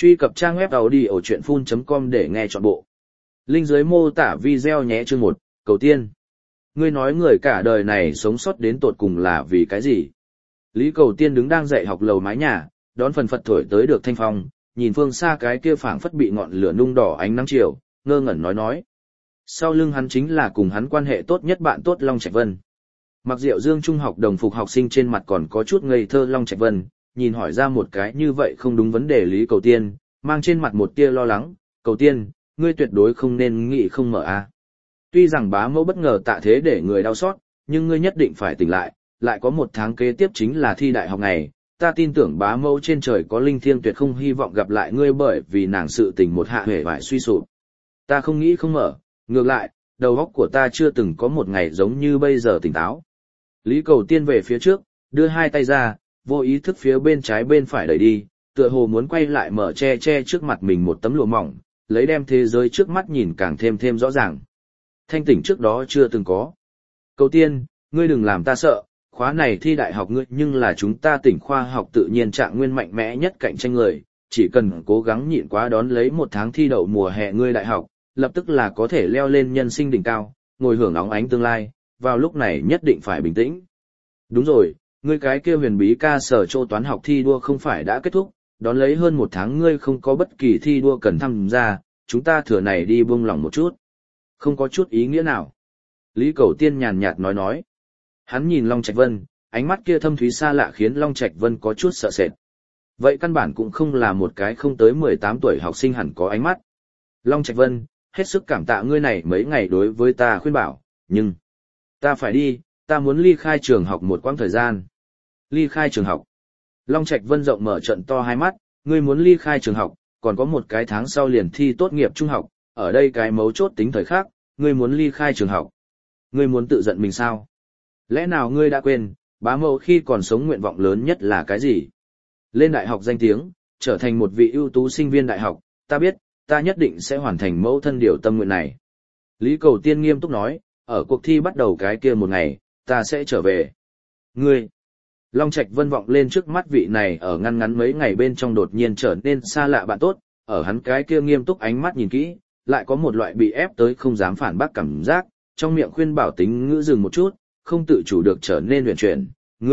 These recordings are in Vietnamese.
Truy cập trang web audiochuyenphun.com để nghe trọn bộ. Link dưới mô tả video nhé. Chương 1, cầu tiên. Ngươi nói người cả đời này sống sót đến tột cùng là vì cái gì? Lý Cầu Tiên đứng đang dạy học lầu mái nhà, đón phần phật thổi tới được thanh phong, nhìn phương xa cái kia phảng phất bị ngọn lửa nung đỏ ánh nắng chiều, ngơ ngẩn nói. Sau lưng hắn chính là cùng hắn quan hệ tốt nhất bạn tốt Long Trạch Vân. Mặc Diệu Dương trung học đồng phục học sinh trên mặt còn có chút ngây thơ Long Trạch Vân, nhìn hỏi ra một cái như vậy không đúng vấn đề Lý Cầu Tiên, mang trên mặt một tia lo lắng, Cầu Tiên, ngươi tuyệt đối không nên nghĩ không mở a. Tuy rằng bá mẫu bất ngờ tạ thế để người đau xót, nhưng ngươi nhất định phải tỉnh lại có một tháng kế tiếp chính là thi đại học ngày, ta tin tưởng bá mẫu trên trời có linh thiêng tuyệt không hy vọng gặp lại ngươi bởi vì nàng sự tình một hạ hề vải suy sụp. Ta không nghĩ không mở, ngược lại, đầu óc của ta chưa từng có một ngày giống như bây giờ tỉnh táo. Lý Cầu Tiên về phía trước, đưa hai tay ra, vô ý thức phía bên trái bên phải đẩy đi, tựa hồ muốn quay lại mở che trước mặt mình một tấm lụa mỏng, lấy đem thế giới trước mắt nhìn càng thêm rõ ràng. Thanh tỉnh trước đó chưa từng có. Cầu Tiên, ngươi đừng làm ta sợ, khóa này thi đại học ngươi nhưng là chúng ta tỉnh khoa học tự nhiên trạng nguyên mạnh mẽ nhất cạnh tranh người, chỉ cần cố gắng nhịn quá đón lấy một tháng thi đậu mùa hè ngươi đại học, lập tức là có thể leo lên nhân sinh đỉnh cao, ngồi hưởng óng ánh tương lai, vào lúc này nhất định phải bình tĩnh. Đúng rồi, ngươi cái kia huyền bí ca sở châu toán học thi đua không phải đã kết thúc, đón lấy hơn một tháng ngươi không có bất kỳ thi đua cần tham gia, chúng ta thừa này đi buông lỏng một chút. Không có chút ý nghĩa nào. Lý Cầu Tiên nhàn nhạt nói. Hắn nhìn Long Trạch Vân, ánh mắt kia thâm thúy xa lạ khiến Long Trạch Vân có chút sợ sệt. Vậy căn bản cũng không là một cái không tới 18 tuổi học sinh hẳn có ánh mắt. Long Trạch Vân, hết sức cảm tạ ngươi này mấy ngày đối với ta khuyên bảo, nhưng ta phải đi, ta muốn ly khai trường học một quãng thời gian. Ly khai trường học. Long Trạch Vân rộng mở trận to hai mắt, ngươi muốn ly khai trường học, còn có một cái tháng sau liền thi tốt nghiệp trung học, ở đây cái mấu chốt tính thời khác, ngươi muốn ly khai trường học. Ngươi muốn tự giận mình sao? Lẽ nào ngươi đã quên, bá mẫu khi còn sống nguyện vọng lớn nhất là cái gì? Lên đại học danh tiếng, trở thành một vị ưu tú sinh viên đại học, ta biết, ta nhất định sẽ hoàn thành mẫu thân điều tâm nguyện này. Lý Cầu Tiên nghiêm túc nói, ở cuộc thi bắt đầu cái kia một ngày, ta sẽ trở về. Ngươi! Long Trạch Vân vọng lên trước mắt vị này ở ngăn mấy ngày bên trong đột nhiên trở nên xa lạ bạn tốt, ở hắn cái kia nghiêm túc ánh mắt nhìn kỹ, lại có một loại bị ép tới không dám phản bác cảm giác, trong miệng khuyên bảo tính ngữ dừng một chút, không tự chủ được trở nên huyền chuyển.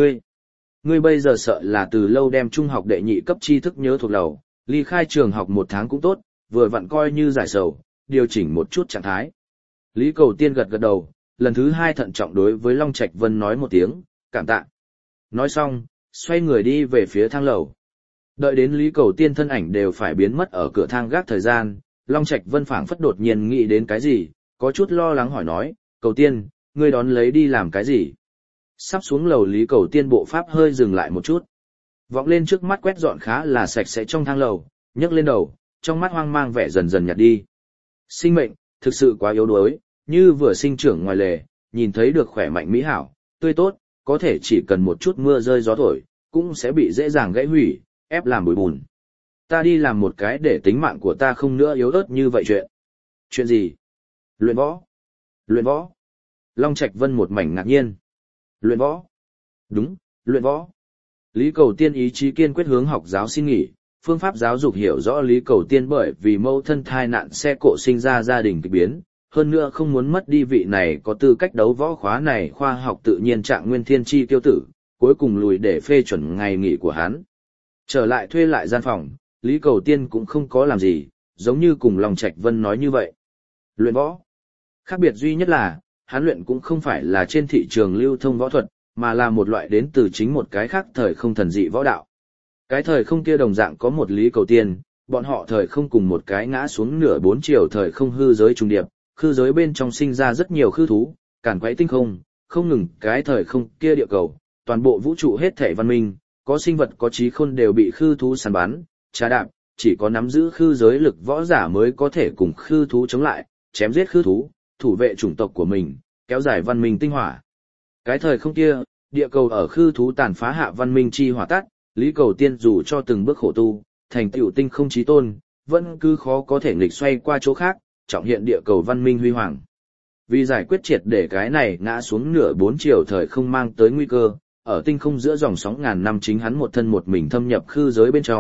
Ngươi bây giờ sợ là từ lâu đem trung học đệ nhị cấp tri thức nhớ thuộc đầu, ly khai trường học một tháng cũng tốt, vừa vặn coi như giải sầu, điều chỉnh một chút trạng thái. Lý Cầu Tiên gật đầu, lần thứ hai thận trọng đối với Long Trạch Vân nói một tiếng, cảm tạ. Nói xong, xoay người đi về phía thang lầu. Đợi đến Lý Cầu Tiên thân ảnh đều phải biến mất ở cửa thang gác thời gian, Long Trạch Vân phảng phất đột nhiên nghĩ đến cái gì, có chút lo lắng hỏi nói, Cầu Tiên, ngươi đón lấy đi làm cái gì? Sắp xuống lầu Lý Cầu Tiên bộ pháp hơi dừng lại một chút. Vọng lên trước mắt quét dọn khá là sạch sẽ trong thang lầu, nhấc lên đầu, trong mắt hoang mang vẻ dần nhạt đi. Sinh mệnh, thực sự quá yếu đuối, như vừa sinh trưởng ngoài lề, nhìn thấy được khỏe mạnh mỹ hảo, tươi tốt, có thể chỉ cần một chút mưa rơi gió thổi, cũng sẽ bị dễ dàng gãy hủy, ép làm bụi bùn. Ta đi làm một cái để tính mạng của ta không nữa yếu ớt như vậy chuyện. Chuyện gì? Luyện võ. Luyện võ. Long Trạch Vân một mảnh ngạc nhiên. Luyện võ. Đúng, luyện võ. Lý Cầu Tiên ý chí kiên quyết hướng học giáo xin nghỉ, phương pháp giáo dục hiểu rõ Lý Cầu Tiên bởi vì mâu thân thai nạn xe cộ sinh ra gia đình kịch biến, hơn nữa không muốn mất đi vị này có tư cách đấu võ khóa này khoa học tự nhiên trạng nguyên thiên chi tiêu tử, cuối cùng lùi để phê chuẩn ngày nghỉ của hắn. Trở lại thuê lại gian phòng, Lý Cầu Tiên cũng không có làm gì, giống như cùng Long Trạch Vân nói như vậy. Luyện võ. Khác biệt duy nhất là, hắn luyện cũng không phải là trên thị trường lưu thông võ thuật, mà là một loại đến từ chính một cái khác thời không thần dị võ đạo. Cái thời không kia đồng dạng có một Lý Cầu Tiên, bọn họ thời không cùng một cái ngã xuống nửa bốn chiều thời không hư giới trùng điệp, hư giới bên trong sinh ra rất nhiều khư thú, càn quấy tinh không ngừng cái thời không kia địa cầu, toàn bộ vũ trụ hết thảy văn minh, có sinh vật có trí khôn đều bị khư thú săn bắn, trà đạp, chỉ có nắm giữ khư giới lực võ giả mới có thể cùng khư thú chống lại, chém giết khư thú, thủ vệ chủng tộc của mình, kéo dài văn minh tinh hỏa. Cái thời không kia, địa cầu ở khư thú tàn phá hạ văn minh chi hỏa tắt, Lý Cầu Tiên dù cho từng bước khổ tu, thành tựu tinh không chí tôn, vẫn cứ khó có thể nghịch xoay qua chỗ khác, trọng hiện địa cầu văn minh huy hoàng. Vì giải quyết triệt để cái này ngã xuống nửa bốn chiều thời không mang tới nguy cơ, ở tinh không giữa dòng sóng ngàn năm chính hắn một thân một mình thâm nhập khư giới bên trong,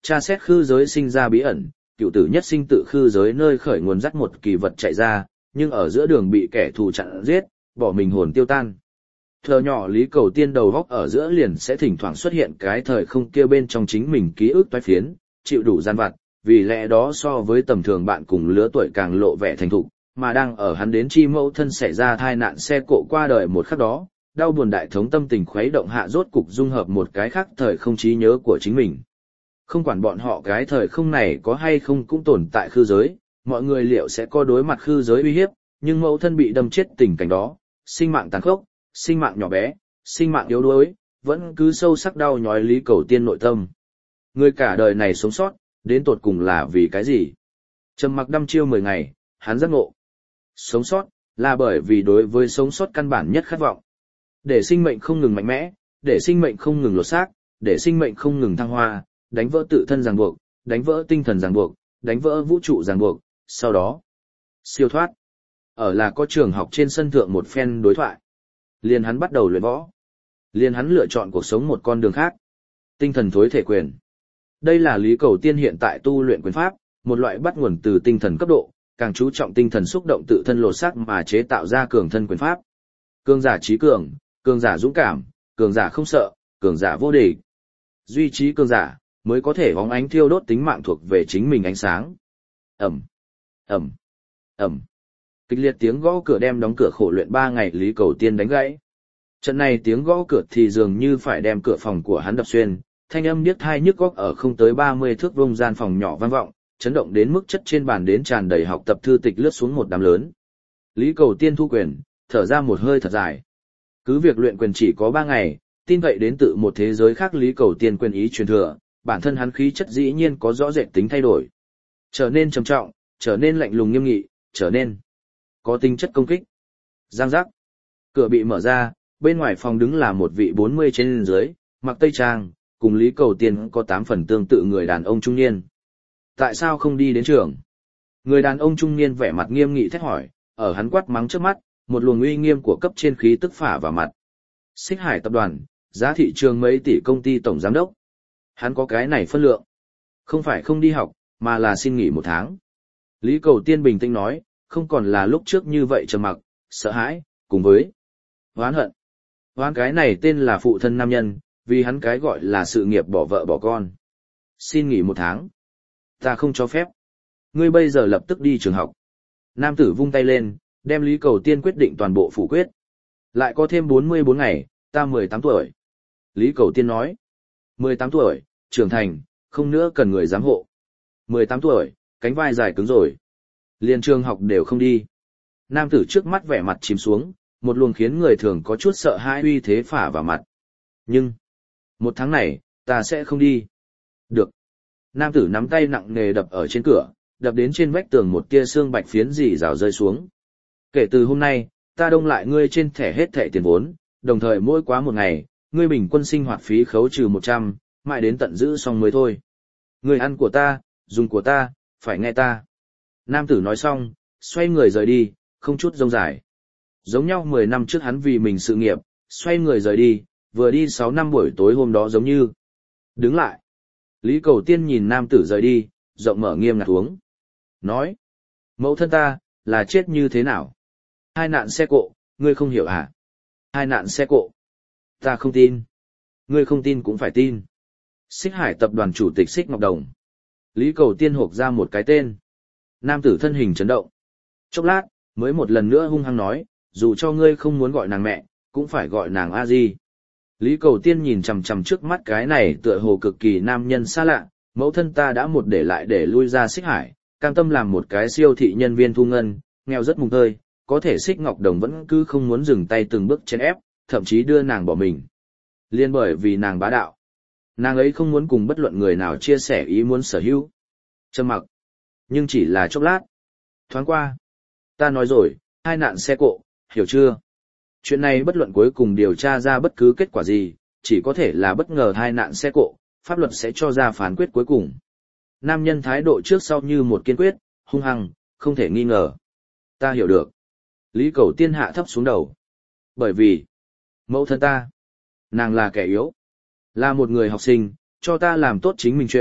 tra xét khư giới sinh ra bí ẩn, cựu tử nhất sinh tự khư giới nơi khởi nguồn dắt một kỳ vật chạy ra, nhưng ở giữa đường bị kẻ thù chặn giết, bỏ mình hồn tiêu tan. Thờ nhỏ Lý Cầu Tiên đầu góc ở giữa liền sẽ thỉnh thoảng xuất hiện cái thời không kia bên trong chính mình ký ức toái phiến, chịu đủ gian vặt, vì lẽ đó so với tầm thường bạn cùng lứa tuổi càng lộ vẻ thành thục, mà đang ở hắn đến chi mẫu thân xảy ra tai nạn xe cộ qua đời một khắc đó, đau buồn đại thống tâm tình khuấy động hạ rốt cục dung hợp một cái khác thời không trí nhớ của chính mình. Không quản bọn họ cái thời không này có hay không cũng tồn tại khư giới, mọi người liệu sẽ có đối mặt khư giới uy hiếp, nhưng mẫu thân bị đâm chết tình cảnh đó, sinh mạng tàn khốc, sinh mạng nhỏ bé, sinh mạng yếu đuối, vẫn cứ sâu sắc đau nhói Lý Cầu Tiên nội tâm. Người cả đời này sống sót, đến tột cùng là vì cái gì? Trầm mặc đăm chiêu 10 ngày, hắn giác ngộ. Sống sót, là bởi vì đối với sống sót căn bản nhất khát vọng. Để sinh mệnh không ngừng mạnh mẽ, để sinh mệnh không ngừng lột xác, để sinh mệnh không ngừng thăng hoa, đánh vỡ tự thân ràng buộc, đánh vỡ tinh thần ràng buộc, đánh vỡ vũ trụ ràng buộc, sau đó siêu thoát. Ở là có trường học trên sân thượng một phen đối thoại. Liền hắn bắt đầu luyện võ. Liền hắn lựa chọn cuộc sống một con đường khác. Tinh thần thối thể quyền. Đây là Lý Cầu Tiên hiện tại tu luyện quyền pháp, một loại bắt nguồn từ tinh thần cấp độ, càng chú trọng tinh thần xúc động tự thân lột xác mà chế tạo ra cường thân quyền pháp. Cường giả trí cường, cường giả dũng cảm, cường giả không sợ, cường giả vô địch. Duy trí cường giả mới có thể bóng ánh thiêu đốt tính mạng thuộc về chính mình ánh sáng. Ầm, ầm, ầm. Kịch liệt tiếng gõ cửa đem đóng cửa khổ luyện 3 ngày Lý Cầu Tiên đánh gãy. Trận này tiếng gõ cửa thì dường như phải đem cửa phòng của hắn đập xuyên, thanh âm điếc tai nhức óc ở không tới 30 thước vuông gian phòng nhỏ vang vọng, chấn động đến mức chất trên bàn đến tràn đầy học tập thư tịch lướt xuống một đám lớn. Lý Cầu Tiên thu quyền, thở ra một hơi thật dài. Cứ việc luyện quyền chỉ có 3 ngày, tin vậy đến từ một thế giới khác Lý Cầu Tiên quyền ý truyền thừa, bản thân hắn khí chất dĩ nhiên có rõ rệt tính thay đổi. Trở nên trầm trọng, trở nên lạnh lùng nghiêm nghị, trở nên có tính chất công kích. Giang giác. Cửa bị mở ra, bên ngoài phòng đứng là một vị 40 trên dưới, mặc tây trang, cùng Lý Cầu Tiên có 8 phần tương tự người đàn ông trung niên. Tại sao không đi đến trường? Người đàn ông trung niên vẻ mặt nghiêm nghị thét hỏi, ở hắn quát mắng trước mắt, một luồng uy nghiêm của cấp trên khí tức phả vào mặt. Xích Hải tập đoàn, giá thị trường mấy tỷ công ty tổng giám đốc. Hắn có cái này phân lượng. Không phải không đi học, mà là xin nghỉ 1 tháng. Lý Cầu Tiên bình tĩnh nói, không còn là lúc trước như vậy trầm mặc, sợ hãi, cùng với oán hận. Oán cái này tên là phụ thân nam nhân, vì hắn cái gọi là sự nghiệp bỏ vợ bỏ con. Xin nghỉ 1 tháng. Ta không cho phép. Ngươi bây giờ lập tức đi trường học. Nam tử vung tay lên, đem Lý Cầu Tiên quyết định toàn bộ phủ quyết. Lại có thêm 44 ngày, ta 18 tuổi. Lý Cầu Tiên nói. 18 tuổi, trưởng thành, không nữa cần người giám hộ. 18 tuổi, cánh vai dài cứng rồi. Liền trường học đều không đi. Nam tử trước mắt vẻ mặt chìm xuống, một luồng khiến người thường có chút sợ hãi uy thế phả vào mặt. Nhưng, 1 tháng này, ta sẽ không đi. Được. Nam tử nắm tay nặng nề đập ở trên cửa, đập đến trên vách tường một tia xương bạch phiến rỉ rào rơi xuống. Kể từ hôm nay, ta đông lại ngươi trên thẻ hết thẻ tiền vốn, đồng thời mỗi quá 1 ngày, ngươi bình quân sinh hoạt phí khấu trừ 100, mãi đến tận giữ xong mới thôi. Ngươi ăn của ta, dùng của ta, phải nghe ta. Nam tử nói xong, xoay người rời đi, không chút rông dài. Giống nhau 10 năm trước hắn vì mình sự nghiệp, xoay người rời đi, vừa đi 6 năm buổi tối hôm đó giống như. Đứng lại. Lý Cầu Tiên nhìn nam tử rời đi, rộng mở nghiêm ngặt uống. Nói. Mẫu thân ta, là chết như thế nào? Hai nạn xe cộ, ngươi không hiểu à? Hai nạn xe cộ. Ta không tin. Ngươi không tin cũng phải tin. Xích Hải tập đoàn chủ tịch Xích Ngọc Đồng. Lý Cầu Tiên hộp ra một cái tên. Nam tử thân hình chấn động. Chốc lát, mới một lần nữa hung hăng nói, dù cho ngươi không muốn gọi nàng mẹ, cũng phải gọi nàng A Di. Lý Cầu Tiên nhìn chằm chằm trước mắt cái này tựa hồ cực kỳ nam nhân xa lạ, mẫu thân ta đã một để lại để lui ra Xích Hải, cam tâm làm một cái siêu thị nhân viên thu ngân, nghèo rất mùng tơi, có thể Xích Ngọc Đồng vẫn cứ không muốn dừng tay từng bước chèn ép, thậm chí đưa nàng bỏ mình. Liên bởi vì nàng bá đạo. Nàng ấy không muốn cùng bất luận người nào chia sẻ ý muốn sở hữu. Trầm mặc. Nhưng chỉ là chốc lát. Thoáng qua. Ta nói rồi, hai nạn xe cộ, hiểu chưa? Chuyện này bất luận cuối cùng điều tra ra bất cứ kết quả gì, chỉ có thể là bất ngờ hai nạn xe cộ, pháp luật sẽ cho ra phán quyết cuối cùng. Nam nhân thái độ trước sau như một kiên quyết, hung hăng, không thể nghi ngờ. Ta hiểu được. Lý Cầu Tiên hạ thấp xuống đầu. Bởi vì, mẫu thân ta, nàng là kẻ yếu. Là một người học sinh, cho ta làm tốt chính mình chuyện,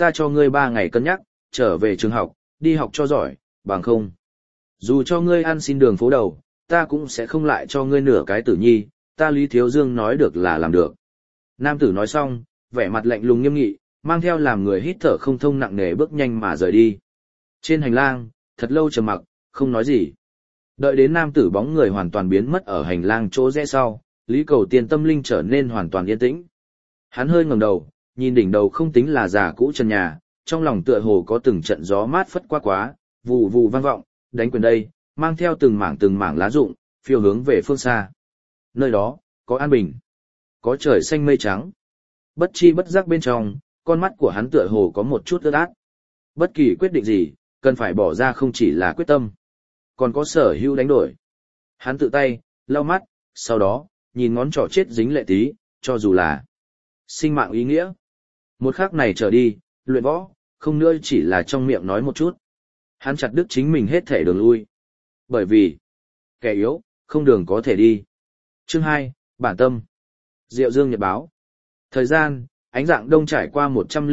ta cho ngươi 3 ngày cân nhắc, trở về trường học, đi học cho giỏi, bằng không. Dù cho ngươi ăn xin đường phố đầu, ta cũng sẽ không lại cho ngươi nửa cái tử nhi, ta Lý Thiếu Dương nói được là làm được. Nam tử nói xong, vẻ mặt lạnh lùng nghiêm nghị, mang theo làm người hít thở không thông nặng nề bước nhanh mà rời đi. Trên hành lang, thật lâu trầm mặc, không nói gì. Đợi đến nam tử bóng người hoàn toàn biến mất ở hành lang chỗ rẽ sau, Lý Cầu Tiên tâm linh trở nên hoàn toàn yên tĩnh. Hắn hơi ngẩng đầu, nhìn đỉnh đầu không tính là già cũ trần nhà, trong lòng tựa hồ có từng trận gió mát phất qua quá, vù vù vang vọng, đánh quyền đây, mang theo từng mảng lá rụng, phiêu hướng về phương xa. Nơi đó, có an bình, có trời xanh mây trắng. Bất chi bất giác bên trong, con mắt của hắn tựa hồ có một chút ướt át. Bất kỳ quyết định gì, cần phải bỏ ra không chỉ là quyết tâm, còn có sở hữu đánh đổi. Hắn tự tay, lau mắt, sau đó, nhìn ngón trỏ chết dính lệ tí, cho dù là sinh mạng ý nghĩa. Một khắc này trở đi, luyện võ, không nữa chỉ là trong miệng nói một chút. Hắn chặt đứt chính mình hết thể đường lui. Bởi vì, kẻ yếu, không đường có thể đi. Chương 2, Bản tâm. Diệu Dương Nhật Báo. Thời gian, ánh dạng đông trải qua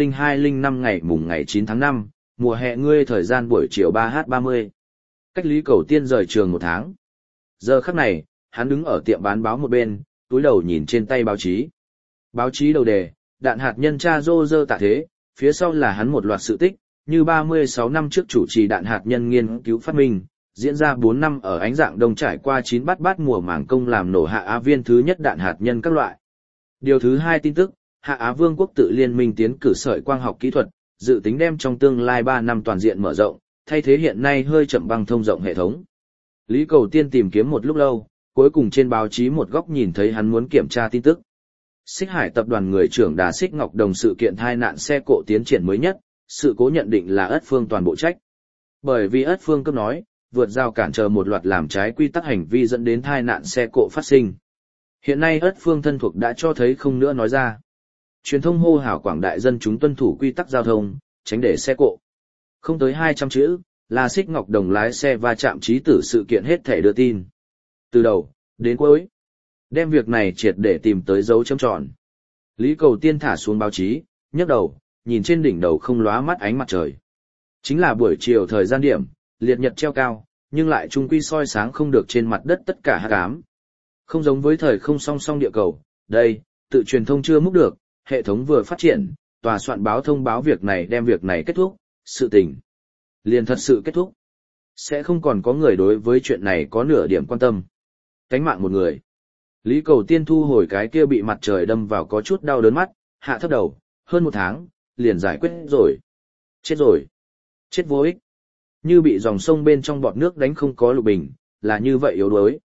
102-05 ngày mùng ngày 9 tháng 5, mùa hè ngươi thời gian buổi chiều 3h30. Cách Lý Cầu Tiên rời trường 1 tháng. Giờ khắc này, hắn đứng ở tiệm bán báo một bên, túi đầu nhìn trên tay báo chí. Báo chí đầu đề, đạn hạt nhân cha Roger tạ thế, phía sau là hắn một loạt sự tích, như 36 năm trước chủ trì đạn hạt nhân nghiên cứu phát minh, diễn ra 4 năm ở ánh dạng đông trải qua 9 bát mùa màng công làm nổ Hạ Á viên thứ nhất đạn hạt nhân các loại. Điều thứ 2 tin tức, Hạ Á Vương quốc tự liên minh tiến cử sợi quang học kỹ thuật, dự tính đem trong tương lai 3 năm toàn diện mở rộng, thay thế hiện nay hơi chậm băng thông rộng hệ thống. Lý Cầu Tiên tìm kiếm một lúc lâu, cuối cùng trên báo chí một góc nhìn thấy hắn muốn kiểm tra tin tức. Xích Hải tập đoàn người trưởng Đà Xích Ngọc Đồng sự kiện thai nạn xe cộ tiến triển mới nhất, sự cố nhận định là Ất Phương toàn bộ trách. Bởi vì Ất Phương cấp nói, vượt rào cản trở một loạt làm trái quy tắc hành vi dẫn đến thai nạn xe cộ phát sinh. Hiện nay Ất Phương thân thuộc đã cho thấy không nữa nói ra. Truyền thông hô hào quảng đại dân chúng tuân thủ quy tắc giao thông, tránh để xe cộ. Không tới 200 chữ, là Xích Ngọc Đồng lái xe va chạm chí tử sự kiện hết thể đưa tin. Từ đầu, đến cuối, đem việc này triệt để tìm tới dấu chấm tròn. Lý Cầu Tiên thả xuống báo chí, nhấc đầu, nhìn trên đỉnh đầu không lóa mắt ánh mặt trời. Chính là buổi chiều thời gian điểm, liệt nhật treo cao, nhưng lại trung quy soi sáng không được trên mặt đất tất cả hắc ám. Không giống với thời không song song địa cầu, đây, tự truyền thông chưa múc được, hệ thống vừa phát triển, tòa soạn báo thông báo việc này đem việc này kết thúc, sự tình liền thật sự kết thúc. Sẽ không còn có người đối với chuyện này có nửa điểm quan tâm. Cánh mạng một người. Lý Cầu Tiên thu hồi cái kia bị mặt trời đâm vào có chút đau đớn mắt, hạ thấp đầu, hơn 1 tháng, liền giải quyết rồi. Chết rồi. Chết vô ích. Như bị dòng sông bên trong bọt nước đánh không có lục bình, là như vậy yếu đuối.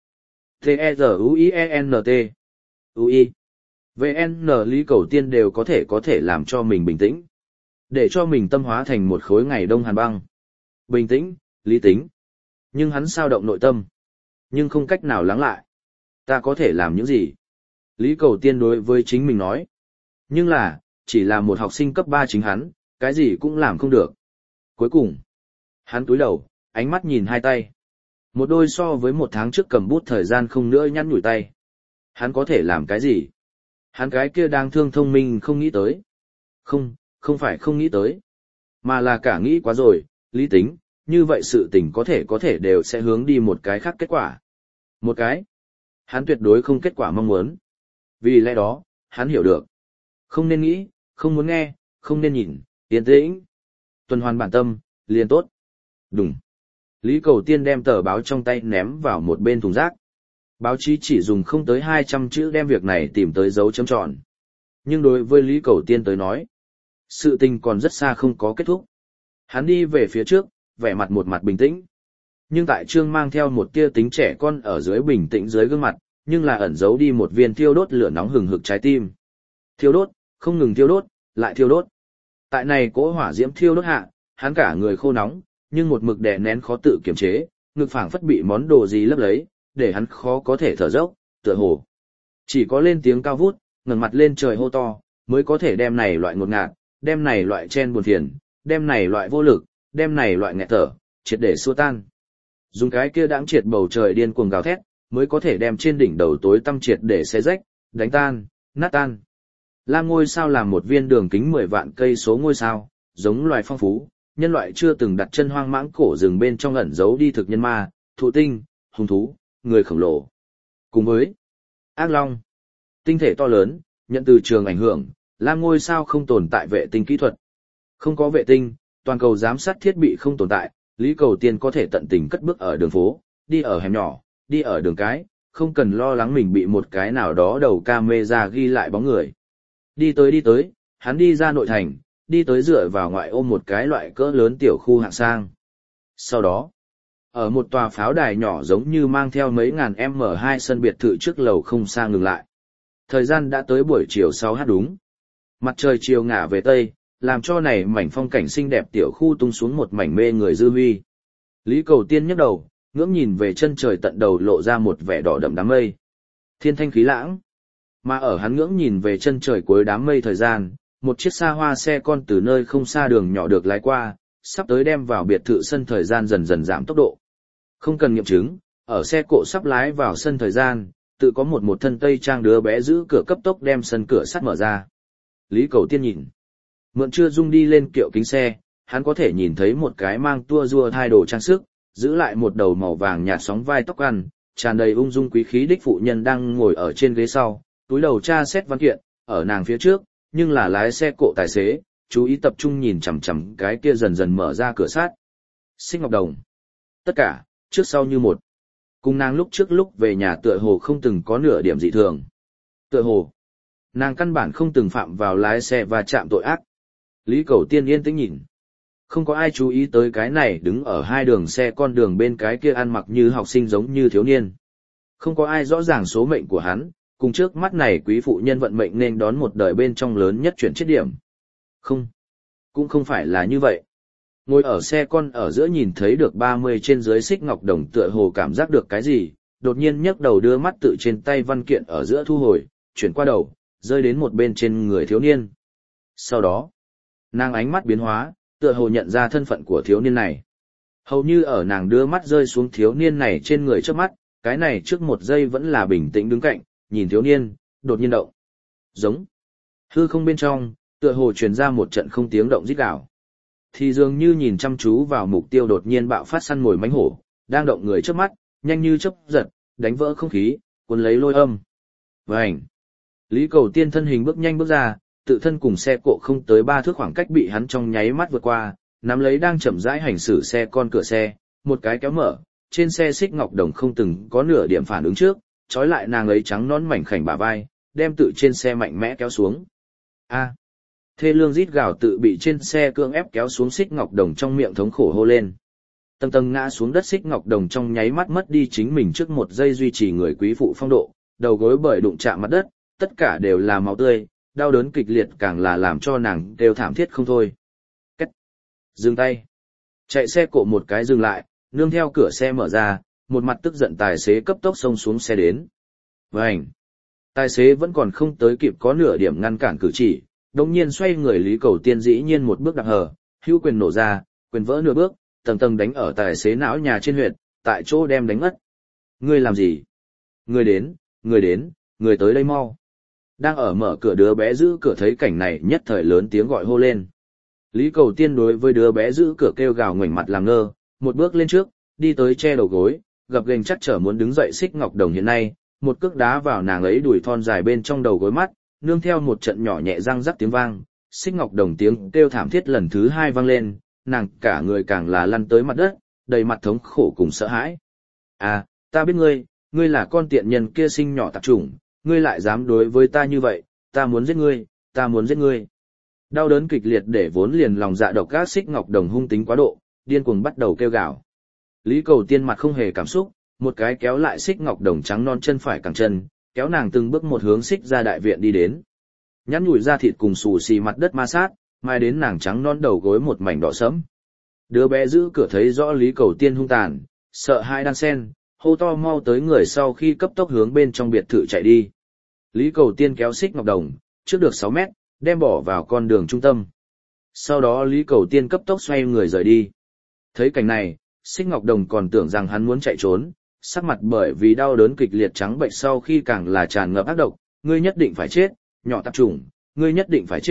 T-E-Z-U-I-E-N-T U-I VN Lý Cầu Tiên đều có thể làm cho mình bình tĩnh. Để cho mình tâm hóa thành một khối ngày đông hàn băng. Bình tĩnh, lý tính. Nhưng hắn sao động nội tâm. Nhưng không cách nào lắng lại. Ta có thể làm những gì? Lý Cầu Tiên đối với chính mình nói. Nhưng là, chỉ là một học sinh cấp 3 chính hắn, cái gì cũng làm không được. Cuối cùng, hắn cúi đầu, ánh mắt nhìn hai tay. Một đôi so với 1 tháng trước cầm bút thời gian không nữa nhăn nhủi tay. Hắn có thể làm cái gì? Hắn cái kia đang thương thông minh không nghĩ tới. Không phải không nghĩ tới. Mà là cả nghĩ quá rồi, lý tính, như vậy sự tình có thể đều sẽ hướng đi một cái khác kết quả. Một cái. Hắn tuyệt đối không kết quả mong muốn. Vì lẽ đó, hắn hiểu được. Không nên nghĩ, không muốn nghe, không nên nhìn, yên tĩnh. Tuần hoàn bản tâm, liền tốt. Đúng. Lý Cầu Tiên đem tờ báo trong tay ném vào một bên thùng rác. Báo chí chỉ dùng không tới 200 chữ đem việc này tìm tới dấu chấm tròn. Nhưng đối với Lý Cầu Tiên tới nói, sự tình còn rất xa không có kết thúc. Hắn đi về phía trước, vẻ mặt một mặt bình tĩnh. Nhưng tại Trương mang theo một tia tính trẻ con ở dưới bình tĩnh dưới gương mặt, nhưng là ẩn giấu đi một viên thiêu đốt lửa nóng hừng hực trái tim. Thiêu đốt, không ngừng thiêu đốt, lại thiêu đốt. Tại này cỗ hỏa diễm thiêu đốt hạ, hắn cả người khô nóng, nhưng một mực đè nén khó tự kiềm chế, ngực phảng phất bị món đồ gì lấp lấy, để hắn khó có thể thở dốc, tựa hồ chỉ có lên tiếng cao vút, ngẩng mặt lên trời hô to, mới có thể đem này loại ngột ngạt, đem này loại chen buồn phiền, đem này loại vô lực, đem này loại nghẹt thở, triệt để xua tan. Dùng cái kia đãng triệt bầu trời điên cuồng gào thét, mới có thể đem trên đỉnh đầu tối tăm triệt để xé rách, đánh tan, nát tan. Lam ngôi sao làm một viên đường kính 10 vạn cây số ngôi sao, giống loài phong phú, nhân loại chưa từng đặt chân hoang mãng cổ rừng bên trong ẩn giấu đi thực nhân ma, thụ tinh, hung thú, người khổng lồ. Cùng với ác long, tinh thể to lớn, nhận từ trường ảnh hưởng, lam ngôi sao không tồn tại vệ tinh kỹ thuật. Không có vệ tinh, toàn cầu giám sát thiết bị không tồn tại, Lý Cầu Tiên có thể tận tình cất bước ở đường phố, đi ở hẻm nhỏ, đi ở đường cái, không cần lo lắng mình bị một cái nào đó đầu camera ghi lại bóng người. Đi tới, hắn đi ra nội thành, đi tới dựa vào ngoại ô một cái loại cỡ lớn tiểu khu hạng sang. Sau đó, ở một tòa pháo đài nhỏ giống như mang theo mấy ngàn M2 sân biệt thự trước lầu không xa ngừng lại. Thời gian đã tới buổi chiều 6h đúng. Mặt trời chiều ngả về tây, làm cho này mảnh phong cảnh xinh đẹp tiểu khu tung xuống một mảnh mê người dư huy. Lý Cầu Tiên nhấc đầu, ngưỡng nhìn về chân trời tận đầu lộ ra một vẻ đỏ đậm đám mây. Thiên thanh khí lãng. Mà ở hắn ngưỡng nhìn về chân trời cuối đám mây thời gian, một chiếc xa hoa xe con từ nơi không xa đường nhỏ được lái qua, sắp tới đem vào biệt thự sân thời gian dần dần giảm tốc độ. Không cần nghiệm chứng, ở xe cộ sắp lái vào sân thời gian, tự có một thân tây trang đứa bé giữ cửa cấp tốc đem sân cửa sắt mở ra. Lý Cầu Tiên nhìn. Mượn chưa dung đi lên kiệu kính xe, hắn có thể nhìn thấy một cái mang tua rua thay đồ trang sức, giữ lại một đầu màu vàng nhạt sóng vai tóc ăn, tràn đầy ung dung quý khí đích phụ nhân đang ngồi ở trên ghế sau, túi đầu tra xét văn kiện, ở nàng phía trước, nhưng là lái xe cộ tài xế, chú ý tập trung nhìn chằm chằm cái kia dần dần mở ra cửa sắt. Xích Ngọc Đồng. Tất cả, trước sau như một. Cùng nàng lúc về nhà tựa hồ không từng có nửa điểm dị thường. Tựa hồ, nàng căn bản không từng phạm vào lái xe và chạm tội ác. Lý Cầu Tiên yên tĩnh nhìn. Không có ai chú ý tới cái này đứng ở hai đường xe con đường bên cái kia ăn mặc như học sinh giống như thiếu niên. Không có ai rõ ràng số mệnh của hắn, cùng trước mắt này quý phụ nhân vận mệnh nên đón một đời bên trong lớn nhất chuyển chết điểm. Không, cũng không phải là như vậy. Ngồi ở xe con ở giữa nhìn thấy được 30 trên dưới Xích Ngọc Đồng tựa hồ cảm giác được cái gì, đột nhiên nhấc đầu đưa mắt tự trên tay văn kiện ở giữa thu hồi, chuyển qua đầu, rơi đến một bên trên người thiếu niên. Sau đó, nàng ánh mắt biến hóa, tựa hồ nhận ra thân phận của thiếu niên này. Hầu như ở nàng đưa mắt rơi xuống thiếu niên này trên người trước mắt, cái này trước một giây vẫn là bình tĩnh đứng cạnh, nhìn thiếu niên, đột nhiên động. Giống. Hư không bên trong, tựa hồ truyền ra một trận không tiếng động rít gào. Thì dường như nhìn chăm chú vào mục tiêu đột nhiên bạo phát săn mồi mãnh hổ, đang động người trước mắt, nhanh như chớp giật, đánh vỡ không khí, cuốn lấy lôi âm. Vành. Lý Cầu Tiên thân hình bước nhanh bước ra, tự thân cùng xe cộ không tới 3 thước khoảng cách bị hắn trong nháy mắt vượt qua, nắm lấy đang chậm rãi hành xử xe con cửa xe, một cái kéo mở, trên xe Xích Ngọc Đồng không từng có nửa điểm phản ứng trước, trói lại nàng ấy trắng nón mảnh khảnh bả vai, đem tự trên xe mạnh mẽ kéo xuống. A. Thê lương rít gào tự bị trên xe cưỡng ép kéo xuống Xích Ngọc Đồng trong miệng thống khổ hô lên. Tầng tầng ngã xuống đất Xích Ngọc Đồng trong nháy mắt mất đi chính mình trước một giây duy trì người quý phụ phong độ, đầu gối bởi đụng chạm mặt đất, tất cả đều là máu tươi, đau đớn kịch liệt càng là làm cho nàng đều thảm thiết không thôi. Cách. Dừng tay. Chạy xe cộ một cái dừng lại, nương theo cửa xe mở ra, một mặt tức giận tài xế cấp tốc xông xuống xe đến. Vành. Tài xế vẫn còn không tới kịp có nửa điểm ngăn cản cử chỉ, đồng nhiên xoay người Lý Cầu Tiên dĩ nhiên một bước đạp hở, hữu quyền nổ ra, quyền vỡ nửa bước, tầng tầng đánh ở tài xế não nhà trên huyệt, tại chỗ đem đánh ngất. Ngươi làm gì? Ngươi đến, người tới đây mau. Đang ở mở cửa đứa bé giữ cửa thấy cảnh này nhất thời lớn tiếng gọi hô lên. Lý Cầu Tiên đối với đứa bé giữ cửa kêu gào ngoảnh mặt làm ngơ, một bước lên trước, đi tới che đầu gối, gập ghềnh chắc trở muốn đứng dậy Xích Ngọc Đồng hiện nay, một cước đá vào nàng ấy đùi thon dài bên trong đầu gối mắt, nương theo một trận nhỏ nhẹ răng rắc tiếng vang, Xích Ngọc Đồng tiếng kêu thảm thiết lần thứ 2 vang lên, nàng cả người càng là lăn tới mặt đất, đầy mặt thống khổ cùng sợ hãi. À, ta biết ngươi là con tiện nhân kia sinh nhỏ tạp chủng, ngươi lại dám đối với ta như vậy, ta muốn giết ngươi. Đau đớn kịch liệt để vốn liền lòng dạ độc ác Xích Ngọc Đồng hung tính quá độ, điên cuồng bắt đầu kêu gào. Lý Cầu Tiên mặt không hề cảm xúc, một cái kéo lại Xích Ngọc Đồng trắng non chân phải cẳng chân, kéo nàng từng bước một hướng xích ra đại viện đi đến. Nhắn nhủi da thịt cùng xù xì mặt đất ma sát, mai đến nàng trắng non đầu gối một mảnh đỏ sẫm. Đứa bé giữ cửa thấy rõ Lý Cầu Tiên hung tàn, sợ hai đan sen, hô to mau tới người sau khi cấp tốc hướng bên trong biệt thự chạy đi. Lý Cầu Tiên kéo Xích Ngọc Đồng, trước được 6 mét, đem bỏ vào con đường trung tâm. Sau đó Lý Cầu Tiên cấp tốc xoay người rời đi. Thấy cảnh này, Xích Ngọc Đồng còn tưởng rằng hắn muốn chạy trốn, sắc mặt bởi vì đau đớn kịch liệt trắng bệch sau khi càng là tràn ngập ác độc, ngươi nhất định phải chết, nhỏ tạp chủng, ngươi nhất định phải chết,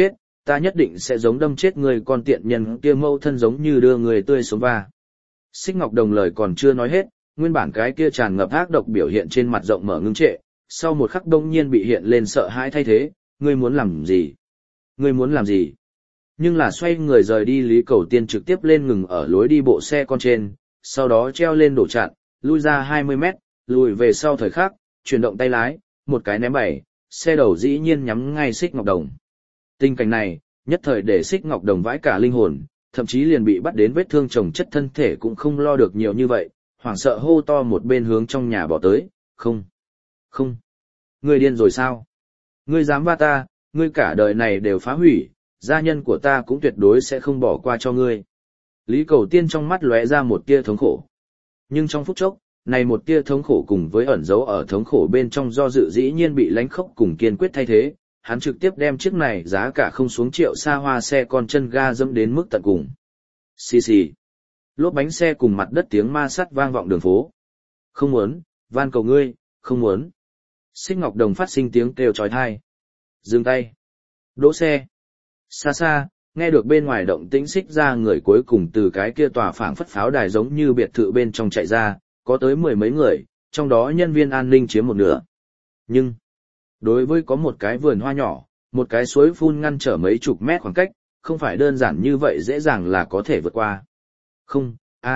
ta nhất định sẽ giống đâm chết người con tiện nhân kia mâu thân giống như đưa người tươi sống va. Xích Ngọc Đồng lời còn chưa nói hết, nguyên bản cái kia tràn ngập ác độc biểu hiện trên mặt rộng mở ngưng trệ, sau một khắc đông nhiên bị hiện lên sợ hãi thay thế, ngươi muốn làm gì? Ngươi muốn làm gì? Nhưng là xoay người rời đi Lý Cầu Tiên trực tiếp lên ngừng ở lối đi bộ xe con trên, sau đó treo lên đổ chặn, lui ra 20 mét, lùi về sau thời khắc, chuyển động tay lái, một cái ném bảy, xe đầu dĩ nhiên nhắm ngay Xích Ngọc Đồng. Tình cảnh này, nhất thời để Xích Ngọc Đồng vãi cả linh hồn, thậm chí liền bị bắt đến vết thương chồng chất thân thể cũng không lo được nhiều như vậy, hoảng sợ hô to một bên hướng trong nhà bỏ tới, không, không, ngươi điên rồi sao? Ngươi dám va ta, ngươi cả đời này đều phá hủy, gia nhân của ta cũng tuyệt đối sẽ không bỏ qua cho ngươi. Lý Cầu Tiên trong mắt lóe ra một tia thống khổ. Nhưng trong phút chốc, này một tia thống khổ cùng với ẩn dấu ở thống khổ bên trong do dự dĩ nhiên bị lánh khốc cùng kiên quyết thay thế, hắn trực tiếp đem chiếc này giá cả không xuống triệu xa hoa xe con chân ga dẫm đến mức tận cùng. Xì xì. Lốp bánh xe cùng mặt đất tiếng ma sắt vang vọng đường phố. Không muốn, van cầu ngươi, không muốn. Xích Ngọc Đồng phát sinh tiếng kêu chói tai. Dừng tay. Đỗ xe. Xa xa, nghe được bên ngoài động tĩnh Xích ra người cuối cùng từ cái kia tòa phảng phất pháo đài giống như biệt thự bên trong chạy ra, có tới 10 mấy người, trong đó nhân viên an ninh chiếm một nửa. Nhưng, đối với có một cái vườn hoa nhỏ, một cái suối phun ngăn trở mấy chục mét khoảng cách, không phải đơn giản như vậy dễ dàng là có thể vượt qua. Không,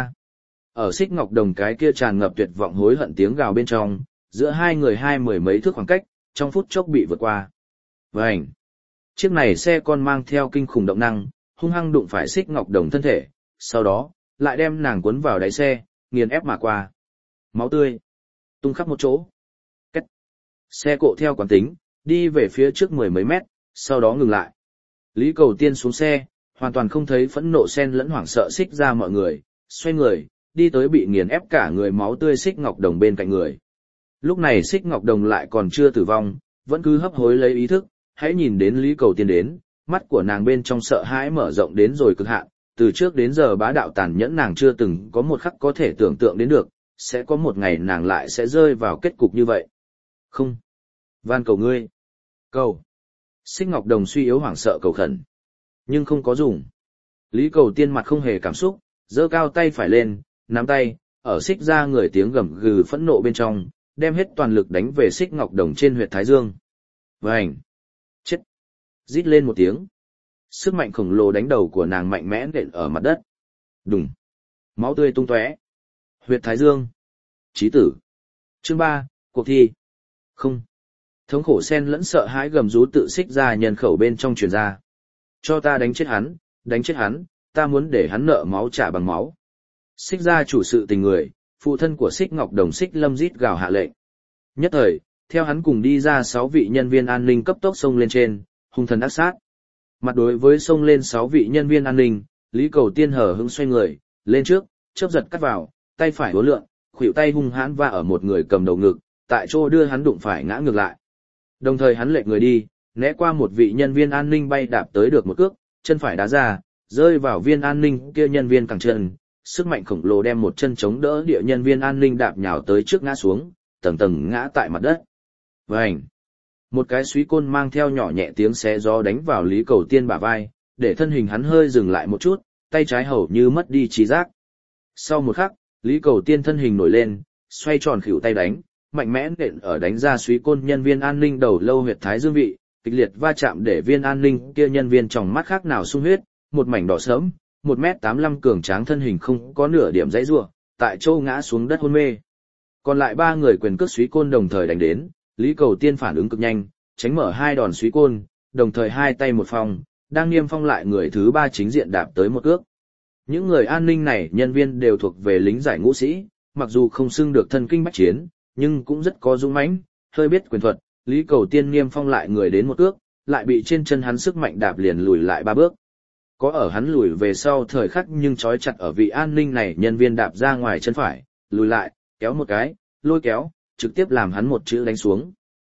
Ở Xích Ngọc Đồng cái kia tràn ngập tuyệt vọng hối hận tiếng gào bên trong, giữa hai người 20 mấy thước khoảng cách, trong phút chốc bị vượt qua. Vành! Chiếc này xe con mang theo kinh khủng động năng, hung hăng đụng phải Xích Ngọc Đồng thân thể, sau đó, lại đem nàng cuốn vào đáy xe, nghiền ép mà qua. Máu tươi! Tung khắp một chỗ. Cách! Xe cộ theo quán tính, đi về phía trước 10 mấy mét, sau đó ngừng lại. Lý Cầu Tiên xuống xe, hoàn toàn không thấy phẫn nộ xen lẫn hoảng sợ Xích ra mọi người, xoay người, đi tới bị nghiền ép cả người máu tươi Xích Ngọc Đồng bên cạnh người. Lúc này Xích Ngọc Đồng lại còn chưa tử vong, vẫn cứ hấp hối lấy ý thức, hãy nhìn đến Lý Cầu Tiên đến, mắt của nàng bên trong sợ hãi mở rộng đến rồi cực hạn, từ trước đến giờ bá đạo tàn nhẫn nàng chưa từng có một khắc có thể tưởng tượng đến được, sẽ có một ngày nàng lại sẽ rơi vào kết cục như vậy. Không. Van cầu ngươi. Cầu. Xích Ngọc Đồng suy yếu hoảng sợ cầu khẩn. Nhưng không có dùng. Lý Cầu Tiên mặt không hề cảm xúc, giơ cao tay phải lên, nắm tay, ở Xích ra người tiếng gầm gừ phẫn nộ bên trong, đem hết toàn lực đánh về Xích Ngọc Đồng trên huyệt thái dương. Vành! Chết! Rít lên một tiếng. Sức mạnh khổng lồ đánh đầu của nàng mạnh mẽ nện ở mặt đất. Đùng! Máu tươi tung tóe. Huyệt thái dương. Chí tử. Chương 3, cuộc thi. Không. Thống khổ xen lẫn sợ hãi gầm rú tự Xích ra nhân khẩu bên trong truyền ra. Cho ta đánh chết hắn, ta muốn để hắn nợ máu trả bằng máu. Xích ra chủ sự tình người, phụ thân của Xích Ngọc Đồng Xích Lâm rít gào hạ lệnh. Nhất thời, theo hắn cùng đi ra 6 vị nhân viên an ninh cấp tốc xông lên trên, hung thần ác sát. Mặt đối với xông lên 6 vị nhân viên an ninh, Lý Cầu Tiên hở hững xoay người, lên trước, chớp giật cắt vào, tay phải uốn lượn, khuỷu tay hung hãn va ở một người cầm đầu ngực, tại chỗ đưa hắn đụng phải ngã ngược lại. Đồng thời hắn lệch người đi, né qua một vị nhân viên an ninh bay đạp tới được một cước, chân phải đá ra, rơi vào viên an ninh kia nhân viên cẳng chân, sức mạnh khổng lồ đem một chân chống đỡ địa nhân viên an ninh đạp nhào tới trước ngã xuống, tầng tầng ngã tại mặt đất. Vành! Một cái suý côn mang theo nhỏ nhẹ tiếng xé gió đánh vào Lý Cầu Tiên bả vai, để thân hình hắn hơi dừng lại một chút, tay trái hầu như mất đi trí giác. Sau một khắc, Lý Cầu Tiên thân hình nổi lên, xoay tròn khuỷu tay đánh, mạnh mẽ nện ở đánh ra suý côn nhân viên an ninh đầu lâu huyệt thái dương vị, kịch liệt va chạm để viên an ninh kia nhân viên trong mắt khác nào sung huyết, một mảnh đỏ sớm, 1m85 cường tráng thân hình không có nửa điểm dãy rủa, tại chỗ ngã xuống đất hôn mê. Còn lại 3 người quyền cước suý côn đồng thời đánh đến, Lý Cầu Tiên phản ứng cực nhanh, tránh mở 2 đòn suý côn, đồng thời hai tay một phong, đang niêm phong lại người thứ 3 chính diện đạp tới một cước. Những người an ninh này nhân viên đều thuộc về lính giải ngũ sĩ, mặc dù không xưng được thân kinh bách chiến, nhưng cũng rất có dũng mãnh, hơi biết quyền thuật. Lý Cầu Tiên niêm phong lại người đến một cước, lại bị trên chân hắn sức mạnh đạp liền lùi lại 3 bước. Có ở hắn lùi về sau thời khắc nhưng trói chặt ở vị an ninh này nhân viên đạp ra ngoài chân phải, lùi lại, kéo một cái, lôi kéo, trực tiếp làm hắn một chữ đánh xuống.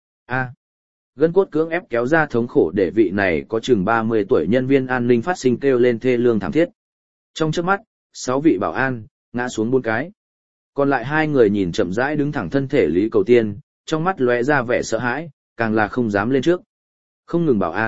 Gân cốt cưỡng ép kéo ra thống khổ để vị này có chừng 30 tuổi nhân viên an ninh phát sinh kêu lên thê lương thảm thiết. Trong chớp mắt, 6 vị bảo an ngã xuống 4 cái. Còn lại 2 người nhìn chậm rãi đứng thẳng thân thể Lý Cầu Tiên, trong mắt lóe ra vẻ sợ hãi, càng là không dám lên trước. Không ngừng bảo an,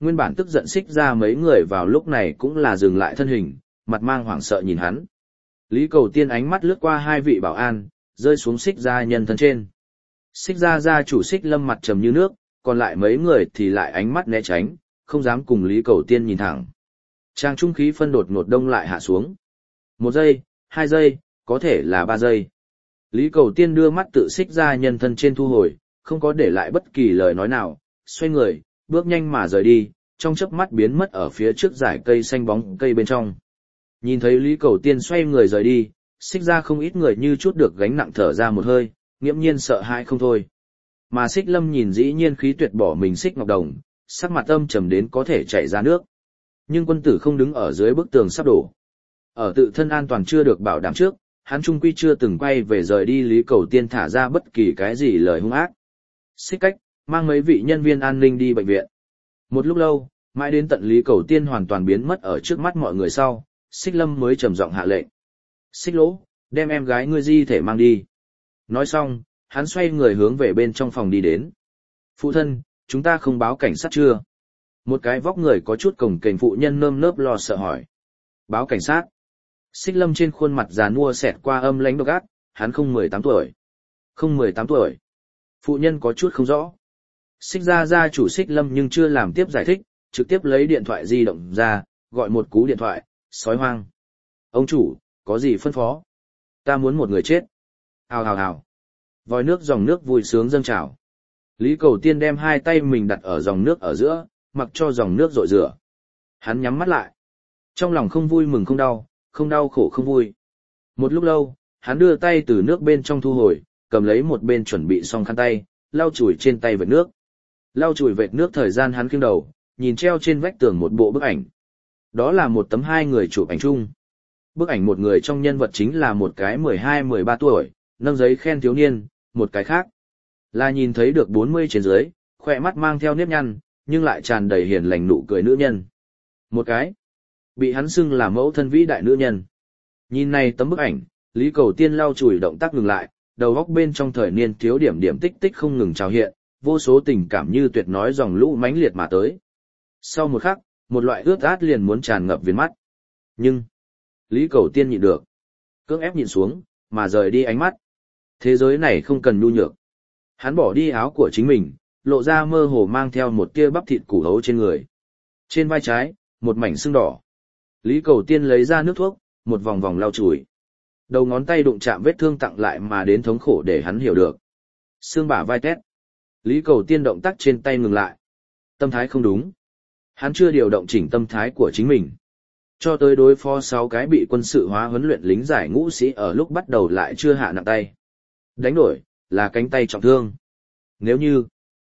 Nguyên bản tức giận xích ra mấy người vào lúc này cũng là dừng lại thân hình, mặt mang hoảng sợ nhìn hắn. Lý Cầu Tiên ánh mắt lướt qua hai vị bảo an, rơi xuống xích ra nhân thân trên. Xích ra gia chủ Xích Lâm mặt trầm như nước, còn lại mấy người thì lại ánh mắt né tránh, không dám cùng Lý Cầu Tiên nhìn thẳng. Trang trung khí phân đột ngột đông lại hạ xuống. 1 giây, 2 giây, có thể là 3 giây. Lý Cầu Tiên đưa mắt tự xích ra nhân thân trên thu hồi, không có để lại bất kỳ lời nói nào, xoay người, bước nhanh mà rời đi, trong chớp mắt biến mất ở phía trước dải cây xanh bóng cây bên trong. Nhìn thấy Lý Cầu Tiên xoay người rời đi, xích ra không ít người như chút được gánh nặng thở ra một hơi, nghiễm nhiên sợ hãi không thôi. Mà Xích Lâm nhìn dĩ nhiên khí tuyệt bỏ mình Xích Ngọc Đồng, sắc mặt âm trầm đến có thể chảy ra nước. Nhưng quân tử không đứng ở dưới bức tường sắp đổ. Ở tự thân an toàn chưa được bảo đảm trước, hắn trung quy chưa từng quay về rời đi Lý Cầu Tiên thả ra bất kỳ cái gì lời hung ác. Xích Cách, mang mấy vị nhân viên an ninh đi bệnh viện. Một lúc lâu, mãi đến tận Lý Cầu Tiên hoàn toàn biến mất ở trước mắt mọi người sau, Xích Lâm mới trầm giọng hạ lệnh. Xích Lỗ, đem em gái ngươi di thể mang đi. Nói xong, hắn xoay người hướng về bên trong phòng đi đến. Phụ thân, chúng ta không báo cảnh sát chưa? Một cái vóc người có chút cồng kềnh phụ nhân nơm nớp lo sợ hỏi. Báo cảnh sát. Xích Lâm trên khuôn mặt già nua xẹt qua âm lãnh độc ác, hắn không 18 tuổi. Không 18 tuổi. Phụ nhân có chút không rõ. Xích ra gia chủ Xích Lâm nhưng chưa làm tiếp giải thích, trực tiếp lấy điện thoại di động ra, gọi một cú điện thoại, sói hoang. Ông chủ, có gì phân phó? Ta muốn một người chết. Hào hào hào. Vòi nước dòng nước vui sướng dâng trào. Lý Cầu Tiên đem hai tay mình đặt ở dòng nước ở giữa, mặc cho dòng nước rội rửa. Hắn nhắm mắt lại. Trong lòng không vui mừng không đau, không đau khổ không vui. Một lúc lâu, hắn đưa tay từ nước bên trong thu hồi, cầm lấy một bên chuẩn bị xong khăn tay, lau chùi trên tay vệt nước. Lau chùi vệt nước thời gian hắn kiêng đầu, nhìn treo trên vách tường một bộ bức ảnh. Đó là một tấm 2 người chụp ảnh chung. Bức ảnh một người trong nhân vật chính là một cái 12-13 tuổi, nâng giấy khen thiếu niên, một cái khác là nhìn thấy được 40 trên dưới, khỏe mắt mang theo nếp nhăn, nhưng lại tràn đầy hiền lành nụ cười nữ nhân. Một cái bị hắn xưng là mẫu thân vĩ đại nữ nhân. Nhìn này tấm bức ảnh, Lý Cầu Tiên lau chùi động tác ngừng lại, đầu góc bên trong thời niên thiếu điểm điểm tích tích không ngừng trào hiện, vô số tình cảm như tuyệt nói dòng lũ mãnh liệt mà tới. Sau một khắc, một loại ướt át liền muốn tràn ngập viền mắt. Nhưng Lý Cầu Tiên nhịn được, cưỡng ép nhịn xuống, mà rời đi ánh mắt. Thế giới này không cần nhu nhược. Hắn bỏ đi áo của chính mình, lộ ra mơ hồ mang theo một tia bắp thịt củ hấu trên người. Trên vai trái, một mảnh sưng đỏ. Lý Cầu Tiên lấy ra nước thuốc, một vòng vòng lau chùi. Đầu ngón tay đụng chạm vết thương tặng lại mà đến thống khổ để hắn hiểu được. Xương bả vai tét. Lý Cầu Tiên động tác trên tay ngừng lại. Tâm thái không đúng. Hắn chưa điều động chỉnh tâm thái của chính mình. Cho tới đối phó 6 cái bị quân sự hóa huấn luyện lính giải ngũ sĩ ở lúc bắt đầu lại chưa hạ nặng tay. Đánh đổi, là cánh tay trọng thương. Nếu như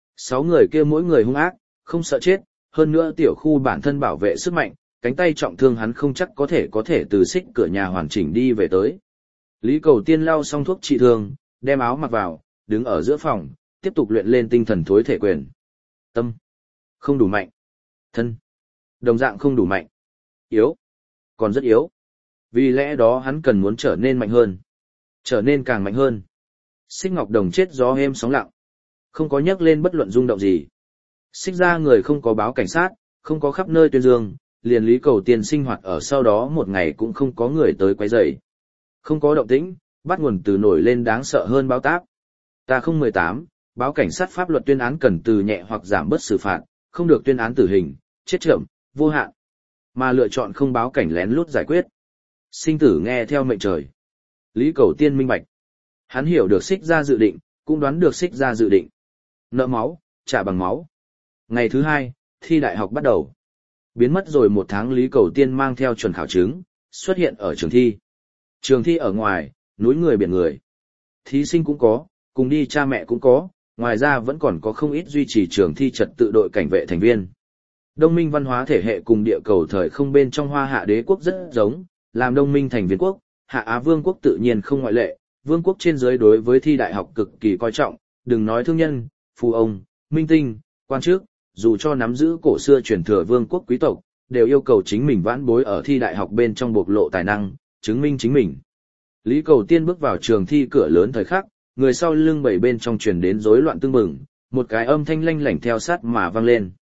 6 người kia mỗi người hung ác, không sợ chết, hơn nữa tiểu khu bản thân bảo vệ sức mạnh, cánh tay trọng thương hắn không chắc có thể từ xích cửa nhà hoàn chỉnh đi về tới. Lý Cầu Tiên lau xong thuốc trị thương, đem áo mặc vào, đứng ở giữa phòng, tiếp tục luyện lên tinh thần thối thể quyền. Tâm không đủ mạnh. Thân đồng dạng không đủ mạnh. Yếu, còn rất yếu. Vì lẽ đó hắn cần muốn trở nên mạnh hơn. Trở nên càng mạnh hơn. Xích Ngọc Đồng chết gió êm sóng lặng. Không có nhắc lên bất luận rung động gì. Xích ra người không có báo cảnh sát, không có khắp nơi tuyên dương, liền Lý Cầu Tiên sinh hoạt ở sau đó một ngày cũng không có người tới quấy rầy. Không có động tĩnh, bắt nguồn từ nổi lên đáng sợ hơn báo táp. Ta không 18, báo cảnh sát pháp luật tuyên án cần từ nhẹ hoặc giảm bớt xử phạt, không được tuyên án tử hình, chết chậm, vô hạn. Mà lựa chọn không báo cảnh lén lút giải quyết. Sinh tử nghe theo mệnh trời. Lý Cầu Tiên minh bạch. Hắn hiểu được xích ra dự định, cũng đoán được xích ra dự định. Nợ máu, trả bằng máu. Ngày thứ 2, thi đại học bắt đầu. Biến mất rồi 1 tháng Lý Cầu Tiên mang theo chuẩn khảo chứng, xuất hiện ở trường thi. Trường thi ở ngoài, núi người biển người. Thí sinh cũng có, cùng đi cha mẹ cũng có, ngoài ra vẫn còn có không ít duy trì trường thi trật tự đội cảnh vệ thành viên. Đông minh văn hóa thể hệ cùng địa cầu thời không bên trong Hoa Hạ đế quốc rất giống, làm đông minh thành viên quốc, Hạ Á vương quốc tự nhiên không ngoại lệ, vương quốc trên dưới đối với thi đại học cực kỳ coi trọng, đừng nói thương nhân, phú ông, minh tinh, quan chức, dù cho nắm giữ cổ xưa truyền thừa vương quốc quý tộc, đều yêu cầu chính mình vãn bối ở thi đại học bên trong bộc lộ tài năng, chứng minh chính mình. Lý Cầu Tiên bước vào trường thi cửa lớn thời khắc, người sau lưng bảy bên trong truyền đến rối loạn tương bừng, một cái âm thanh lanh lảnh theo sát mà vang lên.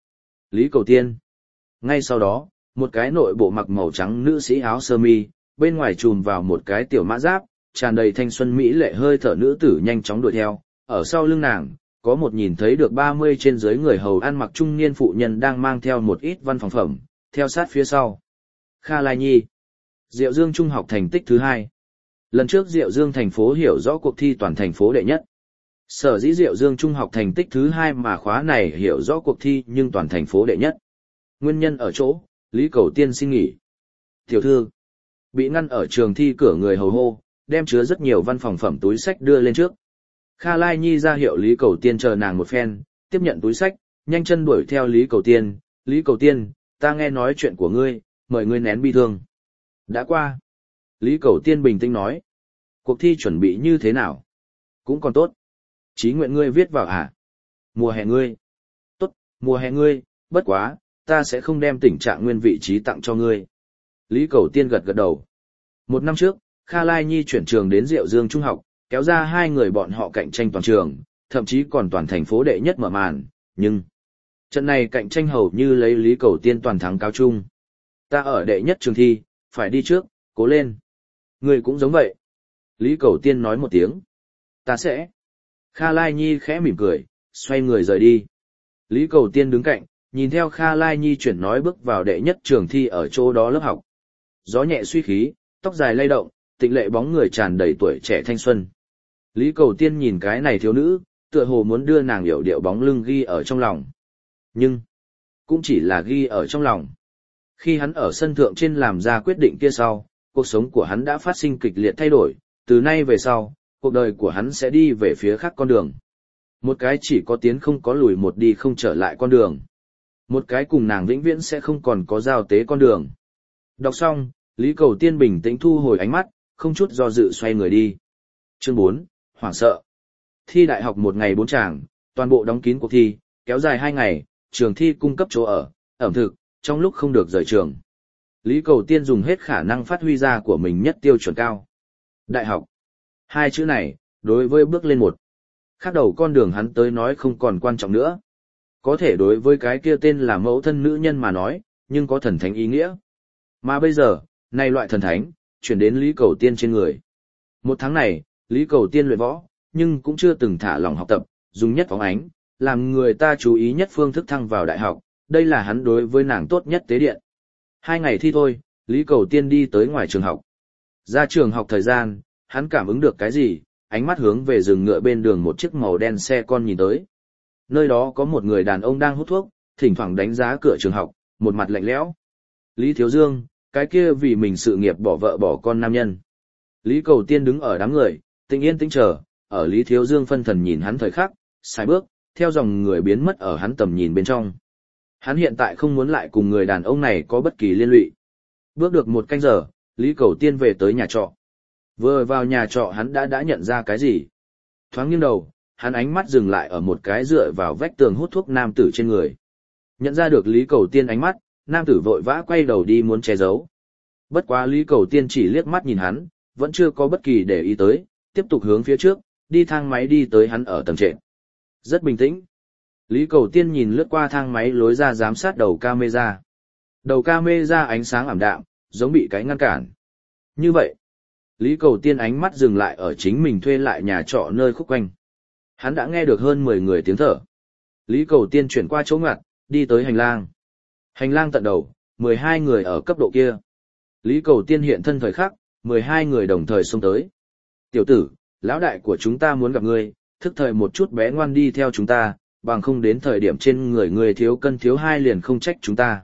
Lý Cầu Tiên. Ngay sau đó, một cái nội bộ mặc màu trắng nữ sĩ áo sơ mi, bên ngoài trùm vào một cái tiểu mã giáp, tràn đầy thanh xuân mỹ lệ hơi thở nữ tử nhanh chóng đuổi theo, ở sau lưng nàng, có một nhìn thấy được 30 trên dưới người hầu ăn mặc trung niên phụ nhân đang mang theo một ít văn phòng phẩm, theo sát phía sau. Kha Lai Nhi. Diệu Dương Trung học thành tích thứ 2. Lần trước Diệu Dương thành phố hiểu rõ cuộc thi toàn thành phố đệ nhất. Sở dĩ Diệu Dương Trung học thành tích thứ 2 mà khóa này hiểu rõ cuộc thi nhưng toàn thành phố đệ nhất. Nguyên nhân ở chỗ, Lý Cầu Tiên xin nghỉ. Tiểu thư. Bị ngăn ở trường thi cửa người hầu hô, đem chứa rất nhiều văn phòng phẩm túi sách đưa lên trước. Kha Lai Nhi ra hiệu Lý Cầu Tiên chờ nàng một phen, tiếp nhận túi sách, nhanh chân đuổi theo Lý Cầu Tiên. Lý Cầu Tiên, ta nghe nói chuyện của ngươi, mời ngươi nén bi thương. Đã qua. Lý Cầu Tiên bình tĩnh nói. Cuộc thi chuẩn bị như thế nào? Cũng còn tốt. Chí nguyện ngươi viết vào hả? Mùa hè ngươi. Tốt, mùa hè ngươi, bất quá, ta sẽ không đem tình trạng nguyên vị trí tặng cho ngươi. Lý Cầu Tiên gật gật đầu. Một năm trước, Kha Lai Nhi chuyển trường đến Diệu Dương Trung học, kéo ra hai người bọn họ cạnh tranh toàn trường, thậm chí còn toàn thành phố đệ nhất mở màn, nhưng trận này cạnh tranh hầu như lấy Lý Cầu Tiên toàn thắng cao chung. Ta ở đệ nhất trường thi, phải đi trước, cố lên. Người cũng giống vậy. Lý Cầu Tiên nói một tiếng. Ta sẽ. Kha Lai Nhi khẽ mỉm cười, xoay người rời đi. Lý Cầu Tiên đứng cạnh, nhìn theo Kha Lai Nhi chuyển nói bước vào đệ nhất trường thi ở chỗ đó lớp học. Gió nhẹ suy khí, tóc dài lay động, tịnh lệ bóng người tràn đầy tuổi trẻ thanh xuân. Lý Cầu Tiên nhìn cái này thiếu nữ, tựa hồ muốn đưa nàng hiểu điệu bóng lưng ghi ở trong lòng. Nhưng, cũng chỉ là ghi ở trong lòng. Khi hắn ở sân thượng trên làm ra quyết định kia sau, cuộc sống của hắn đã phát sinh kịch liệt thay đổi, từ nay về sau, cuộc đời của hắn sẽ đi về phía khác con đường. Một cái chỉ có tiến không có lùi, một đi không trở lại con đường. Một cái cùng nàng vĩnh viễn sẽ không còn có giao tế con đường. Đọc xong, Lý Cầu Tiên bình tĩnh thu hồi ánh mắt, không chút do dự xoay người đi. Chương 4, hoảng sợ. Thi đại học một ngày 4 tràng, toàn bộ đóng kín cuộc thi, kéo dài 2 ngày, trường thi cung cấp chỗ ở, ẩm thực, trong lúc không được rời trường. Lý Cầu Tiên dùng hết khả năng phát huy ra của mình nhất tiêu chuẩn cao. Đại học. Hai chữ này, đối với bước lên một. Khác đầu con đường hắn tới nói không còn quan trọng nữa. Có thể đối với cái kia tên là mẫu thân nữ nhân mà nói, nhưng có thần thánh ý nghĩa. Mà bây giờ, này loại thần thánh, chuyển đến Lý Cầu Tiên trên người. Một tháng này, Lý Cầu Tiên luyện võ, nhưng cũng chưa từng thả lỏng học tập, dùng nhất phóng ánh, làm người ta chú ý nhất phương thức thăng vào đại học, đây là hắn đối với nàng tốt nhất tế điện. 2 ngày thi thôi, Lý Cầu Tiên đi tới ngoài trường học. Ra trường học thời gian, hắn cảm ứng được cái gì, ánh mắt hướng về rừng ngựa bên đường một chiếc màu đen xe con nhìn tới. Nơi đó có một người đàn ông đang hút thuốc, thỉnh thoảng đánh giá cửa trường học, một mặt lạnh lẽo. Lý Thiếu Dương, cái kia vì mình sự nghiệp bỏ vợ bỏ con nam nhân. Lý Cầu Tiên đứng ở đám người, tĩnh yên tĩnh chờ, ở Lý Thiếu Dương phân thần nhìn hắn thời khắc, sai bước, theo dòng người biến mất ở hắn tầm nhìn bên trong. Hắn hiện tại không muốn lại cùng người đàn ông này có bất kỳ liên lụy. Bước được 1 canh giờ, Lý Cầu Tiên về tới nhà trọ. Vừa vào nhà trọ hắn đã nhận ra cái gì. Thoáng nghiêng đầu, hắn ánh mắt dừng lại ở một cái dựa vào vách tường hút thuốc nam tử trên người. Nhận ra được Lý Cầu Tiên ánh mắt, nam tử vội vã quay đầu đi muốn che giấu. Bất quá Lý Cầu Tiên chỉ liếc mắt nhìn hắn, vẫn chưa có bất kỳ để ý tới, tiếp tục hướng phía trước, đi thang máy đi tới hắn ở tầng trệt. Rất bình tĩnh. Lý Cầu Tiên nhìn lướt qua thang máy lối ra giám sát đầu camera. Đầu camera ánh sáng ảm đạm, giống bị cái ngăn cản. Như vậy, Lý Cầu Tiên ánh mắt dừng lại ở chính mình thuê lại nhà trọ nơi khúc quanh. Hắn đã nghe được hơn 10 người tiếng thở. Lý Cầu Tiên chuyển qua chỗ ngoặt, đi tới hành lang. Hành lang tận đầu, 12 người ở cấp độ kia. Lý Cầu Tiên hiện thân thời khắc, 12 người đồng thời xông tới. Tiểu tử, lão đại của chúng ta muốn gặp ngươi, thức thời một chút bé ngoan đi theo chúng ta, bằng không đến thời điểm trên người người thiếu cân thiếu 2 liền không trách chúng ta.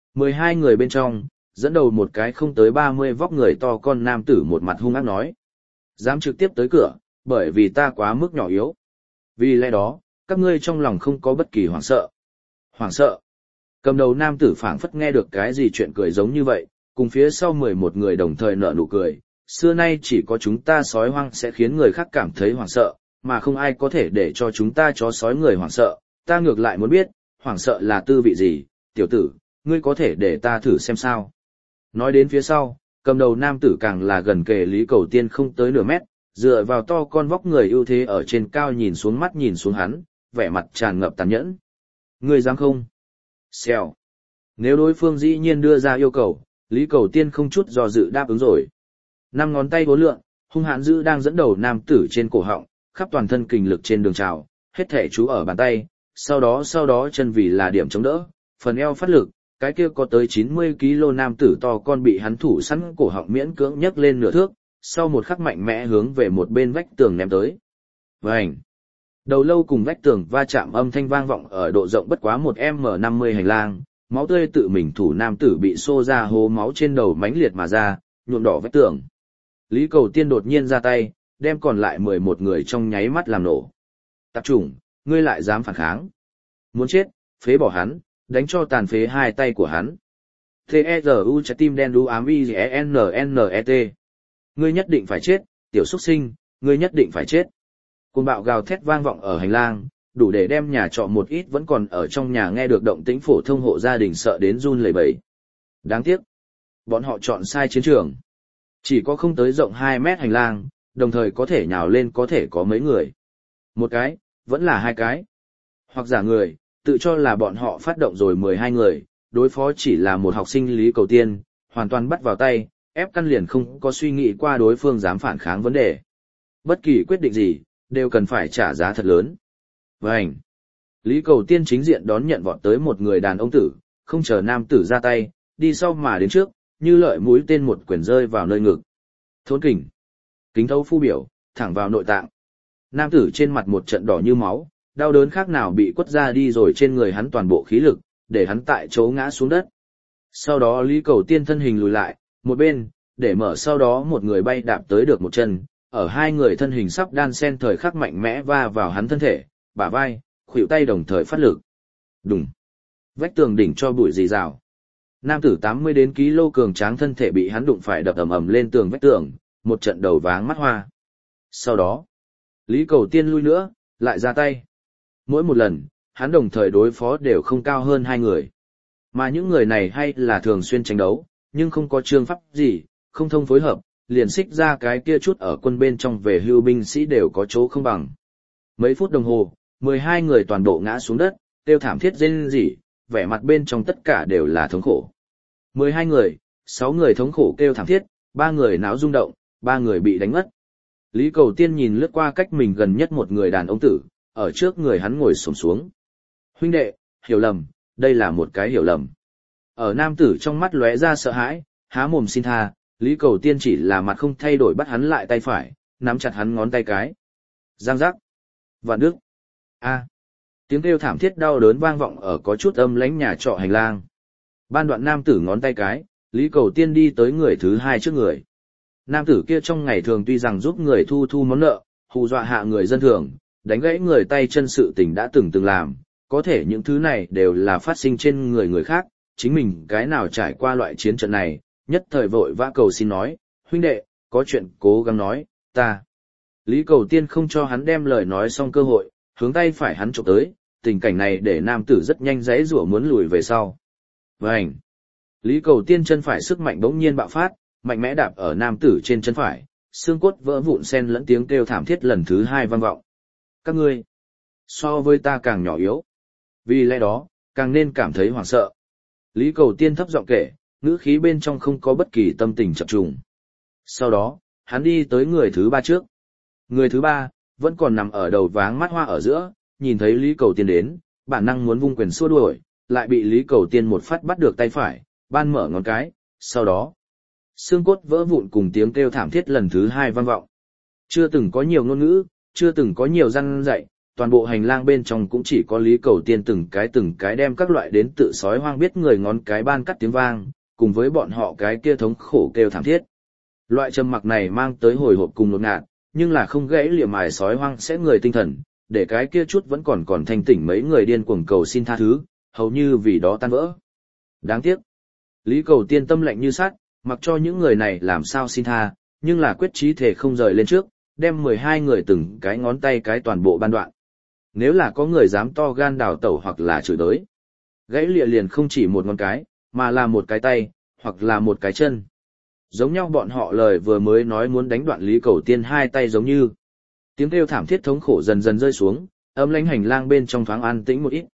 12 người bên trong, dẫn đầu một cái không tới 30 vóc người to con nam tử một mặt hung ác nói. Dám trực tiếp tới cửa, bởi vì ta quá mức nhỏ yếu. Vì lẽ đó, các ngươi trong lòng không có bất kỳ hoảng sợ. Hoảng sợ. Cầm đầu nam tử phảng phất nghe được cái gì chuyện cười giống như vậy, cùng phía sau 11 người đồng thời nở nụ cười. Xưa nay chỉ có chúng ta sói hoang sẽ khiến người khác cảm thấy hoảng sợ, mà không ai có thể để cho chúng ta chó sói người hoảng sợ. Ta ngược lại muốn biết, hoảng sợ là tư vị gì, tiểu tử, ngươi có thể để ta thử xem sao. Nói đến phía sau, cầm đầu nam tử càng là gần kề Lý Cầu Tiên không tới nửa mét, dựa vào to con vóc người ưu thế ở trên cao nhìn xuống mắt nhìn xuống hắn, vẻ mặt tràn ngập tàn nhẫn. Ngươi dám không? Xèo. Nếu đối phương dĩ nhiên đưa ra yêu cầu, Lý Cầu Tiên không chút do dự đáp ứng rồi. 5 ngón tay vốn lượn, hung hãn dữ đang dẫn đầu nam tử trên cổ họng, khắp toàn thân kình lực trên đường trào, hết thể chú ở bàn tay, sau đó chân vì là điểm chống đỡ, phần eo phát lực, cái kia có tới 90 kg nam tử to con bị hắn thủ sẵn cổ họng miễn cưỡng nhấc lên nửa thước, sau một khắc mạnh mẽ hướng về một bên vách tường ném tới. Vành. Đầu lâu cùng vách tường va chạm âm thanh vang vọng ở độ rộng bất quá 1m50 hành lang, máu tươi tự mình thủ nam tử bị xô ra hố máu trên đầu mãnh liệt mà ra, nhuộm đỏ vách tường. Lý Cầu Tiên đột nhiên ra tay, đem còn lại 11 người trong nháy mắt làm nổ. Tạp chủng, ngươi lại dám phản kháng. Muốn chết, phế bỏ hắn, đánh cho tàn phế hai tay của hắn. T-E-Z-U trái tim đen đu ám I-G-E-N-N-E-T. Ngươi nhất định phải chết, tiểu xuất sinh, ngươi nhất định phải chết. Cuồng bạo gào thét vang vọng ở hành lang, đủ để đem nhà trọ một ít vẫn còn ở trong nhà nghe được động tĩnh phổ thông hộ gia đình sợ đến run lẩy bẩy. Đáng tiếc, bọn họ chọn sai chiến trường. Chỉ có không tới rộng 2 mét hành lang, đồng thời có thể nhào lên có thể có mấy người. Một cái, vẫn là hai cái. Hoặc giả người, tự cho là bọn họ phát động rồi 12 người, đối phó chỉ là một học sinh Lý Cầu Tiên, hoàn toàn bắt vào tay, ép căn liền không có suy nghĩ qua đối phương dám phản kháng vấn đề. Bất kỳ quyết định gì, đều cần phải trả giá thật lớn. Vành. Lý Cầu Tiên chính diện đón nhận vọt tới một người đàn ông tử, không chờ nam tử ra tay, đi sau mà đến trước, như lợi mũi tên một quyển rơi vào nơi ngực. Thốn kình. Kính thấu phu biểu, thẳng vào nội tạng. Nam tử trên mặt một trận đỏ như máu, đau đớn khác nào bị quất ra đi rồi trên người hắn toàn bộ khí lực, để hắn tại chỗ ngã xuống đất. Sau đó Lý Cầu Tiên thân hình lùi lại, một bên, để mở sau đó một người bay đạp tới được một chân, ở hai người thân hình sắp đan xen thời khắc mạnh mẽ va vào hắn thân thể, bả vai, khuỷu tay đồng thời phát lực. Đùng. Vách tường đỉnh cho bụi rì rào. Nam tử 80 đến kg cường tráng thân thể bị hắn đụng phải đập ầm ầm lên tường vách tường, một trận đầu váng mắt hoa. Sau đó, Lý Cầu Tiên lui nữa, lại ra tay. Mỗi một lần, hắn đồng thời đối phó đều không cao hơn hai người. Mà những người này hay là thường xuyên tranh đấu, nhưng không có chương pháp gì, không thông phối hợp, liền xích ra cái kia chút ở quân bên trong về hưu binh sĩ đều có chỗ không bằng. Mấy phút đồng hồ, 12 người toàn bộ ngã xuống đất, kêu thảm thiết rên rỉ, vẻ mặt bên trong tất cả đều là thống khổ. 12 người, 6 người thống khổ kêu thảm thiết, 3 người não rung động, 3 người bị đánh mất. Lý Cầu Tiên nhìn lướt qua cách mình gần nhất một người đàn ông tử, ở trước người hắn ngồi xổm xuống. Huynh đệ, hiểu lầm, đây là một cái hiểu lầm. Ở nam tử trong mắt lóe ra sợ hãi, há mồm xin tha, Lý Cầu Tiên chỉ là mặt không thay đổi bắt hắn lại tay phải, nắm chặt hắn ngón tay cái. Giang giác. Vạn đức. A. Tiếng kêu thảm thiết đau đớn vang vọng ở có chút âm lãnh nhà trọ hành lang. Ban đoạn nam tử ngón tay cái, Lý Cầu Tiên đi tới người thứ hai trước người. Nam tử kia trong ngày thường tuy rằng giúp người thu món nợ, hù dọa hạ người dân thường, đánh gãy người tay chân sự tình đã từng làm, có thể những thứ này đều là phát sinh trên người khác, chính mình cái nào trải qua loại chiến trận này, nhất thời vội vã cầu xin nói, huynh đệ, có chuyện cố gắng nói, ta. Lý Cầu Tiên không cho hắn đem lời nói xong cơ hội, hướng tay phải hắn chụp tới, tình cảnh này để nam tử rất nhanh giãy giụa muốn lùi về sau. Vành. Lý Cầu Tiên chân phải sức mạnh bỗng nhiên bạo phát, mạnh mẽ đạp ở nam tử trên chân phải, xương cốt vỡ vụn xen lẫn tiếng kêu thảm thiết lần thứ hai vang vọng. Các ngươi, so với ta càng nhỏ yếu. Vì lẽ đó, càng nên cảm thấy hoảng sợ. Lý Cầu Tiên thấp giọng kể, ngữ khí bên trong không có bất kỳ tâm tình chập trùng. Sau đó, hắn đi tới người thứ ba trước. Người thứ ba, vẫn còn nằm ở đầu váng mắt hoa ở giữa, nhìn thấy Lý Cầu Tiên đến, bản năng muốn vung quyền xua đuổi, lại bị Lý Cầu Tiên một phát bắt được tay phải, ban mở ngón cái, sau đó, xương cốt vỡ vụn cùng tiếng kêu thảm thiết lần thứ hai vang vọng. Chưa từng có nhiều ngôn ngữ, chưa từng có nhiều răn dạy, toàn bộ hành lang bên trong cũng chỉ có Lý Cầu Tiên từng cái đem các loại đến tự sói hoang biết người ngón cái ban cắt tiếng vang, cùng với bọn họ cái kia thống khổ kêu thảm thiết. Loại trầm mặc này mang tới hồi hộp cùng ngột ngạt, nhưng là không gãy liệm mài sói hoang sẽ người tinh thần, để cái kia chút vẫn còn thanh tỉnh mấy người điên cuồng cầu xin tha thứ, hầu như vì đó tan vỡ. Đáng tiếc. Lý Cầu Tiên tâm lạnh như sắt, mặc cho những người này làm sao xin tha, nhưng là quyết chí thể không rời lên trước, đem 12 người từng cái ngón tay cái toàn bộ ban đoạn. Nếu là có người dám to gan đào tẩu hoặc là chửi đới, gãy lịa liền không chỉ một ngón cái, mà là một cái tay, hoặc là một cái chân. Giống nhau bọn họ lời vừa mới nói muốn đánh đoạn Lý Cầu Tiên hai tay giống như. Tiếng kêu thảm thiết thống khổ dần dần rơi xuống, âm lãnh hành lang bên trong thoáng an tĩnh một ít.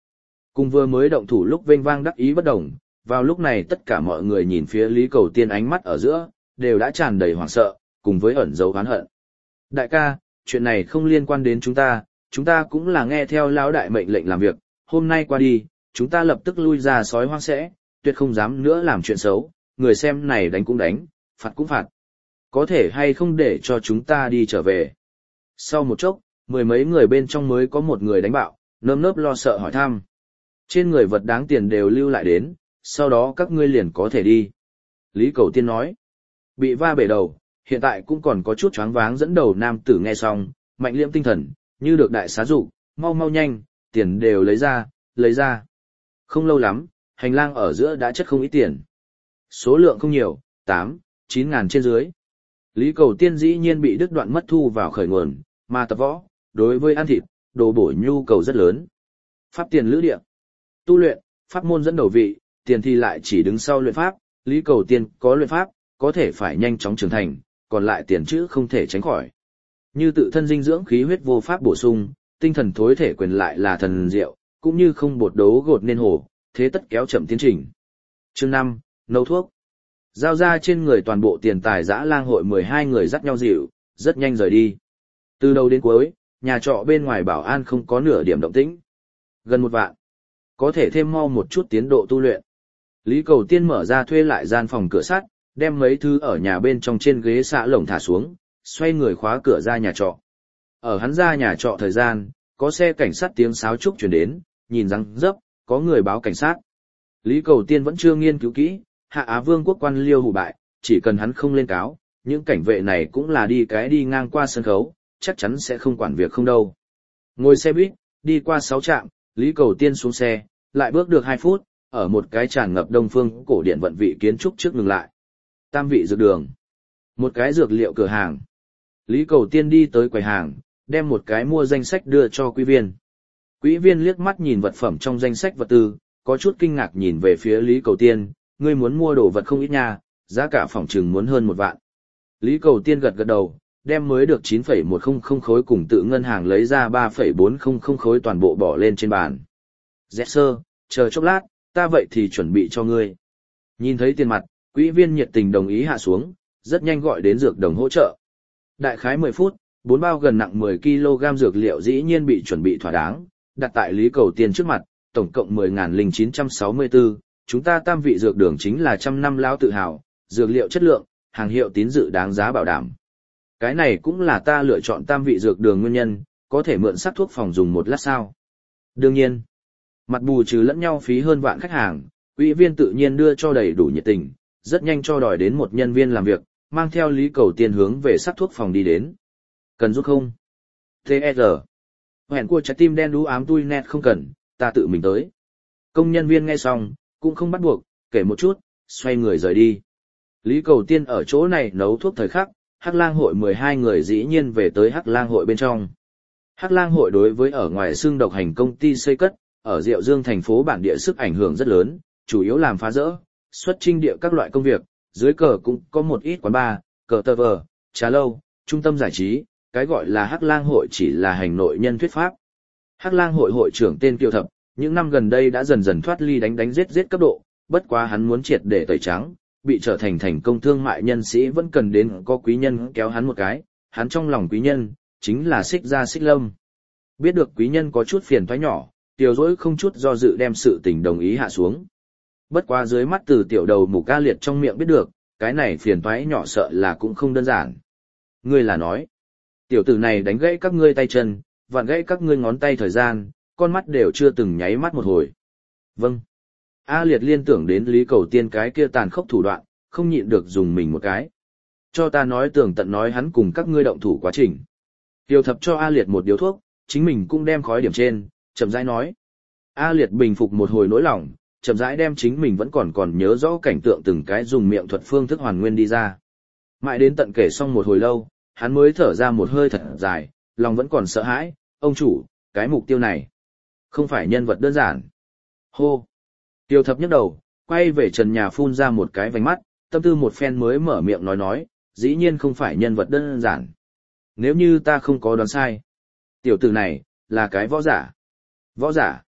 Cùng vừa mới động thủ lúc vênh vang đắc ý bất đồng, vào lúc này tất cả mọi người nhìn phía Lý Cầu Tiên ánh mắt ở giữa, đều đã tràn đầy hoảng sợ, cùng với ẩn dấu oán hận. Đại ca, chuyện này không liên quan đến chúng ta cũng là nghe theo lão đại mệnh lệnh làm việc, hôm nay qua đi, chúng ta lập tức lui ra sói hoang sẽ, tuyệt không dám nữa làm chuyện xấu, người xem này đánh cũng đánh, phạt cũng phạt. Có thể hay không để cho chúng ta đi trở về. Sau một chốc, mười mấy người bên trong mới có một người đánh bạo, nơm nớp lo sợ hỏi thăm. Trên người vật đáng tiền đều lưu lại đến, sau đó các ngươi liền có thể đi. Lý Cầu Tiên nói, bị va bể đầu, hiện tại cũng còn có chút choáng váng dẫn đầu nam tử nghe xong, mạnh liễm tinh thần, như được đại xá dụ, mau mau nhanh, tiền đều lấy ra. Không lâu lắm, hành lang ở giữa đã chất không ít tiền. Số lượng không nhiều, 8-9 ngàn trên dưới. Lý Cầu Tiên dĩ nhiên bị đứt đoạn mất thu vào khởi nguồn, mà tập võ, đối với ăn thịt, đồ bổ nhu cầu rất lớn. Pháp tiền lữ địa. Tu luyện, pháp môn dẫn đầu vị, tiền thì lại chỉ đứng sau luyện pháp, Lý Cầu Tiên có luyện pháp, có thể phải nhanh chóng trưởng thành, còn lại tiền chữ không thể tránh khỏi. Như tự thân dinh dưỡng khí huyết vô pháp bổ sung, tinh thần thối thể quyền lại là thần diệu, cũng như không bột đấu gột nên hổ, thế tất kéo chậm tiến trình. Chương 5, nấu thuốc. Giao ra trên người toàn bộ tiền tài dã lang hội 12 người dắt nhau dịu, rất nhanh rời đi. Từ đầu đến cuối, nhà trọ bên ngoài bảo an không có nửa điểm động tĩnh. Gần 1 vạn. Có thể thêm mau một chút tiến độ tu luyện. Lý Cầu Tiên mở ra thuê lại gian phòng cửa sắt, đem mấy thứ ở nhà bên trong trên ghế xạ lồng thả xuống, xoay người khóa cửa ra nhà trọ. Ở hắn ra nhà trọ thời gian, có xe cảnh sát tiếng sáo trúc chuyển đến, nhìn răng dấp, có người báo cảnh sát. Lý Cầu Tiên vẫn chưa nghiên cứu kỹ, Hạ Á Vương quốc quan liêu hủ bại, chỉ cần hắn không lên cáo, những cảnh vệ này cũng là đi ngang qua sân khấu, chắc chắn sẽ không quản việc không đâu. Ngồi xe buýt, đi qua 6 trạm, Lý Cầu Tiên xuống xe, lại bước được 2 phút, ở một cái tràn ngập đông phương cổ điện vận vị kiến trúc trước ngừng lại. Tam vị dược đường. Một cái dược liệu cửa hàng. Lý Cầu Tiên đi tới quầy hàng, đem một cái mua danh sách đưa cho quý viên. Quý viên liếc mắt nhìn vật phẩm trong danh sách vật tư, có chút kinh ngạc nhìn về phía Lý Cầu Tiên, ngươi muốn mua đồ vật không ít nha, giá cả phỏng chừng muốn hơn 1 vạn. Lý Cầu Tiên gật gật đầu, đem mới được 9,100 khối cùng tự ngân hàng lấy ra 3,400 khối toàn bộ bỏ lên trên bàn. Dẹp sơ, chờ chốc lát, ta vậy thì chuẩn bị cho ngươi. Nhìn thấy tiền mặt, quỹ viên nhiệt tình đồng ý hạ xuống, rất nhanh gọi đến dược đồng hỗ trợ. Đại khái 10 phút, 4 bao gần nặng 10 kg dược liệu dĩ nhiên bị chuẩn bị thỏa đáng, đặt tại Lý Cầu Tiên trước mặt, tổng cộng 10.964, chúng ta tam vị dược đường chính là 100 năm lão tự hào, dược liệu chất lượng, hàng hiệu tín dự đáng giá bảo đảm. Cái này cũng là ta lựa chọn tam vị dược đường nguyên nhân, có thể mượn sắc thuốc phòng dùng một lát sao. Đương nhiên, mặt bù trừ lẫn nhau phí hơn vạn khách hàng, quỹ viên tự nhiên đưa cho đầy đủ nhiệt tình, rất nhanh cho đòi đến một nhân viên làm việc, mang theo Lý Cầu Tiên hướng về sắc thuốc phòng đi đến. Cần giúp không? T.R. Hẹn của trái tim đen đú ám tui nét không cần, ta tự mình tới. Công nhân viên nghe xong, cũng không bắt buộc, kể một chút, xoay người rời đi. Lý Cầu Tiên ở chỗ này nấu thuốc thời khắc, Hắc Lang hội 12 người dĩ nhiên về tới Hắc Lang hội bên trong. Hắc Lang hội đối với ở ngoài xương độc hành công ty xây cất, ở Diệu Dương thành phố bản địa sức ảnh hưởng rất lớn, chủ yếu làm phá rỡ, xuất trinh địa các loại công việc, dưới cờ cũng có một ít quán bar, cờ tờ vờ, trà lâu, trung tâm giải trí, cái gọi là Hắc Lang hội chỉ là hành nội nhân thuyết pháp. Hắc Lang hội hội trưởng tên Kiều Thập, những năm gần đây đã dần dần thoát ly đánh giết cấp độ, bất quá hắn muốn triệt để tẩy trắng, bị trở thành thành công thương mại nhân sĩ vẫn cần đến có quý nhân kéo hắn một cái, hắn trong lòng quý nhân, chính là Xích Gia Xích Lâm. Biết được quý nhân có chút phiền toái nhỏ, Tiểu Dỗi không chút do dự đem sự tình đồng ý hạ xuống. Bất quá dưới mắt từ tiểu đầu mục ca liệt trong miệng biết được, cái này phiền toái nhỏ sợ là cũng không đơn giản. Ngươi là nói, tiểu tử này đánh gãy các ngươi tay chân, vặn gãy các ngươi ngón tay thời gian, con mắt đều chưa từng nháy mắt một hồi. Vâng. A Liệt liên tưởng đến Lý Cầu Tiên cái kia tàn khốc thủ đoạn, không nhịn được dùng mình một cái. Cho ta nói tường tận nói hắn cùng các ngươi động thủ quá trình. Tiêu Thập cho A Liệt một điếu thuốc, chính mình cũng đem khói điểm trên, chậm rãi nói. A Liệt bình phục một hồi nỗi lòng, chậm rãi đem chính mình vẫn còn nhớ rõ cảnh tượng từng cái dùng miệng thuật phương thức hoàn nguyên đi ra. Mãi đến tận kể xong một hồi lâu, hắn mới thở ra một hơi thật dài, lòng vẫn còn sợ hãi, ông chủ, cái mục tiêu này không phải nhân vật đơn giản. Hô. Tiêu Thập nhấc đầu, quay về trần nhà phun ra một cái vành mắt, tâm tư một phen mới mở miệng nói, dĩ nhiên không phải nhân vật đơn giản. Nếu như ta không có đoán sai, tiểu tử này, là cái võ giả. Võ giả.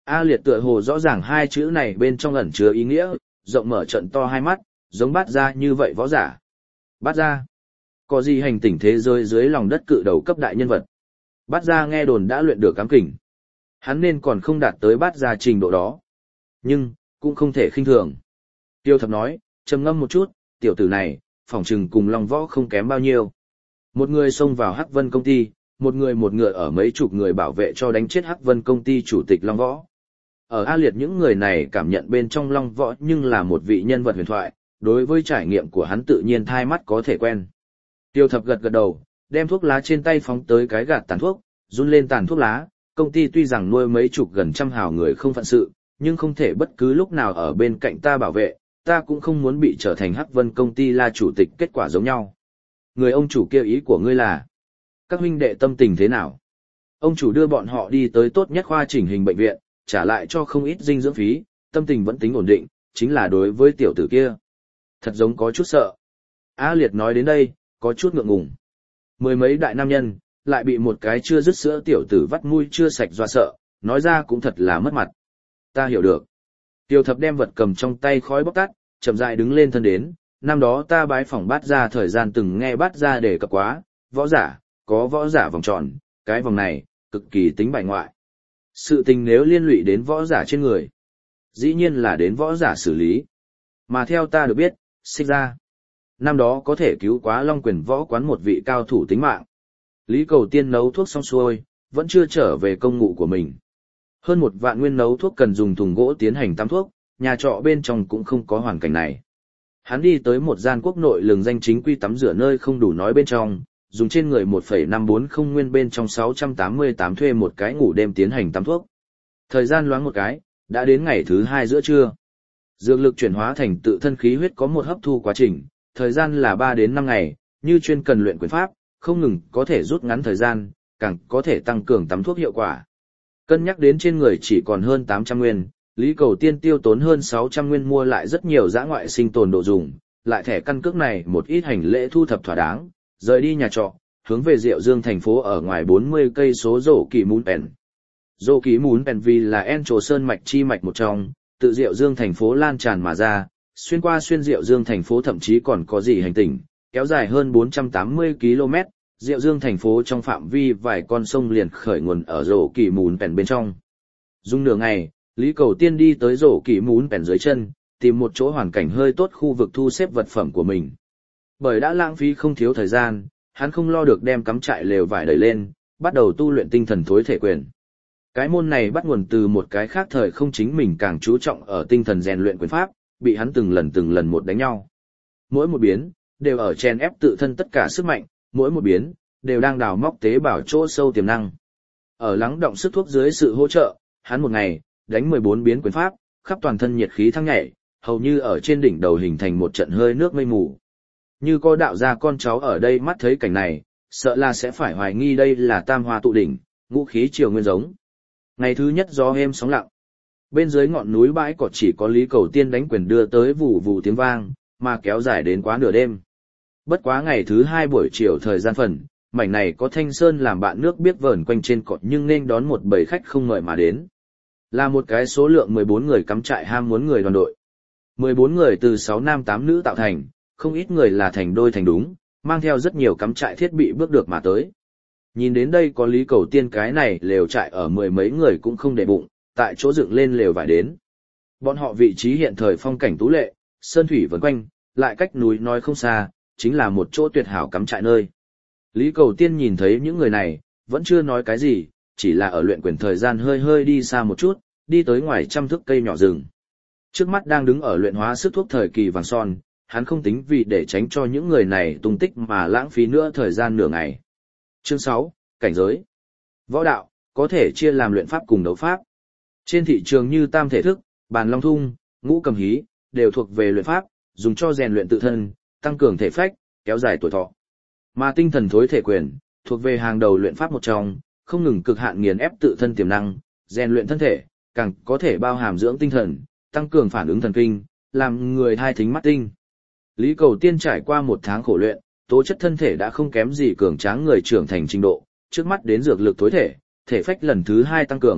A Liệt tựa hồ rõ ràng hai chữ này bên trong ẩn chứa ý nghĩa, rộng mở trận to hai mắt, giống Bát Gia như vậy võ giả. Bát Gia? Có gì hành tỉnh thế giới dưới lòng đất cự đầu cấp đại nhân vật? Bát Gia nghe đồn đã luyện được cám kình. Hắn nên còn không đạt tới Bát Gia trình độ đó. Nhưng, cũng không thể khinh thường. Tiêu Thập nói, trầm ngâm một chút, tiểu tử này, phỏng chừng cùng Long Võ không kém bao nhiêu. Một người xông vào Hắc Vân công ty, một người một ngựa ở mấy chục người bảo vệ cho đánh chết Hắc Vân công ty chủ tịch Long Võ. Ở A Liệt những người này cảm nhận bên trong Long Võ nhưng là một vị nhân vật huyền thoại, đối với trải nghiệm của hắn tự nhiên thai mắt có thể quen. Tiêu Thập gật gật đầu, đem thuốc lá trên tay phóng tới cái gạt tàn thuốc, run lên tàn thuốc lá, công ty tuy rằng nuôi mấy chục gần trăm hào người không phận sự, nhưng không thể bất cứ lúc nào ở bên cạnh ta bảo vệ, ta cũng không muốn bị trở thành Hắc Vân công ty là chủ tịch kết quả giống nhau. Người ông chủ kia ý của ngươi là, các huynh đệ tâm tình thế nào? Ông chủ đưa bọn họ đi tới tốt nhất khoa chỉnh hình bệnh viện, trả lại cho không ít dinh dưỡng phí, tâm tình vẫn tính ổn định, chính là đối với tiểu tử kia. Thật giống có chút sợ. A Liệt nói đến đây, có chút ngượng ngùng. Mười mấy đại nam nhân, lại bị một cái chưa dứt sữa tiểu tử vắt mũi chưa sạch dọa sợ, nói ra cũng thật là mất mặt. Ta hiểu được. Tiêu Thập đem vật cầm trong tay khói bóc tắt, chậm rãi đứng lên thân đến, năm đó ta bái phỏng Bát Gia thời gian từng nghe Bát Gia đề cập quá, võ giả, có võ giả vòng tròn, cái vòng này, cực kỳ tính bài ngoại. Sự tình nếu liên lụy đến võ giả trên người, dĩ nhiên là đến võ giả xử lý. Mà theo ta được biết, Xích Gia, năm đó có thể cứu quá Long Quyền võ quán một vị cao thủ tính mạng. Lý Cầu Tiên nấu thuốc xong xuôi, vẫn chưa trở về công ngụ của mình. Hơn 1 vạn nguyên nấu thuốc cần dùng thùng gỗ tiến hành tắm thuốc, nhà trọ bên trong cũng không có hoàn cảnh này. Hắn đi tới một gian quốc nội lừng danh chính quy tắm rửa nơi không đủ nói bên trong, dùng trên người 1,540 nguyên bên trong 688 thuê một cái ngủ đêm tiến hành tắm thuốc. Thời gian loáng một cái, đã đến ngày thứ 2 giữa trưa. Dược lực chuyển hóa thành tự thân khí huyết có một hấp thu quá trình, thời gian là 3 đến 5 ngày, như chuyên cần luyện quyền pháp, không ngừng có thể rút ngắn thời gian, càng có thể tăng cường tắm thuốc hiệu quả. Cân nhắc đến trên người chỉ còn hơn 800 nguyên, Lý Cầu Tiên tiêu tốn hơn 600 nguyên mua lại rất nhiều dã ngoại sinh tồn đồ dùng, lại thẻ căn cước này một ít hành lễ thu thập thỏa đáng, rời đi nhà trọ, hướng về Diệu Dương thành phố ở ngoài 40 cây số Rổ Kỳ Mún Pèn. Rổ Kỳ Mún Pèn vì là En Trồ Sơn mạch chi mạch một trong, tự Diệu Dương thành phố lan tràn mà ra, xuyên qua xuyên Diệu Dương thành phố thậm chí còn có gì hành tinh, kéo dài hơn 480 km, Diệu Dương thành phố trong phạm vi vài con sông liền khởi nguồn ở Rổ Kỳ Mún Pèn bên trong. Dùng nửa ngày, Lý Cầu Tiên đi tới Rổ Kỳ Mún Pèn dưới chân, tìm một chỗ hoàn cảnh hơi tốt khu vực thu xếp vật phẩm của mình. Bởi đã lãng phí không thiếu thời gian, hắn không lo được đem cắm trại lều vải đẩy lên, bắt đầu tu luyện tinh thần thối thể quyền. Cái môn này bắt nguồn từ một cái khác thời không chính mình càng chú trọng ở tinh thần rèn luyện quyền pháp, bị hắn từng lần một đánh nhau. Mỗi một biến, đều ở chèn ép tự thân tất cả sức mạnh, mỗi một biến, đều đang đào móc tế bào chỗ sâu tiềm năng. Ở lắng động sức thuốc dưới sự hỗ trợ, hắn một ngày, đánh 14 biến quyền pháp, khắp toàn thân nhiệt khí thăng nhảy, hầu như ở trên đỉnh đầu hình thành một trận hơi nước mây mù. Như có đạo gia con cháu ở đây mắt thấy cảnh này, sợ là sẽ phải hoài nghi đây là tam hoa tụ đỉnh, ngũ khí triều nguyên giống. Ngày thứ nhất gió êm sóng lặng. Bên dưới ngọn núi bãi cỏ chỉ có Lý Cầu Tiên đánh quyền đưa tới vù vù tiếng vang, mà kéo dài đến quá nửa đêm. Bất quá ngày thứ 2 buổi chiều thời gian phần, mảnh này có thanh sơn làm bạn nước biết vờn quanh trên cỏ nhưng nên đón một bầy khách không mời mà đến. Là một cái số lượng 14 người cắm trại ham muốn người đoàn đội. 14 người từ 6 nam 8 nữ tạo thành, không ít người là thành đôi thành đúng, mang theo rất nhiều cắm trại thiết bị bước được mà tới. Nhìn đến đây có Lý Cầu Tiên cái này lều trại ở 10 mấy người cũng không để bụng, tại chỗ dựng lên lều vải đến. Bọn họ vị trí hiện thời phong cảnh tú lệ, sơn thủy vần quanh, lại cách núi nói không xa, chính là một chỗ tuyệt hảo cắm trại nơi. Lý Cầu Tiên nhìn thấy những người này, vẫn chưa nói cái gì, chỉ là ở luyện quyền thời gian hơi hơi đi xa một chút, đi tới ngoài trăm thước cây nhỏ rừng. Trước mắt đang đứng ở luyện hóa sức thuốc thời kỳ vàng son, hắn không tính vì để tránh cho những người này tung tích mà lãng phí nữa thời gian nửa ngày. Chương 6, cảnh giới. Võ đạo, có thể chia làm luyện pháp cùng đấu pháp. Trên thị trường như tam thể thức, bàn long thung, ngũ cầm hí, đều thuộc về luyện pháp, dùng cho rèn luyện tự thân, tăng cường thể phách, kéo dài tuổi thọ. Mà tinh thần thối thể quyền, thuộc về hàng đầu luyện pháp một trong, không ngừng cực hạn nghiền ép tự thân tiềm năng, rèn luyện thân thể, càng có thể bao hàm dưỡng tinh thần, tăng cường phản ứng thần kinh, làm người thai thính mắt tinh. Lý Cầu Tiên trải qua 1 tháng khổ luyện, tố chất thân thể đã không kém gì cường tráng người trưởng thành trình độ, trước mắt đến dược lực tối thể, thể phách lần thứ 2 tăng cường,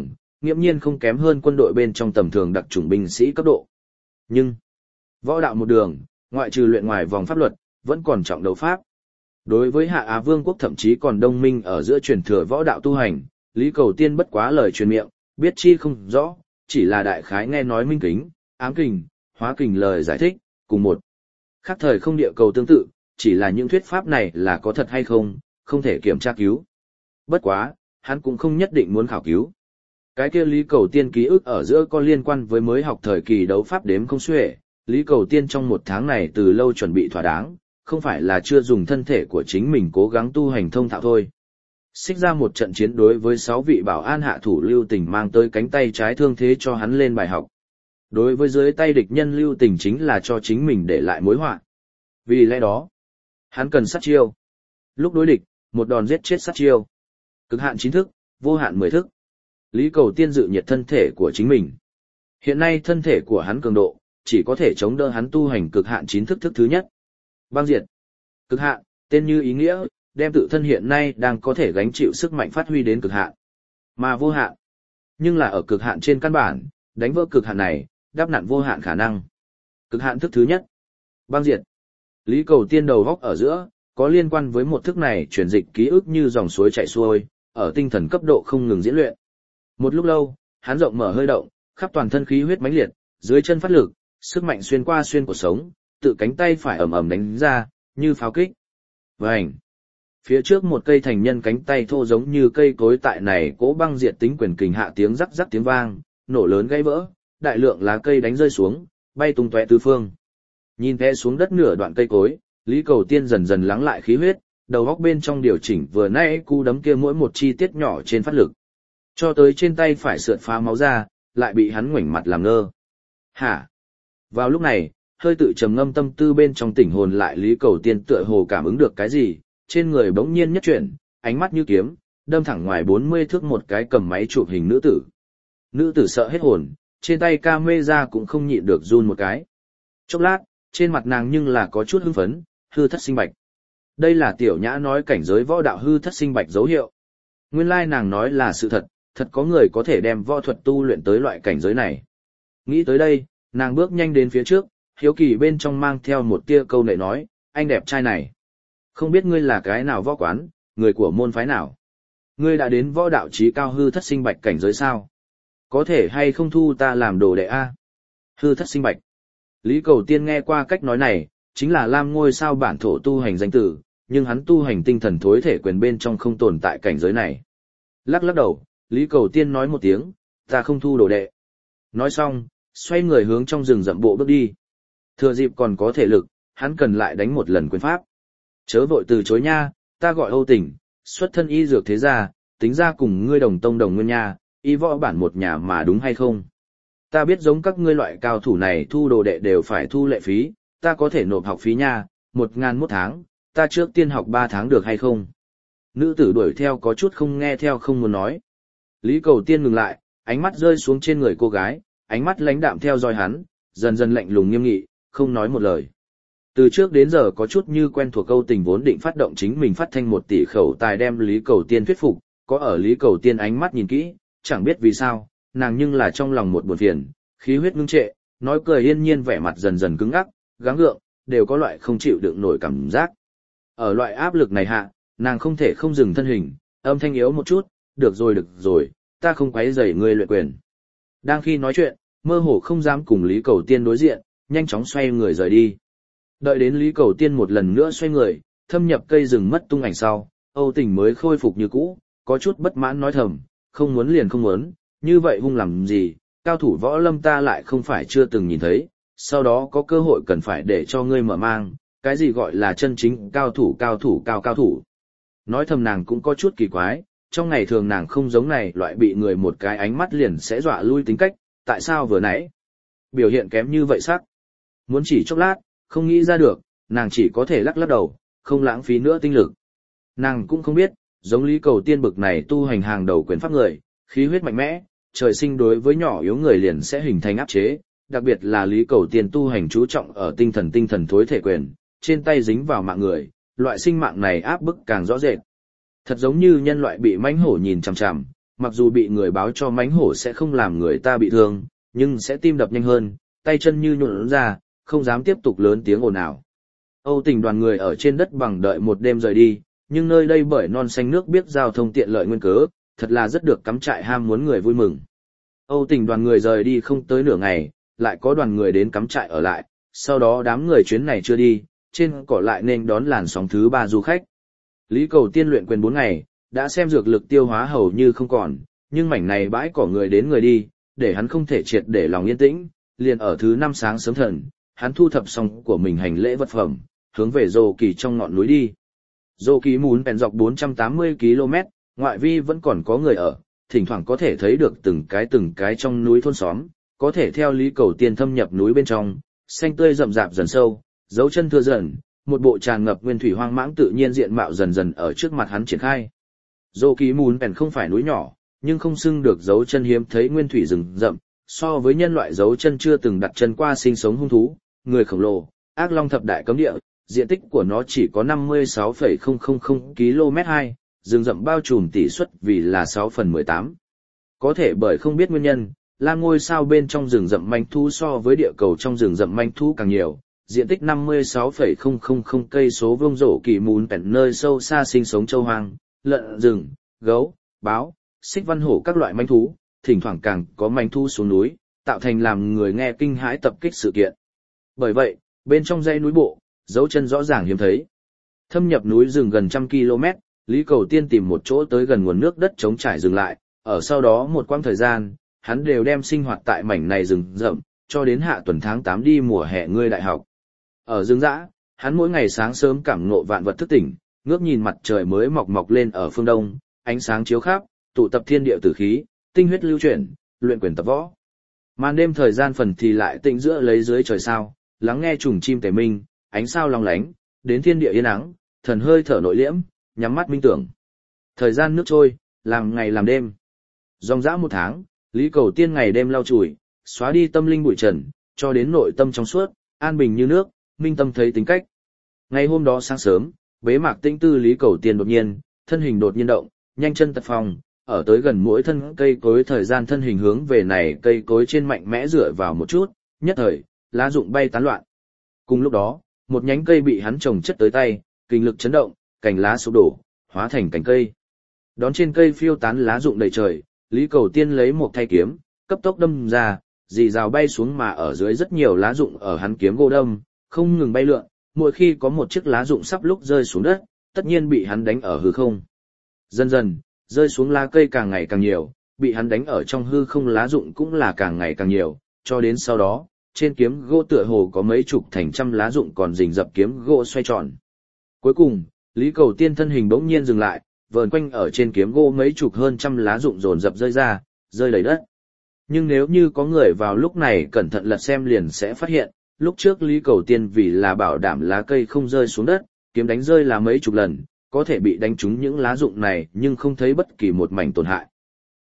nghiễm nhiên không kém hơn quân đội bên trong tầm thường đặc chủng binh sĩ cấp độ. Nhưng, võ đạo một đường, ngoại trừ luyện ngoài vòng pháp luật, vẫn còn trọng đấu pháp. Đối với Hạ Á Vương quốc thậm chí còn đông minh ở giữa truyền thừa võ đạo tu hành, Lý Cầu Tiên bất quá lời truyền miệng, biết chi không rõ, chỉ là đại khái nghe nói minh kính, ám kình, hóa kình lời giải thích, cùng một. Khác thời không địa cầu tương tự, chỉ là những thuyết pháp này là có thật hay không, không thể kiểm tra cứu. Bất quá, hắn cũng không nhất định muốn khảo cứu. Cái kia Lý Cầu Tiên ký ức ở giữa có liên quan với mới học thời kỳ đấu pháp đếm không xuể, Lý Cầu Tiên trong một tháng này từ lâu chuẩn bị thỏa đáng, không phải là chưa dùng thân thể của chính mình cố gắng tu hành thông thạo thôi. Xích ra một trận chiến đối với 6 vị bảo an hạ thủ Lưu Tình mang tới cánh tay trái thương thế cho hắn lên bài học. Đối với dưới tay địch nhân Lưu Tình chính là cho chính mình để lại mối họa. Vì lẽ đó, hắn cần sát chiêu. Lúc đối địch, một đòn giết chết sát chiêu. Cực hạn 9 thức, vô hạn 10 thức. Lý Cầu Tiên dự nhiệt thân thể của chính mình. Hiện nay thân thể của hắn cường độ, chỉ có thể chống đỡ hắn tu hành cực hạn 9 thức thứ nhất. Băng diệt. Cực hạn, tên như ý nghĩa, đem tự thân hiện nay đang có thể gánh chịu sức mạnh phát huy đến cực hạn. Mà vô hạn. Nhưng là ở cực hạn trên căn bản, đánh vỡ cực hạn này, đáp nạn vô hạn khả năng. Cực hạn thức thứ nhất. Băng diệt. Lý Cầu Tiên đầu góc ở giữa, có liên quan với một thức này chuyển dịch ký ức như dòng suối chảy xuôi, ở tinh thần cấp độ không ngừng diễn luyện. Một lúc lâu, hắn rộng mở hơi động, khắp toàn thân khí huyết mãnh liệt, dưới chân phát lực, sức mạnh xuyên qua xuyên cuộc sống, tự cánh tay phải ầm ầm đánh ra, như pháo kích. Vành. Phía trước một cây thành nhân cánh tay thô giống như cây cối tại này cố băng diệt tính quyền kình hạ tiếng rắc rắc tiếng vang, nổ lớn gãy vỡ, đại lượng lá cây đánh rơi xuống, bay tung tóe tứ phương. Nhìn té xuống đất nửa đoạn cây cối, Lý Cầu Tiên dần dần lắng lại khí huyết, đầu góc bên trong điều chỉnh vừa nãy cú đấm kia mỗi một chi tiết nhỏ trên phát lực. Cho tới trên tay phải sượt phá máu ra, lại bị hắn ngoảnh mặt làm ngơ. Hả? Vào lúc này, hơi tự trầm ngâm tâm tư bên trong tỉnh hồn lại Lý Cầu Tiên tựa hồ cảm ứng được cái gì, trên người bỗng nhiên nhất chuyển, ánh mắt như kiếm, đâm thẳng ngoài 40 thước một cái cầm máy chụp hình nữ tử. Nữ tử sợ hết hồn, trên tay camera cũng không nhịn được run một cái. Chốc lát, trên mặt nàng nhưng là có chút hưng phấn, hư thất sinh bạch. Đây là Tiểu Nhã nói cảnh giới võ đạo hư thất sinh bạch dấu hiệu. Nguyên lai nàng nói là sự thật, thật có người có thể đem võ thuật tu luyện tới loại cảnh giới này. Nghĩ tới đây, nàng bước nhanh đến phía trước, hiếu kỳ bên trong mang theo một tia câu nệ nói, anh đẹp trai này. Không biết ngươi là cái nào võ quán, người của môn phái nào? Ngươi đã đến võ đạo chí cao hư thất sinh bạch cảnh giới sao? Có thể hay không thu ta làm đồ đệ a? Hư thất sinh bạch. Lý Cầu Tiên nghe qua cách nói này, chính là Lam ngôi sao bản thổ tu hành danh tử, nhưng hắn tu hành tinh thần thối thể quyền bên trong không tồn tại cảnh giới này. Lắc lắc đầu, Lý Cầu Tiên nói một tiếng, ta không thu đồ đệ. Nói xong, xoay người hướng trong rừng rậm bộ bước đi. Thừa dịp còn có thể lực, hắn cần lại đánh một lần quyền pháp. Chớ vội từ chối nha, ta gọi Âu Tình, xuất thân y dược thế gia, tính ra cùng ngươi đồng tông đồng nguyên nha, y võ bản một nhà mà đúng hay không? Ta biết giống các ngươi loại cao thủ này thu đồ đệ đều phải thu lệ phí, ta có thể nộp học phí nha, 1.000 một tháng, ta trước tiên học 3 tháng được hay không? Nữ tử đuổi theo có chút không nghe theo không muốn nói. Lý Cầu Tiên ngừng lại, ánh mắt rơi xuống trên người cô gái, ánh mắt lãnh đạm theo dõi hắn, dần dần lạnh lùng nghiêm nghị, không nói một lời. Từ trước đến giờ có chút như quen thuộc Âu Tình vốn định phát động chính mình phát thanh 1 tỷ khẩu tài đem Lý Cầu Tiên thuyết phục, có ở Lý Cầu Tiên ánh mắt nhìn kỹ, chẳng biết vì sao, nàng nhưng là trong lòng một buồn phiền, khí huyết ngưng trệ, nói cười yên nhiên vẻ mặt dần dần cứng ngắc, gắng gượng, đều có loại không chịu đựng nổi cảm giác. Ở loại áp lực này hạ, nàng không thể không dừng thân hình, âm thanh yếu một chút, được rồi, ta không quấy rầy ngươi luyện quyền. Đang khi nói chuyện, mơ hồ không dám cùng Lý Cầu Tiên đối diện, nhanh chóng xoay người rời đi. Đợi đến Lý Cầu Tiên một lần nữa xoay người, thâm nhập cây rừng mất tung ảnh sau, Âu Tình mới khôi phục như cũ, có chút bất mãn nói thầm, không muốn liền không muốn, như vậy hung làm gì, cao thủ võ lâm ta lại không phải chưa từng nhìn thấy, sau đó có cơ hội cần phải để cho ngươi mở mang, cái gì gọi là chân chính cao thủ. Nói thầm nàng cũng có chút kỳ quái, trong ngày thường nàng không giống này loại bị người một cái ánh mắt liền sẽ dọa lui tính cách, tại sao vừa nãy biểu hiện kém như vậy sắc. Muốn chỉ chốc lát, không nghĩ ra được, nàng chỉ có thể lắc lắc đầu, không lãng phí nữa tinh lực. Nàng cũng không biết, giống Lý Cầu Tiên bực này tu hành hàng đầu quyền pháp người, khí huyết mạnh mẽ, trời sinh đối với nhỏ yếu người liền sẽ hình thành áp chế, đặc biệt là Lý Cầu Tiên tu hành chú trọng ở tinh thần thối thể quyền, trên tay dính vào mạng người, loại sinh mạng này áp bức càng rõ rệt. Thật giống như nhân loại bị mãnh hổ nhìn chằm chằm, mặc dù bị người báo cho mánh hổ sẽ không làm người ta bị thương, nhưng sẽ tim đập nhanh hơn, tay chân như nhũn ra, không dám tiếp tục lớn tiếng ồn ào. Âu Tình đoàn người ở trên đất bằng đợi một đêm rời đi, nhưng nơi đây bởi non xanh nước biếc giao thông tiện lợi nguyên cớ, thật là rất được cắm trại ham muốn người vui mừng. Âu Tình đoàn người rời đi không tới nửa ngày, lại có đoàn người đến cắm trại ở lại, sau đó đám người chuyến này chưa đi, trên cỏ lại nên đón làn sóng thứ 3 du khách. Lý Cầu Tiên luyện quyền 4 ngày, đã xem dược lực tiêu hóa hầu như không còn, nhưng mảnh này bãi cỏ người đến người đi, để hắn không thể triệt để lòng yên tĩnh, liền ở thứ 5 sáng sớm thần, hắn thu thập xong của mình hành lễ vật phẩm, hướng về Dô Kỳ trong ngọn núi đi. Dô Kỳ muốn bèn dọc 480 km, ngoại vi vẫn còn có người ở, thỉnh thoảng có thể thấy được từng cái trong núi thôn xóm, có thể theo Lý Cầu Tiên thâm nhập núi bên trong, xanh tươi rậm rạp dần sâu, dấu chân thưa dần, một bộ tràn ngập nguyên thủy hoang mãng tự nhiên diện mạo dần dần ở trước mặt hắn triển khai. Dô Kỳ muốn bèn không phải núi nhỏ, nhưng không xưng được dấu chân hiếm thấy nguyên thủy rừng rậm, so với nhân loại dấu chân chưa từng đặt chân qua sinh sống hung thú, người khổng lồ, ác long thập đại cấm địa, diện tích của nó chỉ có 56,000 km2, rừng rậm bao trùm tỷ suất vì là 6/18. Có thể bởi không biết nguyên nhân, Lam ngôi sao bên trong rừng rậm manh thú so với địa cầu trong rừng rậm manh thú càng nhiều, diện tích 56,000 cây số vuông rổ kỳ mún bèn nơi sâu xa sinh sống châu hoang, lợn rừng, gấu, báo, xích văn hổ các loại manh thú, thỉnh thoảng càng có manh thú xuống núi, tạo thành làm người nghe kinh hãi tập kích sự kiện. Bởi vậy, bên trong dãy núi bộ, dấu chân rõ ràng hiếm thấy. Thâm nhập núi rừng gần 100 km, Lý Cầu Tiên tìm một chỗ tới gần nguồn nước đất trống trải dừng lại, ở sau đó một quãng thời gian, hắn đều đem sinh hoạt tại mảnh này rừng rậm, cho đến hạ tuần tháng 8 đi mùa hè ngươi đại học. Ở rừng dã, hắn mỗi ngày sáng sớm cảm ngộ vạn vật thức tỉnh, ngước nhìn mặt trời mới mọc lên ở phương đông, ánh sáng chiếu khắp, tụ tập thiên địa tử khí, tinh huyết lưu chuyển, luyện quyền tập võ. Màn đêm thời gian phần thì lại tĩnh giữa lấy dưới trời sao, lắng nghe trùng chim tề minh, ánh sao long lánh, đến thiên địa yên ắng, thần hơi thở nội liễm, nhắm mắt minh tưởng. Thời gian nước trôi, làm ngày làm đêm. Dòng dã 1 tháng, Lý Cầu Tiên ngày đêm lau chùi, xóa đi tâm linh bụi trần, cho đến nội tâm trong suốt, an bình như nước, minh tâm thấy tính cách. Ngày hôm đó sáng sớm, bế mạc tĩnh tư Lý Cầu Tiên đột nhiên, thân hình đột nhiên động, nhanh chân tật phòng, ở tới gần mỗi thân cây cối thời gian thân hình hướng về này cây cối trên mạnh mẽ dựa vào một chút, nhất thời, lá rụng bay tán loạn. Cùng lúc đó, một nhánh cây bị hắn trồng chất tới tay, kinh lực chấn động, cành lá sụp đổ, hóa thành cành cây. Đón trên cây phiêu tán lá rụng đầy trời, Lý Cầu Tiên lấy một thanh kiếm, cấp tốc đâm ra, rì rào bay xuống mà ở dưới rất nhiều lá rụng ở hắn kiếm gỗ đâm, không ngừng bay lượn, mỗi khi có một chiếc lá rụng sắp lúc rơi xuống đất, tất nhiên bị hắn đánh ở hư không. Dần dần, rơi xuống lá cây càng ngày càng nhiều, bị hắn đánh ở trong hư không lá rụng cũng là càng ngày càng nhiều, cho đến sau đó, trên kiếm gỗ tựa hồ có mấy chục thành trăm lá rụng còn rình rập kiếm gỗ xoay tròn. Cuối cùng, Lý Cầu Tiên thân hình bỗng nhiên dừng lại, vờn quanh ở trên kiếm gỗ mấy chục hơn trăm lá rụng dồn dập rơi ra, rơi đầy đất. Nhưng nếu như có người vào lúc này cẩn thận lật xem liền sẽ phát hiện, lúc trước Lý Cầu Tiên vì là bảo đảm lá cây không rơi xuống đất, kiếm đánh rơi là mấy chục lần, có thể bị đánh trúng những lá rụng này nhưng không thấy bất kỳ một mảnh tổn hại.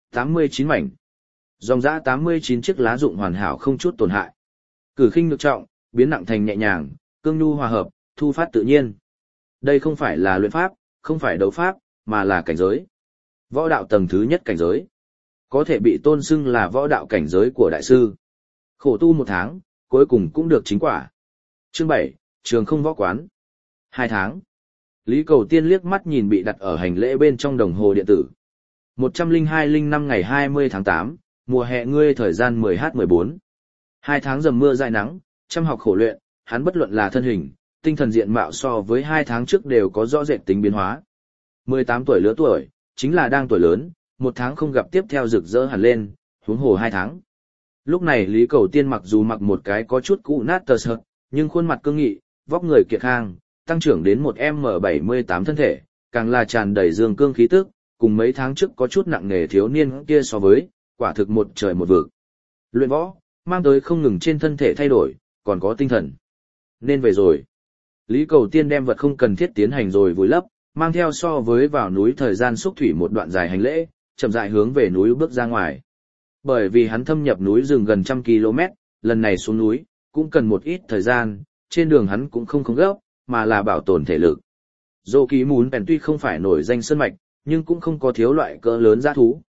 89 mảnh. Dòng dã 89 chiếc lá rụng hoàn hảo không chút tổn hại. Cử khinh lực trọng, biến nặng thành nhẹ nhàng, cương nhu hòa hợp, thu phát tự nhiên. Đây không phải là luyện pháp, không phải đấu pháp, mà là cảnh giới. Võ đạo tầng thứ nhất cảnh giới. Có thể bị tôn xưng là võ đạo cảnh giới của đại sư. Khổ tu 1 tháng, cuối cùng cũng được chính quả. Chương 7, Trường không võ quán. 2 tháng. Lý Cầu Tiên liếc mắt nhìn bị đặt ở hành lễ bên trong đồng hồ điện tử. 102-05 ngày 20 tháng 8, mùa hè ngươi thời gian 10h14. 2 tháng dầm mưa dãi nắng, chăm học khổ luyện, hắn bất luận là thân hình, tinh thần diện mạo so với 2 tháng trước đều có rõ rệt tính biến hóa. 18 tuổi lứa tuổi, chính là đang tuổi lớn, 1 tháng không gặp tiếp theo rực rỡ hẳn lên, huống hồ 2 tháng. Lúc này Lý Cầu Tiên mặc dù mặc một cái có chút cũ nát tơ sợt, nhưng khuôn mặt cương nghị, vóc người kiệt khang, tăng trưởng đến một M78 thân thể, càng là tràn đầy dương cương khí tức, cùng mấy tháng trước có chút nặng nề thiếu niên kia so với, quả thực một trời một vực. Luyện võ, mang tới không ngừng trên thân thể thay đổi, còn có tinh thần. Nên về rồi. Lý Cầu Tiên đem vật không cần thiết tiến hành rồi vùi lấp, mang theo so với vào núi thời gian xúc thủy một đoạn dài hành lễ, chậm rãi hướng về núi bước ra ngoài. Bởi vì hắn thâm nhập núi rừng gần 100 km, lần này xuống núi, cũng cần một ít thời gian, trên đường hắn cũng không gấp, mà là bảo tồn thể lực. Dô Kỳ Mún Bèn tuy không phải nổi danh sơn mạch, nhưng cũng không có thiếu loại cỡ lớn dã thú,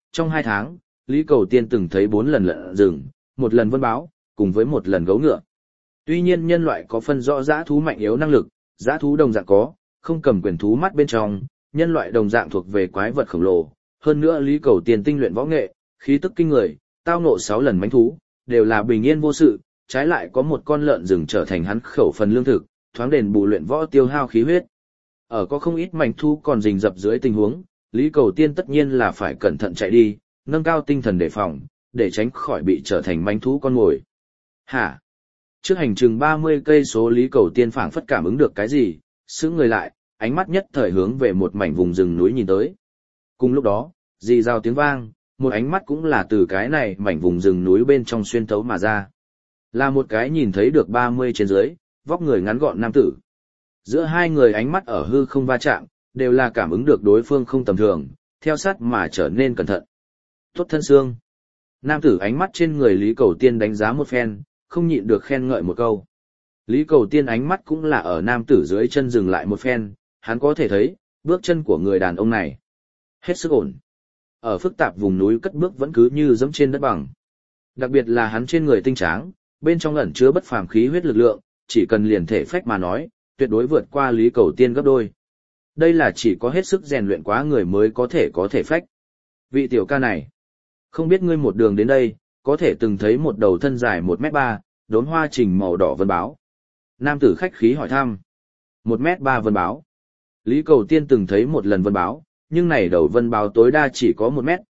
Trong 2 tháng, Lý Cầu Tiên từng thấy 4 lần lợn rừng, 1 lần vân báo, cùng với 1 lần gấu ngựa. Tuy nhiên nhân loại có phân rõ dã thú mạnh yếu năng lực, dã thú đồng dạng có, không cầm quyền thú mắt bên trong, nhân loại đồng dạng thuộc về quái vật khổng lồ. Hơn nữa Lý Cầu Tiên tinh luyện võ nghệ, khí tức kinh người, tao ngộ 6 lần mãnh thú, đều là bình yên vô sự, trái lại có một con lợn rừng trở thành hắn khẩu phần lương thực, thoáng đền bù luyện võ tiêu hao khí huyết. Ở có không ít mãnh thú còn rình rập dưới tình huống, Lý Cầu Tiên tất nhiên là phải cẩn thận chạy đi, nâng cao tinh thần đề phòng, để tránh khỏi bị trở thành mãnh thú con mồi. Hả? Trước hành trình 30 cây số Lý Cầu Tiên phảng phất cảm ứng được cái gì, sững người lại, ánh mắt nhất thời hướng về một mảnh vùng rừng núi nhìn tới. Cùng lúc đó, rì rào tiếng vang, một ánh mắt cũng là từ cái này mảnh vùng rừng núi bên trong xuyên thấu mà ra. Là một cái nhìn thấy được 30 trên dưới, vóc người ngắn gọn nam tử. Giữa hai người ánh mắt ở hư không va chạm, đều là cảm ứng được đối phương không tầm thường, theo sát mà trở nên cẩn thận. Tốt thân xương. Nam tử ánh mắt trên người Lý Cầu Tiên đánh giá một phen, không nhịn được khen ngợi một câu. Lý Cầu Tiên ánh mắt cũng là ở nam tử dưới chân dừng lại một phen, hắn có thể thấy, bước chân của người đàn ông này hết sức ổn. Ở phức tạp vùng núi cất bước vẫn cứ như dẫm trên đất bằng. Đặc biệt là hắn trên người tinh tráng, bên trong ẩn chứa bất phàm khí huyết lực lượng, chỉ cần liền thể phách mà nói, tuyệt đối vượt qua Lý Cầu Tiên gấp đôi. Đây là chỉ có hết sức rèn luyện quá người mới có thể phách. Vị tiểu ca này, không biết ngươi một đường đến đây, có thể từng thấy một đầu thân dài 1m3, đốm hoa trình màu đỏ vân báo. Nam tử khách khí hỏi thăm. 1m3 vân báo. Lý Cầu Tiên từng thấy một lần vân báo, nhưng này đầu vân báo tối đa chỉ có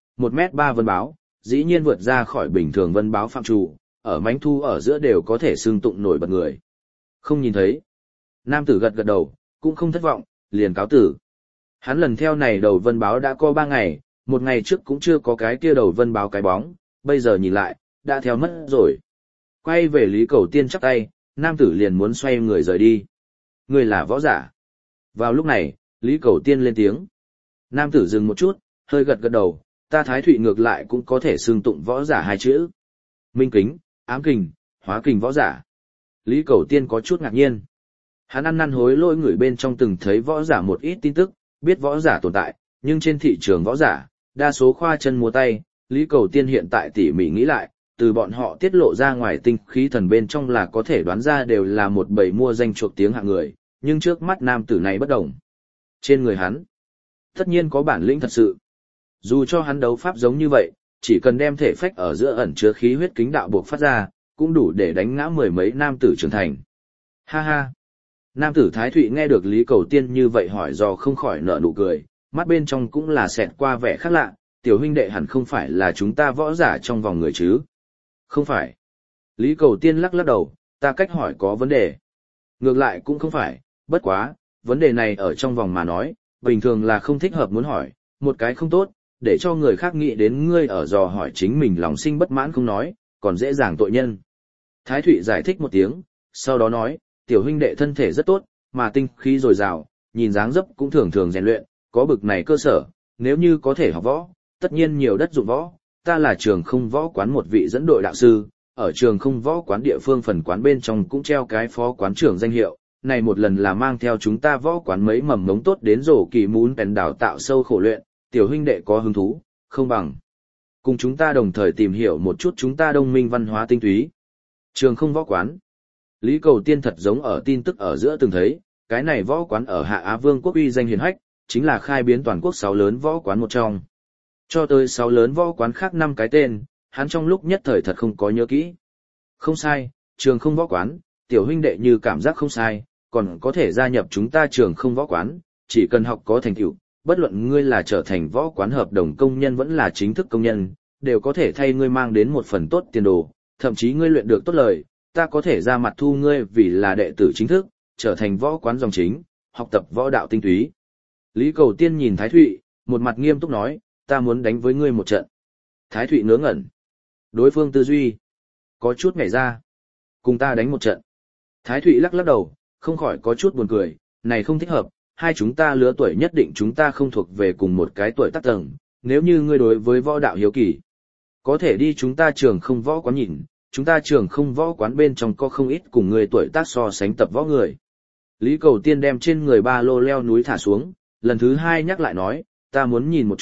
1m3 vân báo, dĩ nhiên vượt ra khỏi bình thường vân báo phạm trù, ở mãnh thu ở giữa đều có thể xưng tụng nổi bật người. Không nhìn thấy. Nam tử gật gật đầu, cũng không thất vọng, liền cáo tử. Hắn lần theo này đầu vân báo đã có 3 ngày, 1 ngày trước cũng chưa có cái kia đầu vân báo cái bóng, bây giờ nhìn lại, đã theo mất rồi. Quay về Lý Cầu Tiên chắp tay, nam tử liền muốn xoay người rời đi. Người là võ giả. Vào lúc này, Lý Cầu Tiên lên tiếng. Nam tử dừng một chút, hơi gật gật đầu, ta Thái Thụy ngược lại cũng có thể xưng tụng võ giả 2 chữ. Minh kính, ám kình, hóa kình võ giả. Lý Cầu Tiên có chút ngạc nhiên. Hắn ăn năn hối lỗi người bên trong từng thấy võ giả một ít tin tức, biết võ giả tồn tại, nhưng trên thị trường võ giả, đa số khoa chân múa tay, Lý Cầu Tiên hiện tại tỉ mỉ nghĩ lại, từ bọn họ tiết lộ ra ngoài tinh khí thần bên trong là có thể đoán ra đều là một bầy mua danh chuộc tiếng hạng người, nhưng trước mắt nam tử này bất đồng. Trên người hắn, tất nhiên có bản lĩnh thật sự. Dù cho hắn đấu pháp giống như vậy, chỉ cần đem thể phách ở giữa ẩn chứa khí huyết kính đạo buộc phát ra, cũng đủ để đánh ngã 10 mấy nam tử trưởng thành. Ha ha! Nam tử Thái Thụy nghe được Lý Cầu Tiên như vậy hỏi do không khỏi nở nụ cười, mắt bên trong cũng là xẹt qua vẻ khác lạ, tiểu huynh đệ hẳn không phải là chúng ta võ giả trong vòng người chứ. Không phải. Lý Cầu Tiên lắc lắc đầu, ta cách hỏi có vấn đề. Ngược lại cũng không phải, bất quá, vấn đề này ở trong vòng mà nói, bình thường là không thích hợp muốn hỏi, một cái không tốt, để cho người khác nghĩ đến ngươi ở dò hỏi chính mình lòng sinh bất mãn không nói, còn dễ dàng tội nhân. Thái Thụy giải thích một tiếng, sau đó nói, tiểu huynh đệ thân thể rất tốt, mà tinh khí dồi dào, nhìn dáng dấp cũng thường thường rèn luyện, có bực này cơ sở, nếu như có thể học võ, tất nhiên nhiều đất dụng võ, ta là trường không võ quán một vị dẫn đội đạo sư, ở trường không võ quán địa phương phần quán bên trong cũng treo cái phó quán trưởng danh hiệu, này một lần là mang theo chúng ta võ quán mấy mầm ngống tốt đến rổ kỳ muốn bèn đào tạo sâu khổ luyện, tiểu huynh đệ có hứng thú, không bằng. Cùng chúng ta đồng thời tìm hiểu một chút chúng ta đông minh văn hóa tinh túy. Trường không võ quán. Lý Cầu Tiên thật giống ở tin tức ở giữa từng thấy, cái này võ quán ở Hạ Á Vương quốc uy danh hiển hách, chính là khai biến toàn quốc 6 lớn võ quán một trong. Cho tới 6 lớn võ quán khác 5 cái tên, hắn trong lúc nhất thời thật không có nhớ kỹ. Không sai, trường không võ quán, tiểu huynh đệ như cảm giác không sai, còn có thể gia nhập chúng ta trường không võ quán, chỉ cần học có thành tựu, bất luận ngươi là trở thành võ quán hợp đồng công nhân vẫn là chính thức công nhân, đều có thể thay ngươi mang đến một phần tốt tiền đồ, thậm chí ngươi luyện được tốt lời, ta có thể ra mặt thu ngươi vì là đệ tử chính thức, trở thành võ quán dòng chính, học tập võ đạo tinh túy. Lý Cầu Tiên nhìn Thái Thụy, một mặt nghiêm túc nói, ta muốn đánh với ngươi một trận. Thái Thụy ngớ ngẩn. Đối phương tư duy có chút nhảy ra. Cùng ta đánh một trận. Thái Thụy lắc lắc đầu, không khỏi có chút buồn cười, này không thích hợp, hai chúng ta lứa tuổi nhất định chúng ta không thuộc về cùng một cái tuổi tác tầng, nếu như ngươi đối với võ đạo hiếu kỳ, có thể đi chúng ta trường không võ quán nhìn, chúng ta trường không võ quán bên trong có không ít cùng người tuổi tác so sánh tập võ người. Lý Cầu Tiên đem trên người ba lô leo núi thả xuống, lần thứ 2 nhắc lại nói, ta muốn nhìn một chút,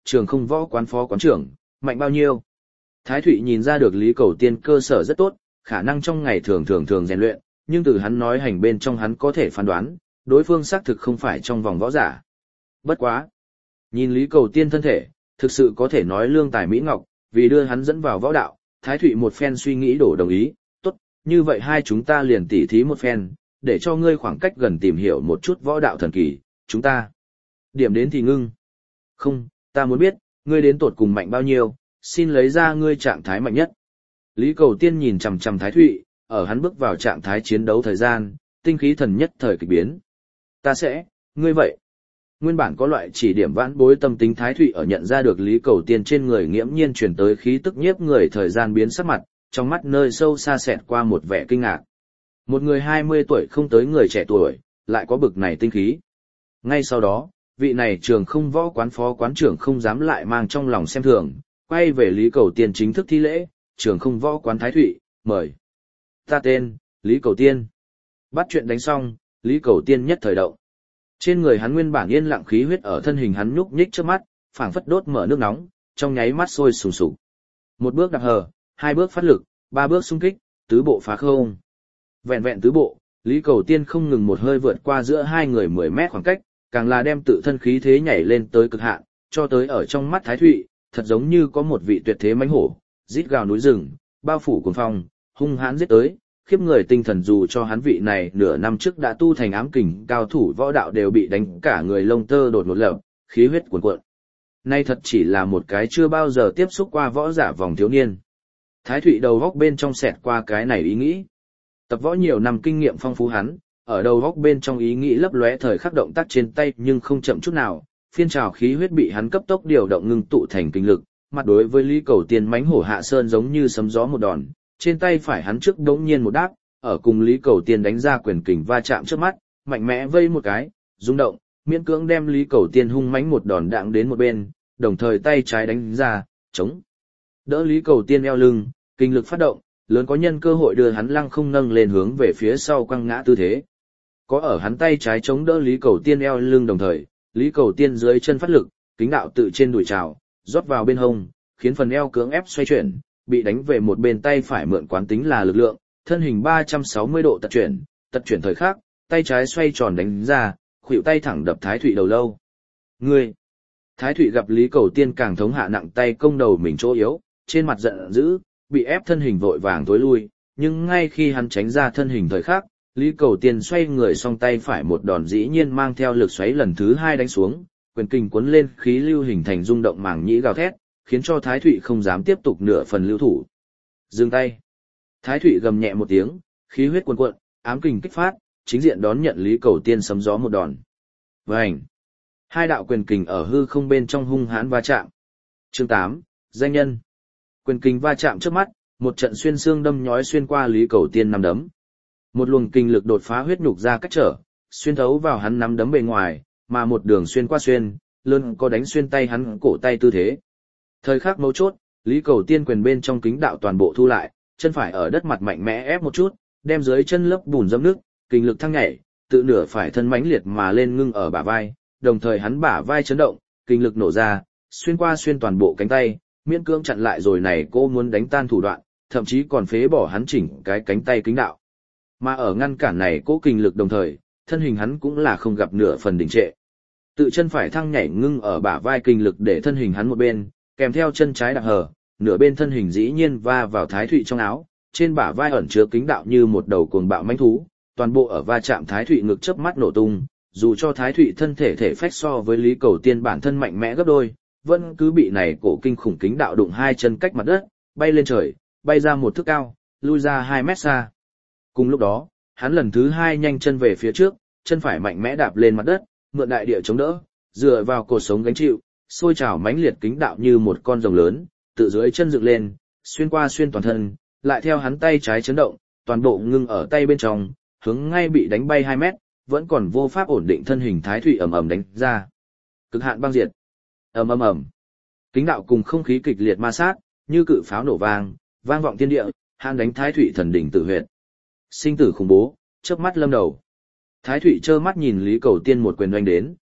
trường không võ quán phó quán trưởng, mạnh bao nhiêu. Thái Thụy nhìn ra được Lý Cầu Tiên cơ sở rất tốt, khả năng trong ngày thường rèn luyện, nhưng từ hắn nói hành bên trong hắn có thể phán đoán, đối phương xác thực không phải trong vòng võ giả. Bất quá. Nhìn Lý Cầu Tiên thân thể, thực sự có thể nói lương tài mỹ ngọc, vì đưa hắn dẫn vào võ đạo, Thái Thụy một phen suy nghĩ đổ đồng ý, tốt, như vậy hai chúng ta liền tỉ thí một phen, để cho ngươi khoảng cách gần tìm hiểu một chút võ đạo thần kỳ, chúng ta. Điểm đến thì ngưng. Không, ta muốn biết, ngươi đến tột cùng mạnh bao nhiêu, xin lấy ra ngươi trạng thái mạnh nhất. Lý Cầu Tiên nhìn chằm chằm Thái Thụy, ở hắn bước vào trạng thái chiến đấu thời gian, tinh khí thần nhất thời kịch biến. Ta sẽ, ngươi vậy. Nguyên bản có loại chỉ điểm vãn bối tâm tính Thái Thụy ở nhận ra được Lý Cầu Tiên trên người nghiễm nhiên truyền tới khí tức nhiếp người thời gian biến sắc mặt, trong mắt nơi sâu xa xẹt qua một vẻ kinh ngạc. Một người 20 tuổi không tới người trẻ tuổi, lại có bực này tinh khí. Ngay sau đó, vị này trường không võ quán phó quán trưởng không dám lại mang trong lòng xem thường, quay về Lý Cầu Tiên chính thức thi lễ, trường không võ quán Thái Thụy, mời. Ta tên, Lý Cầu Tiên. Bắt chuyện đánh xong, Lý Cầu Tiên nhất thời động. Trên người hắn nguyên bản yên lặng khí huyết ở thân hình hắn nhúc nhích trước mắt, phảng phất đốt mở nước nóng, trong nháy mắt sôi sùng sục. Một bước đạp hờ, hai bước phát lực, ba bước xung kích, tứ bộ phá không. Vẹn vẹn tứ bộ, Lý Cầu Tiên không ngừng một hơi vượt qua giữa hai người 10 mét khoảng cách, càng là đem tự thân khí thế nhảy lên tới cực hạn, cho tới ở trong mắt Thái Thụy, thật giống như có một vị tuyệt thế mãnh hổ, rít gào núi rừng, bao phủ cuồng phong, hung hãn giết tới, khiếp người tinh thần dù cho hắn vị này nửa năm trước đã tu thành ám kình cao thủ võ đạo đều bị đánh cả người lông tơ đột ngột lập, khí huyết cuồn cuộn. Nay thật chỉ là một cái chưa bao giờ tiếp xúc qua võ giả vòng thiếu niên. Thái Thụy đầu góc bên trong xẹt qua cái này ý nghĩ. Tập võ nhiều năm kinh nghiệm phong phú hắn, ở đầu góc bên trong ý nghĩ lấp lóe thời khắc động tác trên tay nhưng không chậm chút nào, phiên trào khí huyết bị hắn cấp tốc điều động ngưng tụ thành kinh lực, mặt đối với Lý Cầu Tiên mãnh hổ hạ sơn giống như sấm gió một đòn, trên tay phải hắn trước đống nhiên một đáp, ở cùng Lý Cầu Tiên đánh ra quyền kình va chạm trước mắt, mạnh mẽ vây một cái, rung động, miễn cưỡng đem Lý Cầu Tiên hung mãnh một đòn đặng đến một bên, đồng thời tay trái đánh ra, chống đỡ Lý Cầu Tiên eo lưng, kinh lực phát động, lớn có nhân cơ hội đưa hắn lăng không nâng lên hướng về phía sau quăng ngã tư thế. Có ở hắn tay trái chống đỡ Lý Cầu Tiên eo lưng đồng thời, Lý Cầu Tiên dưới chân phát lực, kính đạo tự trên đùi trào, rót vào bên hông, khiến phần eo cưỡng ép xoay chuyển, bị đánh về một bên tay phải mượn quán tính là lực lượng, thân hình 360 độ tật chuyển thời khắc, tay trái xoay tròn đánh ra, khuỷu tay thẳng đập Thái Thụy đầu lâu. Ngươi! Thái Thụy gặp Lý Cầu Tiên càng thống hạ nặng tay công đầu mình chỗ yếu, trên mặt giận dữ, bị ép thân hình vội vàng tối lui, nhưng ngay khi hắn tránh ra thân hình thời khắc, Lý Cầu Tiên xoay người song tay phải một đòn dĩ nhiên mang theo lực xoáy lần thứ hai đánh xuống, quyền kình cuốn lên khí lưu hình thành rung động màng nhĩ gào thét, khiến cho Thái Thụy không dám tiếp tục nửa phần lưu thủ. Dừng tay. Thái Thụy gầm nhẹ một tiếng, khí huyết cuồn cuộn, ám kình kích phát, chính diện đón nhận Lý Cầu Tiên sấm gió một đòn. Vành. Hai đạo quyền kình ở hư không bên trong hung hãn va chạm. Chương 8, danh nhân. Quyền kình va chạm trước mắt, một trận xuyên xương đâm nhói xuyên qua Lý Cầu Tiên nắm đấm. Một luồng kinh lực đột phá huyết nhục ra cách trở, xuyên thấu vào hắn nắm đấm bề ngoài, mà một đường xuyên qua xuyên, luôn có đánh xuyên tay hắn cổ tay tư thế. Thời khắc mấu chốt, Lý Cầu Tiên quyền bên trong kính đạo toàn bộ thu lại, chân phải ở đất mặt mạnh mẽ ép một chút, đem dưới chân lớp bùn dẫm nước, kinh lực thăng nhảy, tự nửa phải thân mãnh liệt mà lên ngưng ở bả vai, đồng thời hắn bả vai chấn động, kinh lực nổ ra, xuyên qua xuyên toàn bộ cánh tay, miễn cưỡng chặn lại rồi này cô muốn đánh tan thủ đoạn, thậm chí còn phế bỏ hắn chỉnh cái cánh tay kính đạo. Mà ở ngăn cản này cố kinh lực đồng thời, thân hình hắn cũng là không gặp nửa phần đình trệ. Tự chân phải thăng nhảy ngưng ở bả vai kinh lực để thân hình hắn một bên, kèm theo chân trái đạp hở, nửa bên thân hình dĩ nhiên va vào Thái Thụy trong áo, trên bả vai ẩn chứa kính đạo như một đầu cuồng bạo mãnh thú, toàn bộ ở va chạm Thái Thụy ngực chớp mắt nổ tung, dù cho Thái Thụy thân thể thể phách so với Lý Cầu Tiên bản thân mạnh mẽ gấp đôi, vẫn cứ bị này cổ kinh khủng kính đạo đụng hai chân cách mặt đất, bay lên trời, bay ra một thước cao, lui ra 2 mét xa. Cùng lúc đó, hắn lần thứ hai nhanh chân về phía trước, chân phải mạnh mẽ đạp lên mặt đất, mượn đại địa chống đỡ, dựa vào cột sống gánh chịu, sôi trào mãnh liệt kính đạo như một con rồng lớn, tự dưới chân dựng lên, xuyên qua xuyên toàn thân, lại theo hắn tay trái chấn động, toàn bộ ngưng ở tay bên trong, hướng ngay bị đánh bay 2 mét, vẫn còn vô pháp ổn định thân hình Thái Thụy ầm ầm đánh ra. Cực hạn băng diệt. Ầm ầm ầm. Kính đạo cùng không khí kịch liệt ma sát, như cự pháo nổ vang, vang vọng thiên địa, han đánh Thái Thụy thần đỉnh tử huyệt. Sinh tử khủng bố, chớp mắt lâm đầu. Thái Thụy trơ mắt nhìn Lý Cầu Tiên một quyền oanh đến,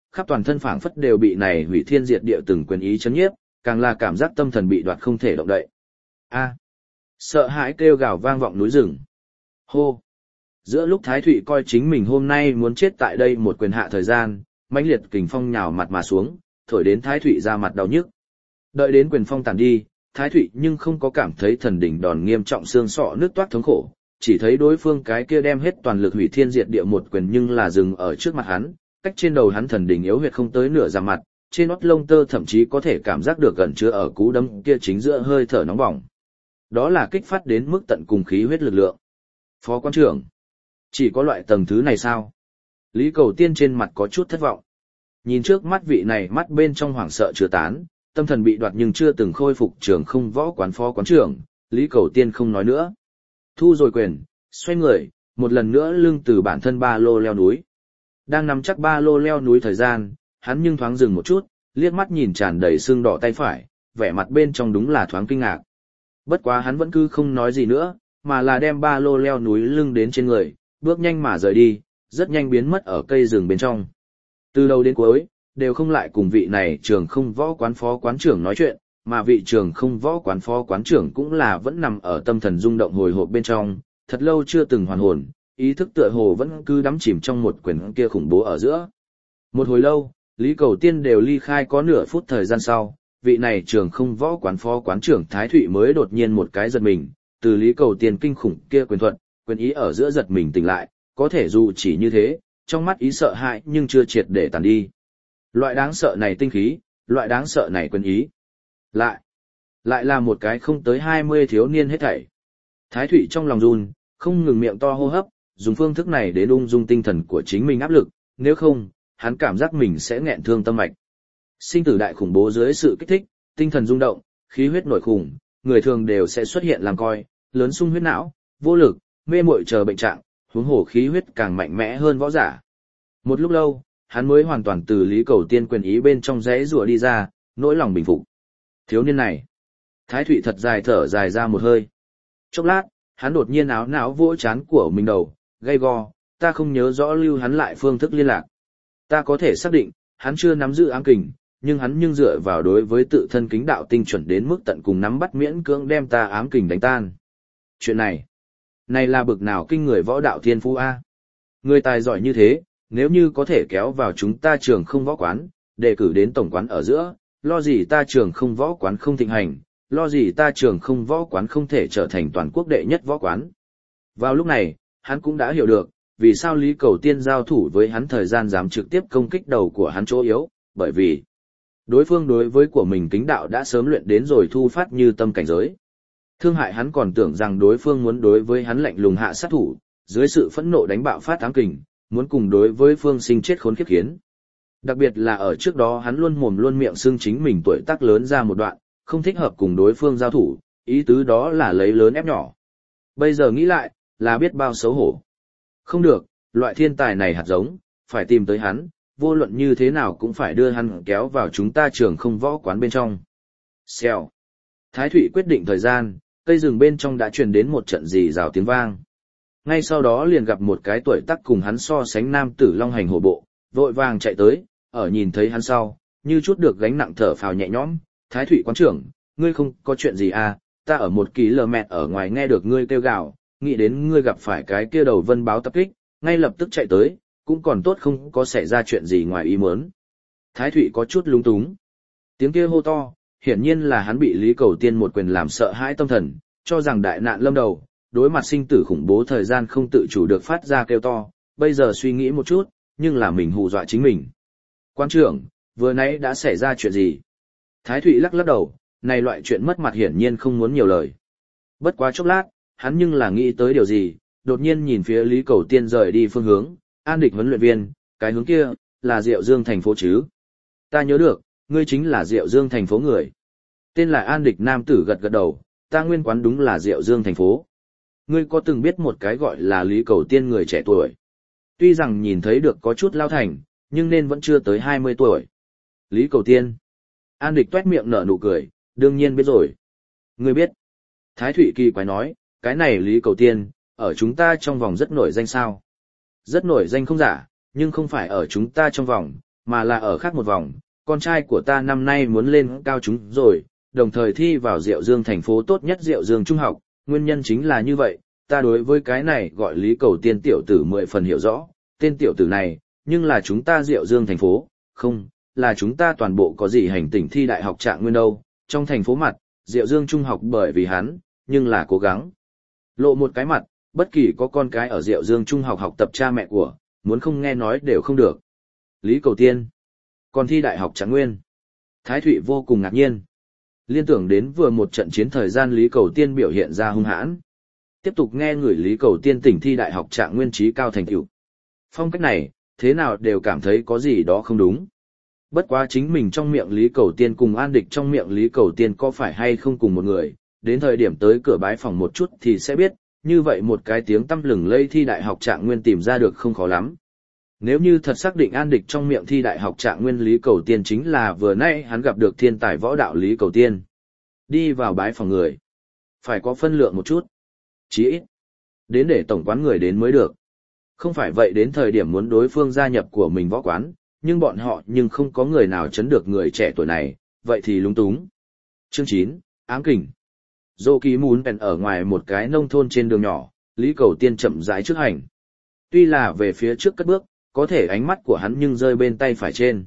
khắp toàn thân phảng phất đều bị này hủy thiên diệt địa từng quyền ý chấn nhiếp, càng là cảm giác tâm thần bị đoạt không thể động đậy. A! Sợ hãi kêu gào vang vọng núi rừng. Hô! Giữa lúc Thái Thụy coi chính mình hôm nay muốn chết tại đây một quyền hạ thời gian, mãnh liệt kình phong nhào mặt mà xuống, thổi đến Thái Thụy ra mặt đau nhức. Đợi đến quyền phong tàn đi, Thái Thụy nhưng không có cảm thấy thần đỉnh đòn nghiêm trọng xương sọ nứt toát thống khổ, chỉ thấy đối phương cái kia đem hết toàn lực hủy thiên diệt địa một quyền nhưng là dừng ở trước mặt hắn, cách trên đầu hắn thần đỉnh yếu huyệt không tới nửa ra mặt, trên nót lông tơ thậm chí có thể cảm giác được gần chứa ở cú đấm kia chính giữa hơi thở nóng bỏng. Đó là kích phát đến mức tận cùng khí huyết lực lượng. Phó quan trưởng, chỉ có loại tầng thứ này sao? Lý Cầu Tiên trên mặt có chút thất vọng. Nhìn trước mắt vị này mắt bên trong hoảng sợ chưa tán, tâm thần bị đoạt nhưng chưa từng khôi phục trường không võ quán phó quán trưởng, Lý Cầu Tiên không nói nữa. Thu rồi quyền, xoay người, một lần nữa lưng từ bản thân ba lô leo núi. Đang nắm chắc ba lô leo núi thời gian, hắn nhưng thoáng dừng một chút, liếc mắt nhìn tràn đầy sưng đỏ tay phải, vẻ mặt bên trong đúng là thoáng kinh ngạc. Bất quá hắn vẫn cứ không nói gì nữa, mà là đem ba lô leo núi lưng đến trên người, bước nhanh mà rời đi, rất nhanh biến mất ở cây rừng bên trong. Từ đầu đến cuối, đều không lại cùng vị này trường không võ quán phó quán trưởng nói chuyện, mà vị trường không võ quán phó quán trưởng cũng là vẫn nằm ở tâm thần rung động hồi hộp bên trong, thật lâu chưa từng hoàn hồn, ý thức tựa hồ vẫn cứ đắm chìm trong một quyền kia khủng bố ở giữa. Một hồi lâu, Lý Cầu Tiên đều ly khai có nửa phút thời gian sau, vị này trường không võ quán phó quán trưởng Thái Thụy mới đột nhiên một cái giật mình, từ Lý Cầu Tiên kinh khủng kia quyền thuật, quyền ý ở giữa giật mình tỉnh lại, có thể dù chỉ như thế, trong mắt ý sợ hãi nhưng chưa triệt để tàn đi. Loại đáng sợ này tinh khí, loại đáng sợ này quyền ý. Lại là một cái không tới 20 thiếu niên hết thảy. Thái Thụy trong lòng run, không ngừng miệng to hô hấp, dùng phương thức này để ung dung tinh thần của chính mình áp lực, nếu không, hắn cảm giác mình sẽ nghẹn thương tâm mạch. Sinh tử đại khủng bố dưới sự kích thích, tinh thần rung động, khí huyết nổi khủng, người thường đều sẽ xuất hiện làm coi, lớn sung huyết não, vô lực, mê muội chờ bệnh trạng, huống hồ khí huyết càng mạnh mẽ hơn võ giả. Một lúc lâu, hắn mới hoàn toàn từ Lý Cầu Tiên quyền ý bên trong rẽ rùa đi ra, nỗi lòng bình phục. Thiếu niên này. Thái Thụy thật dài thở dài ra một hơi. Chốc lát, hắn đột nhiên áo não vỗ trán của mình đầu, gay go, ta không nhớ rõ lưu hắn lại phương thức liên lạc. Ta có thể xác định, hắn chưa nắm giữ ám kình, nhưng hắn dựa vào đối với tự thân kính đạo tinh chuẩn đến mức tận cùng nắm bắt miễn cưỡng đem ta ám kình đánh tan. Chuyện này là bực nào kinh người võ đạo thiên phú a. Người tài giỏi như thế, nếu như có thể kéo vào chúng ta trường không võ quán, đề cử đến tổng quán ở giữa, lo gì ta trường không võ quán không thịnh hành, lo gì ta trường không võ quán không thể trở thành toàn quốc đệ nhất võ quán. Vào lúc này, hắn cũng đã hiểu được, vì sao Lý Cầu Tiên giao thủ với hắn thời gian dám trực tiếp công kích đầu của hắn chỗ yếu, bởi vì đối phương đối với của mình kính đạo đã sớm luyện đến rồi thu phát như tâm cảnh giới. Thương hại hắn còn tưởng rằng đối phương muốn đối với hắn lạnh lùng hạ sát thủ, dưới sự phẫn nộ đánh bạo phát ám kình, muốn cùng đối với phương sinh chết khốn kiếp khiến. Đặc biệt là ở trước đó hắn luôn mồm luôn miệng xưng chính mình tuổi tác lớn ra một đoạn, không thích hợp cùng đối phương giao thủ, ý tứ đó là lấy lớn ép nhỏ. Bây giờ nghĩ lại, là biết bao xấu hổ. Không được, loại thiên tài này hạt giống, phải tìm tới hắn, vô luận như thế nào cũng phải đưa hắn kéo vào chúng ta trường không võ quán bên trong. Xèo. Thái Thụy quyết định thời gian, cây rừng bên trong đã truyền đến một trận rì rào tiếng vang. Ngay sau đó liền gặp một cái tuổi tác cùng hắn so sánh nam tử long hành hổ bộ, vội vàng chạy tới, ở nhìn thấy hắn sau, như chút được gánh nặng thở phào nhẹ nhõm. Thái Thụy quán trưởng, ngươi không có chuyện gì à, ta ở 1 km ở ngoài nghe được ngươi kêu gào, nghĩ đến ngươi gặp phải cái kia đầu vân báo tập kích, ngay lập tức chạy tới, cũng còn tốt không có xảy ra chuyện gì ngoài ý muốn. Thái Thụy có chút lúng túng. Tiếng kia hô to, hiển nhiên là hắn bị Lý Cầu Tiên một quyền làm sợ hãi tâm thần, cho rằng đại nạn lâm đầu, đối mặt sinh tử khủng bố thời gian không tự chủ được phát ra kêu to, bây giờ suy nghĩ một chút, nhưng là mình hù dọa chính mình. Quan trưởng, vừa nãy đã xảy ra chuyện gì? Thái Thụy lắc lắc đầu, này loại chuyện mất mặt hiển nhiên không muốn nhiều lời. Bất quá chốc lát, hắn nhưng là nghĩ tới điều gì, đột nhiên nhìn phía Lý Cầu Tiên rời đi phương hướng, An Địch huấn luyện viên, cái hướng kia, là Diệu Dương thành phố chứ. Ta nhớ được, ngươi chính là Diệu Dương thành phố người. Tên là An Địch nam tử gật gật đầu, ta nguyên quán đúng là Diệu Dương thành phố. Ngươi có từng biết một cái gọi là Lý Cầu Tiên người trẻ tuổi. Tuy rằng nhìn thấy được có chút lao thành, nhưng nên vẫn chưa tới 20 tuổi. Lý Cầu Tiên. An Địch tuét miệng nở nụ cười, đương nhiên biết rồi. Ngươi biết. Thái Thụy kỳ quái nói, cái này Lý Cầu Tiên, ở chúng ta trong vòng rất nổi danh sao. Rất nổi danh không giả, nhưng không phải ở chúng ta trong vòng, mà là ở khác một vòng, con trai của ta năm nay muốn lên cao chúng rồi, đồng thời thi vào Diệu Dương thành phố tốt nhất Diệu Dương Trung học, nguyên nhân chính là như vậy, ta đối với cái này gọi Lý Cầu Tiên tiểu tử 10 phần hiểu rõ, tên tiểu tử này, nhưng là chúng ta Diệu Dương thành phố, không, là chúng ta toàn bộ có gì hành tỉnh thi đại học trạng nguyên đâu, trong thành phố mặt, Diệu Dương Trung học bởi vì hắn, nhưng là cố gắng. Lộ một cái mặt, bất kỳ có con cái ở Diệu Dương Trung học học tập cha mẹ của, muốn không nghe nói đều không được. Lý Cầu Tiên, còn thi đại học trạng nguyên. Thái Thụy vô cùng ngạc nhiên. Liên tưởng đến vừa một trận chiến thời gian Lý Cầu Tiên biểu hiện ra hung hãn. Tiếp tục nghe người Lý Cầu Tiên tỉnh thi đại học trạng nguyên trí cao thành tựu. Phong cách này, thế nào đều cảm thấy có gì đó không đúng. Bất quá chính mình trong miệng Lý Cầu Tiên cùng An Địch trong miệng Lý Cầu Tiên có phải hay không cùng một người, đến thời điểm tới cửa bái phòng một chút thì sẽ biết, như vậy một cái tiếng tăm lừng lây thi đại học trạng nguyên tìm ra được không khó lắm. Nếu như thật xác định An Địch trong miệng thi đại học trạng nguyên Lý Cầu Tiên chính là vừa nãy hắn gặp được thiên tài võ đạo Lý Cầu Tiên. Đi vào bái phòng người. Phải có phân lượng một chút. Chí ít. Đến để tổng quán người đến mới được. Không phải vậy đến thời điểm muốn đối phương gia nhập của mình võ quán, nhưng bọn họ nhưng không có người nào chấn được người trẻ tuổi này, vậy thì lúng túng. Chương 9, ám kình. Dô ký muốn bèn ở ngoài một cái nông thôn trên đường nhỏ, Lý Cầu Tiên chậm rãi trước hành. Tuy là về phía trước cất bước, có thể ánh mắt của hắn nhưng rơi bên tay phải trên.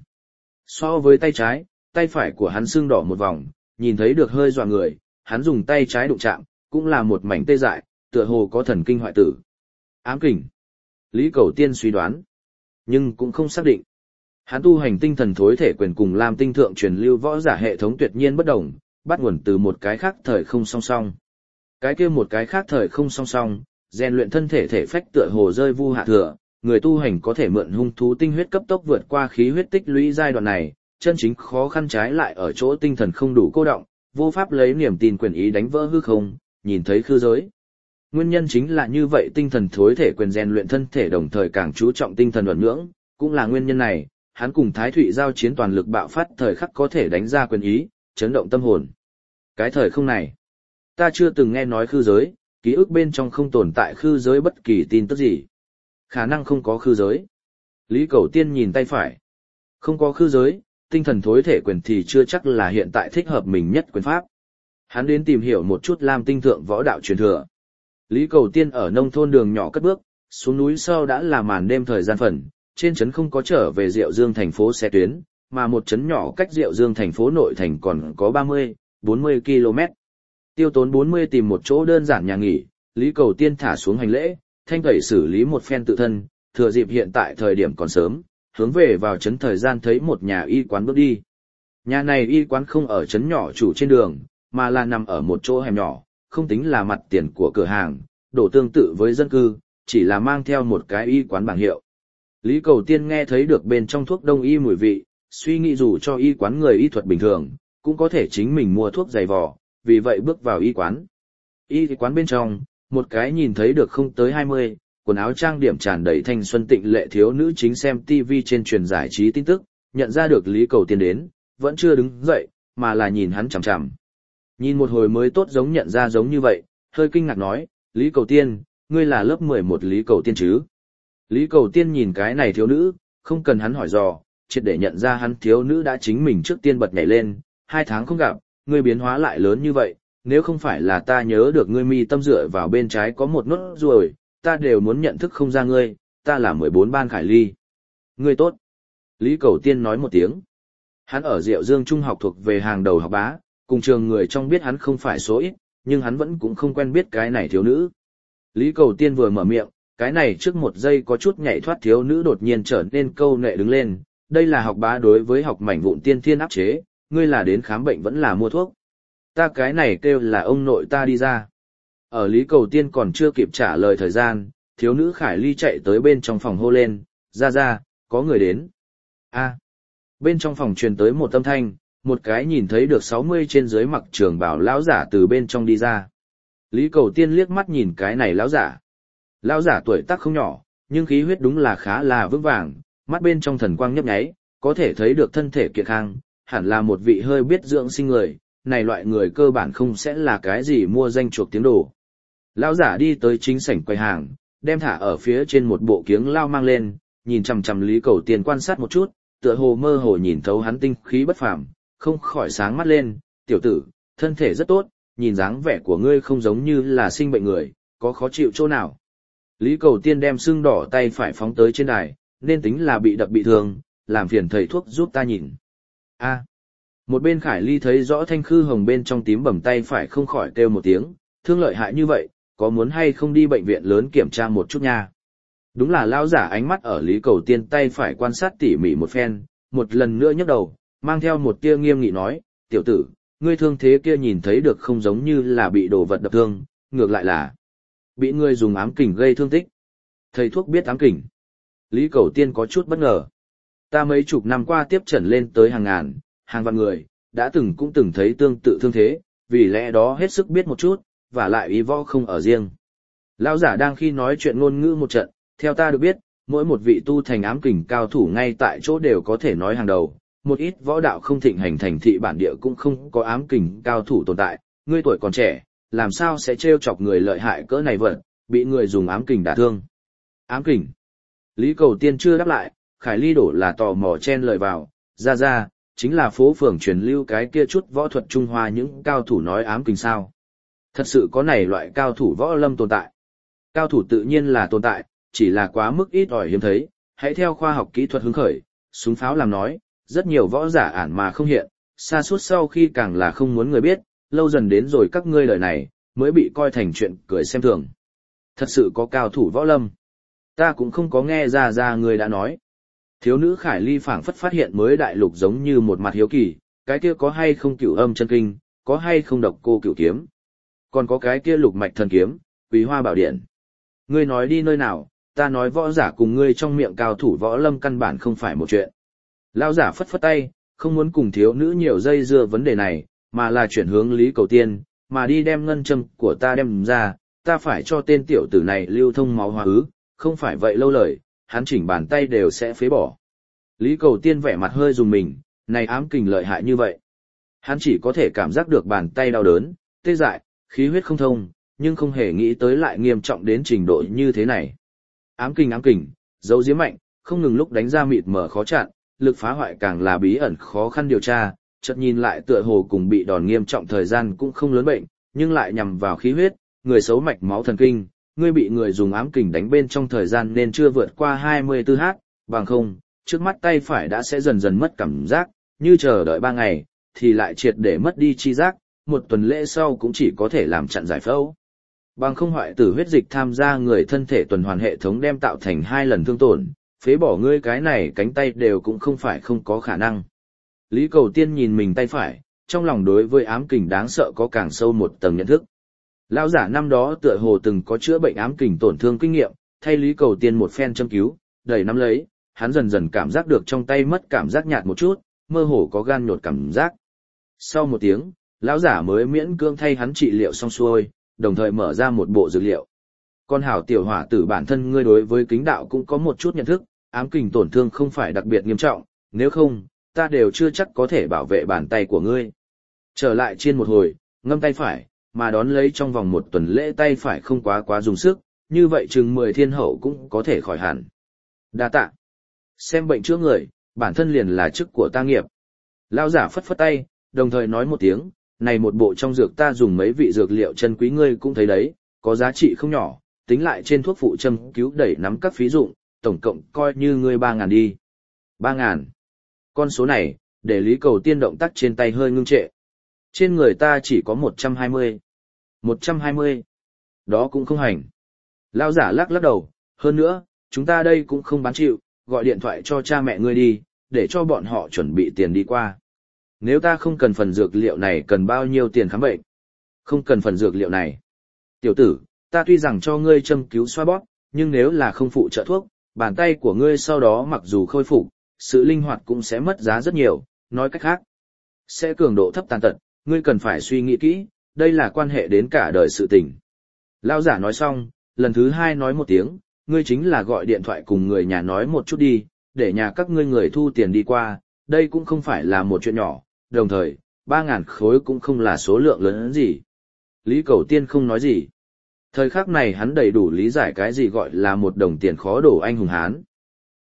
So với tay trái, tay phải của hắn sưng đỏ một vòng, nhìn thấy được hơi dọa người, hắn dùng tay trái đụng chạm, cũng là một mảnh tê dại, tựa hồ có thần kinh hoại tử. Ám kình. Lý Cầu Tiên suy đoán, nhưng cũng không xác định. Hắn tu hành tinh thần thối thể quyền cùng Lam Tinh thượng truyền lưu võ giả hệ thống tuyệt nhiên bất đồng, bắt nguồn từ một cái khác thời không song song. Cái kia một cái khác thời không song song, rèn luyện thân thể thể phách tựa hồ rơi vu hạ thừa, người tu hành có thể mượn hung thú tinh huyết cấp tốc vượt qua khí huyết tích lũy giai đoạn này, chân chính khó khăn trái lại ở chỗ tinh thần không đủ cô động, vô pháp lấy niềm tin quyền ý đánh vỡ hư không, nhìn thấy khư giới. Nguyên nhân chính là như vậy, tinh thần thối thể quyền rèn luyện thân thể đồng thời càng chú trọng tinh thần ẩn nhưỡng, cũng là nguyên nhân này, hắn cùng Thái Thụy giao chiến toàn lực bạo phát thời khắc có thể đánh ra quyền ý, chấn động tâm hồn. Cái thời không này, ta chưa từng nghe nói khư giới, ký ức bên trong không tồn tại khư giới bất kỳ tin tức gì. Khả năng không có khư giới. Lý Cầu Tiên nhìn tay phải. Không có khư giới, tinh thần thối thể quyền thì chưa chắc là hiện tại thích hợp mình nhất quyền pháp. Hắn đến tìm hiểu một chút Lam Tinh thượng võ đạo truyền thừa. Lý Cầu Tiên ở nông thôn đường nhỏ cất bước, xuống núi sau đã là màn đêm thời gian phần, trên trấn không có trở về Diệu Dương thành phố xe tuyến, mà một trấn nhỏ cách Diệu Dương thành phố nội thành còn có 30, 40 km. Tiêu tốn 40 tìm một chỗ đơn giản nhà nghỉ, Lý Cầu Tiên thả xuống hành lễ, thanh tẩy xử lý một phen tự thân, thừa dịp hiện tại thời điểm còn sớm, hướng về vào trấn thời gian thấy một nhà y quán bước đi. Nhà này y quán không ở trấn nhỏ chủ trên đường, mà là nằm ở một chỗ hẻm nhỏ, không tính là mặt tiền của cửa hàng, đổ tương tự với dân cư, chỉ là mang theo một cái y quán bảng hiệu. Lý Cầu Tiên nghe thấy được bên trong thuốc đông y mùi vị, suy nghĩ dù cho y quán người y thuật bình thường, cũng có thể chính mình mua thuốc dày vò, vì vậy bước vào y quán. Y quán bên trong, một cái nhìn thấy được không tới 20, quần áo trang điểm tràn đầy thanh xuân tịnh lệ thiếu nữ chính xem TV trên truyền giải trí tin tức, nhận ra được Lý Cầu Tiên đến, vẫn chưa đứng dậy, mà là nhìn hắn chằm chằm. Nhìn một hồi mới tốt giống nhận ra giống như vậy, hơi kinh ngạc nói, Lý Cầu Tiên, ngươi là lớp 11 Lý Cầu Tiên chứ? Lý Cầu Tiên nhìn cái này thiếu nữ, không cần hắn hỏi dò, triệt để nhận ra hắn thiếu nữ đã chính mình trước tiên bật nhảy lên, 2 tháng không gặp, ngươi biến hóa lại lớn như vậy, nếu không phải là ta nhớ được ngươi mi tâm dựa vào bên trái có một nốt ruồi, ta đều muốn nhận thức không ra ngươi, ta là 14 ban Khải Ly. Ngươi tốt. Lý Cầu Tiên nói một tiếng. Hắn ở Diệu Dương Trung học thuộc về hàng đầu học bá, cùng trường người trong biết hắn không phải số ít, nhưng hắn vẫn cũng không quen biết cái này thiếu nữ. Lý Cầu Tiên vừa mở miệng, cái này trước một giây có chút nhảy thoát thiếu nữ đột nhiên trở nên câu nệ đứng lên, đây là học bá đối với học mảnh vụn tiên thiên áp chế, ngươi là đến khám bệnh vẫn là mua thuốc. Ta cái này kêu là ông nội ta đi ra. Ở Lý Cầu Tiên còn chưa kịp trả lời thời gian, thiếu nữ Khải Ly chạy tới bên trong phòng hô lên, ra, có người đến. A. Bên trong phòng truyền tới một âm thanh, một cái nhìn thấy được 60 trên dưới mặc trường bào lão giả từ bên trong đi ra. Lý Cầu Tiên liếc mắt nhìn cái này lão giả. Lão giả tuổi tác không nhỏ, nhưng khí huyết đúng là khá là vững vàng, mắt bên trong thần quang nhấp nháy, có thể thấy được thân thể kiệt khang, hẳn là một vị hơi biết dưỡng sinh người, này loại người cơ bản không sẽ là cái gì mua danh chuộc tiếng đồ. Lão giả đi tới chính sảnh quầy hàng, đem thả ở phía trên một bộ kiếng lao mang lên, nhìn chằm chằm Lý Cầu Tiên quan sát một chút, tựa hồ mơ hồ nhìn thấu hắn tinh khí bất phàm, không khỏi sáng mắt lên, tiểu tử, thân thể rất tốt, nhìn dáng vẻ của ngươi không giống như là sinh bệnh người, có khó chịu chỗ nào. Lý Cầu Tiên đem sưng đỏ tay phải phóng tới trên đài, nên tính là bị đập bị thương, làm phiền thầy thuốc giúp ta nhìn. A. Một bên Khải Ly thấy rõ thanh khư hồng bên trong tím bầm tay phải không khỏi kêu một tiếng, thương lợi hại như vậy, có muốn hay không đi bệnh viện lớn kiểm tra một chút nha. Đúng là lão giả ánh mắt ở Lý Cầu Tiên tay phải quan sát tỉ mỉ một phen, một lần nữa nhấc đầu, mang theo một tia nghiêm nghị nói, tiểu tử, ngươi thương thế kia nhìn thấy được không giống như là bị đồ vật đập thương, ngược lại là bị ngươi dùng ám kình gây thương tích. Thầy thuốc biết ám kình. Lý Cầu Tiên có chút bất ngờ. Ta mấy chục năm qua tiếp trần lên tới hàng ngàn, hàng vạn người, đã cũng từng thấy tương tự thương thế, vì lẽ đó hết sức biết một chút, và lại ý võ không ở riêng. Lão giả đang khi nói chuyện ngôn ngữ một trận, theo ta được biết, mỗi một vị tu thành ám kình cao thủ ngay tại chỗ đều có thể nói hàng đầu, một ít võ đạo không thịnh hành thành thị bản địa cũng không có ám kình cao thủ tồn tại, ngươi tuổi còn trẻ, làm sao sẽ trêu chọc người lợi hại cỡ này vật, bị người dùng ám kình đả thương. Ám kình. Lý Cầu Tiên chưa đáp lại, Khải Ly đổ là tò mò chen lời vào, ra, chính là phố phường truyền lưu cái kia chút võ thuật Trung Hoa những cao thủ nói ám kình sao. Thật sự có này loại cao thủ võ lâm tồn tại. Cao thủ tự nhiên là tồn tại, chỉ là quá mức ít ỏi hiếm thấy, hãy theo khoa học kỹ thuật hứng khởi, súng pháo làm nói, rất nhiều võ giả ản mà không hiện, xa suốt sau khi càng là không muốn người biết, lâu dần đến rồi các ngươi lời này, mới bị coi thành chuyện cười xem thường. Thật sự có cao thủ võ lâm. Ta cũng không có nghe ra người đã nói. Thiếu nữ Khải Ly phảng phất phát hiện mới đại lục giống như một mặt hiếu kỳ, cái kia có hay không cửu âm chân kinh, có hay không độc cô cửu kiếm, còn có cái kia lục mạch thần kiếm, quý hoa bảo điện. Ngươi nói đi nơi nào, ta nói võ giả cùng ngươi trong miệng cao thủ võ lâm căn bản không phải một chuyện. Lão giả phất phất tay, không muốn cùng thiếu nữ nhiều dây dưa vấn đề này, mà là chuyển hướng Lý Cầu Tiên, mà đi đem ngân châm của ta đem ra, ta phải cho tên tiểu tử này lưu thông máu hóa ứ, không phải vậy lâu lời, hắn chỉnh bàn tay đều sẽ phế bỏ. Lý Cầu Tiên vẻ mặt hơi rùng mình, này ám kình lợi hại như vậy. Hắn chỉ có thể cảm giác được bàn tay đau đớn, tê dại, khí huyết không thông, nhưng không hề nghĩ tới lại nghiêm trọng đến trình độ như thế này. Ám kình, dấu diếm mạnh, không ngừng lúc đánh ra mịt mờ khó chặn, lực phá hoại càng là bí ẩn khó khăn điều tra, chợt nhìn lại tựa hồ cùng bị đòn nghiêm trọng thời gian cũng không lớn bệnh, nhưng lại nhằm vào khí huyết, người xấu mạch máu thần kinh, ngươi bị người dùng ám kình đánh bên trong thời gian nên chưa vượt qua 24h, bằng không, trước mắt tay phải đã sẽ dần dần mất cảm giác, như chờ đợi 3 ngày, thì lại triệt để mất đi chi giác, một tuần lễ sau cũng chỉ có thể làm chặn giải phẫu. Bằng không hoại tử huyết dịch tham gia người thân thể tuần hoàn hệ thống đem tạo thành 2 lần thương tổn, phế bỏ ngươi cái này cánh tay đều cũng không phải không có khả năng. Lý Cầu Tiên nhìn mình tay phải, trong lòng đối với ám kình đáng sợ có càng sâu một tầng nhận thức. Lão giả năm đó tựa hồ từng có chữa bệnh ám kình tổn thương kinh nghiệm, thay Lý Cầu Tiên một phen châm cứu, đầy nắm lấy, hắn dần dần cảm giác được trong tay mất cảm giác nhạt một chút, mơ hồ có gan nhột cảm giác. Sau một tiếng, lão giả mới miễn cưỡng thay hắn trị liệu xong xuôi, đồng thời mở ra một bộ dược liệu. Con hảo tiểu hỏa tử bản thân ngươi đối với kính đạo cũng có một chút nhận thức, ám kình tổn thương không phải đặc biệt nghiêm trọng, nếu không, ta đều chưa chắc có thể bảo vệ bàn tay của ngươi. Trở lại chiên một hồi, ngâm tay phải, mà đón lấy trong vòng một tuần lễ tay phải không quá dùng sức, như vậy chừng 10 thiên hậu cũng có thể khỏi hẳn. Đa tạ. Xem bệnh chữa người, bản thân liền là chức của ta nghiệp. Lão giả phất phất tay, đồng thời nói một tiếng, này một bộ trong dược ta dùng mấy vị dược liệu chân quý ngươi cũng thấy đấy, có giá trị không nhỏ, tính lại trên thuốc phụ châm cứu đẩy nắm các phí dụng, tổng cộng coi như ngươi 3.000 đi. 3.000. Con số này, để Lý Cầu Tiên động tác trên tay hơi ngưng trệ. Trên người ta chỉ có 120. 120. Đó cũng không hành. Lão giả lắc đầu, hơn nữa, chúng ta đây cũng không bán chịu, gọi điện thoại cho cha mẹ ngươi đi, để cho bọn họ chuẩn bị tiền đi qua. Nếu ta không cần phần dược liệu này cần bao nhiêu tiền khám bệnh? Không cần phần dược liệu này. Tiểu tử, ta tuy rằng cho ngươi châm cứu xoa bóp, nhưng nếu là không phụ trợ thuốc, bàn tay của ngươi sau đó mặc dù khôi phục, sự linh hoạt cũng sẽ mất giá rất nhiều, nói cách khác, sẽ cường độ thấp tàn tật, ngươi cần phải suy nghĩ kỹ, đây là quan hệ đến cả đời sự tình. Lão giả nói xong, lần thứ 2 nói một tiếng, ngươi chính là gọi điện thoại cùng người nhà nói một chút đi, để nhà các ngươi người thu tiền đi qua, đây cũng không phải là một chuyện nhỏ, đồng thời, 3.000 khối cũng không là số lượng lớn gì. Lý Cầu Tiên không nói gì. Thời khắc này hắn đầy đủ lý giải cái gì gọi là một đồng tiền khó đổ anh hùng hán.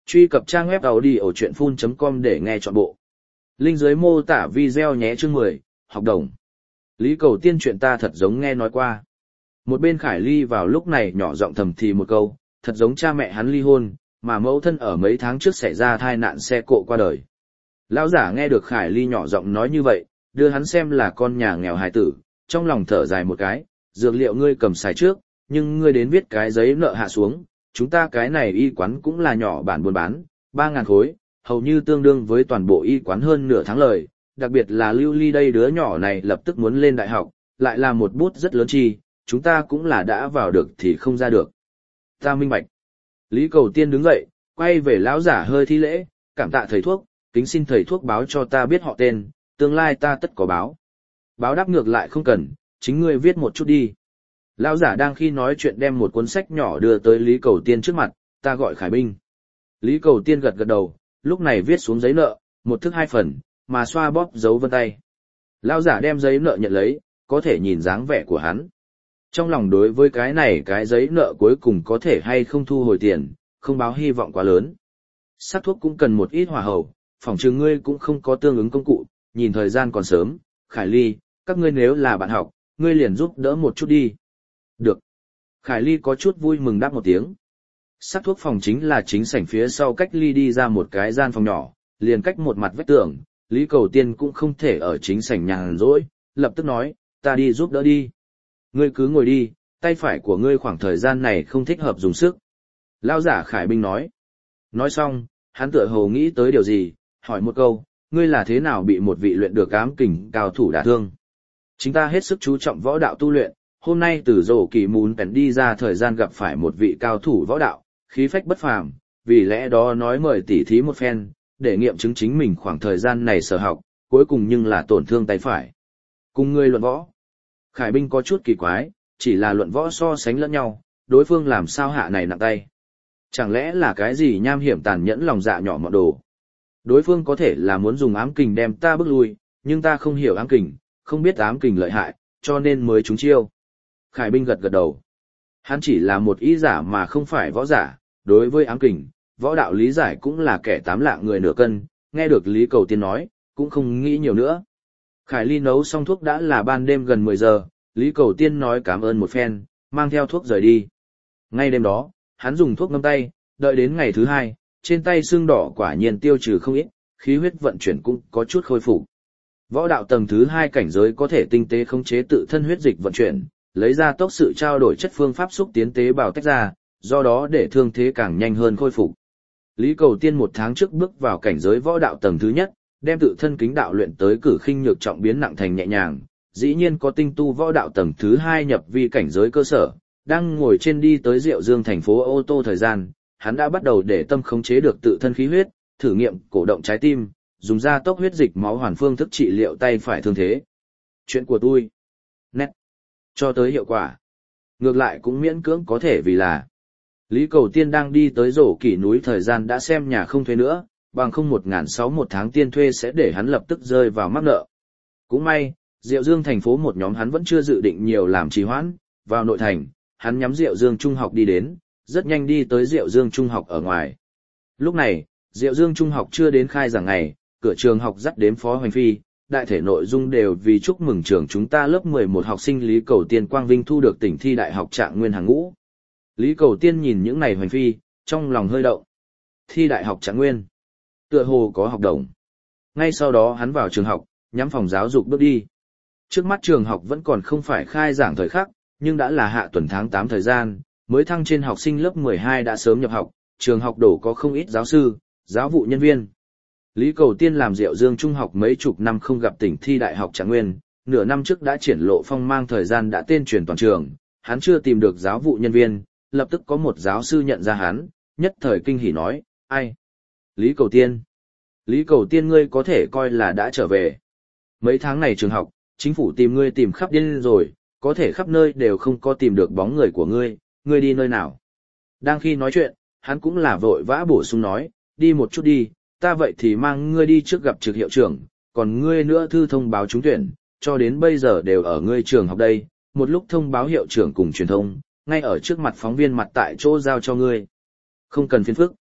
Truy cập trang web audiochuyenphun.com để nghe trọn bộ. Link dưới mô tả video nhé. Chương 10, học đồng. Lý Cầu Tiên chuyện ta thật giống nghe nói qua. Một bên Khải Ly vào lúc này nhỏ giọng thầm thì một câu, thật giống cha mẹ hắn ly hôn, mà mẫu thân ở mấy tháng trước xảy ra tai nạn xe cộ qua đời. Lão giả nghe được Khải Ly nhỏ giọng nói như vậy, đưa hắn xem là con nhà nghèo hài tử, trong lòng thở dài một cái, dược liệu ngươi cầm xài trước, nhưng ngươi đến viết cái giấy nợ hạ xuống, chúng ta cái này y quán cũng là nhỏ bản buôn bán, 3.000 khối, hầu như tương đương với toàn bộ y quán hơn nửa tháng lời, đặc biệt là Lưu Ly đây đứa nhỏ này lập tức muốn lên đại học, lại là một bút rất lớn chi, chúng ta cũng là đã vào được thì không ra được. Ta minh bạch. Lý Cầu Tiên đứng dậy, quay về lão giả hơi thi lễ, cảm tạ thầy thuốc, kính xin thầy thuốc báo cho ta biết họ tên, tương lai ta tất có báo. Báo đáp ngược lại không cần, chính ngươi viết một chút đi. Lão giả đang khi nói chuyện đem một cuốn sách nhỏ đưa tới Lý Cầu Tiên trước mặt, ta gọi Khải Binh. Lý Cầu Tiên gật gật đầu, lúc này viết xuống giấy nợ, một thức 2 phần, mà xoa bóp dấu vân tay. Lão giả đem giấy nợ nhận lấy, có thể nhìn dáng vẻ của hắn. Trong lòng đối với cái này cái giấy nợ cuối cùng có thể hay không thu hồi tiền, không báo hy vọng quá lớn. Sắc thuốc cũng cần một ít hỏa hầu, phỏng chừng ngươi cũng không có tương ứng công cụ, nhìn thời gian còn sớm, Khải Ly, các ngươi nếu là bạn học, ngươi liền giúp đỡ một chút đi. Được. Khải Ly có chút vui mừng đáp một tiếng. Sắc thuốc phòng chính là chính sảnh phía sau cách ly đi ra một cái gian phòng nhỏ, liền cách một mặt vách tường, Lý Cầu Tiên cũng không thể ở chính sảnh nhàn rỗi, lập tức nói, ta đi giúp đỡ đi. Ngươi cứ ngồi đi, tay phải của ngươi khoảng thời gian này không thích hợp dùng sức. Lão giả Khải Binh nói. Nói xong, hắn tựa hồ nghĩ tới điều gì, hỏi một câu, ngươi là thế nào bị một vị luyện được ám kình cao thủ đả thương? Chính ta hết sức chú trọng võ đạo tu luyện, hôm nay từ rổ kỳ mún bèn đi ra thời gian gặp phải một vị cao thủ võ đạo, khí phách bất phàm, vì lẽ đó nói mời tỉ thí một phen, để nghiệm chứng chính mình khoảng thời gian này sở học, cuối cùng nhưng là tổn thương tay phải. Cùng ngươi luận võ. Khải Binh có chút kỳ quái, chỉ là luận võ so sánh lẫn nhau, đối phương làm sao hạ này nặng tay. Chẳng lẽ là cái gì nham hiểm tàn nhẫn lòng dạ nhỏ mọn đồ. Đối phương có thể là muốn dùng ám kình đem ta bước lui, nhưng ta không hiểu ám kình, không biết ám kình lợi hại, cho nên mới trúng chiêu. Khải Binh gật gật đầu. Hắn chỉ là một ý giả mà không phải võ giả, đối với ám kình, võ đạo lý giải cũng là kẻ tám lạng người nửa cân, nghe được Lý Cầu Tiên nói, cũng không nghĩ nhiều nữa. Khải Ly nấu xong thuốc đã là ban đêm gần 10 giờ, Lý Cầu Tiên nói cảm ơn một phen, mang theo thuốc rời đi. Ngay đêm đó, hắn dùng thuốc ngâm tay, đợi đến ngày thứ 2, trên tay xương đỏ quả nhiên tiêu trừ không ít, khí huyết vận chuyển cũng có chút khôi phục. Võ đạo tầng thứ 2 cảnh giới có thể tinh tế khống chế tự thân huyết dịch vận chuyển, lấy ra tốc sự trao đổi chất phương pháp xúc tiến tế bào tách ra, do đó để thương thế càng nhanh hơn khôi phục. Lý Cầu Tiên 1 tháng trước bước vào cảnh giới võ đạo tầng thứ nhất, đem tự thân kính đạo luyện tới cử khinh nhược trọng biến nặng thành nhẹ nhàng, dĩ nhiên có tinh tu võ đạo tầng thứ 2 nhập vi cảnh giới cơ sở, đang ngồi trên đi tới Diệu Dương thành phố ô tô thời gian, hắn đã bắt đầu để tâm khống chế được tự thân khí huyết, thử nghiệm cổ động trái tim, dùng ra tốc huyết dịch máu hoàn phương thức trị liệu tay phải thương thế. Chuyện của tôi. Nét. Cho tới hiệu quả. Ngược lại cũng miễn cưỡng có thể vì là Lý Cầu Tiên đang đi tới rổ kỷ núi thời gian đã xem nhà không thuê nữa, bằng không 1.600 một tháng tiền thuê sẽ để hắn lập tức rơi vào mắc nợ. Cũng may, Diệu Dương thành phố một nhóm hắn vẫn chưa dự định nhiều làm trì hoãn, vào nội thành, hắn nhắm Diệu Dương Trung học đi đến, rất nhanh đi tới Diệu Dương Trung học ở ngoài. Lúc này, Diệu Dương Trung học chưa đến khai giảng ngày, cửa trường học dắt đếm Phó Hoành Phi, đại thể nội dung đều vì chúc mừng trường chúng ta lớp 11 học sinh Lý Cầu Tiên Quang Vinh thu được tỉnh thi đại học trạng nguyên hàng ngũ. Lý Cầu Tiên nhìn những này Hoành Phi, trong lòng hơi động. Thi đại học trạng nguyên. Tựa hồ có học đồng. Ngay sau đó hắn vào trường học, nhắm phòng giáo dục bước đi. Trước mắt trường học vẫn còn không phải khai giảng thời khắc, nhưng đã là hạ tuần tháng 8 thời gian, mới thăng trên học sinh lớp 12 đã sớm nhập học, trường học đổ có không ít giáo sư, giáo vụ nhân viên. Lý Cầu Tiên làm Diệu Dương Trung học mấy chục năm không gặp tỉnh thi đại học trạng nguyên, nửa năm trước đã triển lộ phong mang thời gian đã tên truyền toàn trường, hắn chưa tìm được giáo vụ nhân viên, lập tức có một giáo sư nhận ra hắn, nhất thời kinh hỉ nói, ai? Lý Cầu Tiên. Lý Cầu Tiên ngươi có thể coi là đã trở về. Mấy tháng này trường học, chính phủ tìm ngươi tìm khắp điên rồi, có thể khắp nơi đều không có tìm được bóng người của ngươi đi nơi nào. Đang khi nói chuyện, hắn cũng là vội vã bổ sung nói, đi một chút đi, ta vậy thì mang ngươi đi trước gặp trực hiệu trưởng, còn ngươi nữa thư thông báo trúng tuyển, cho đến bây giờ đều ở ngươi trường học đây, một lúc thông báo hiệu trưởng cùng truyền thông, ngay ở trước mặt phóng viên mặt tại chỗ giao cho ngươi. Không cần phiền phức.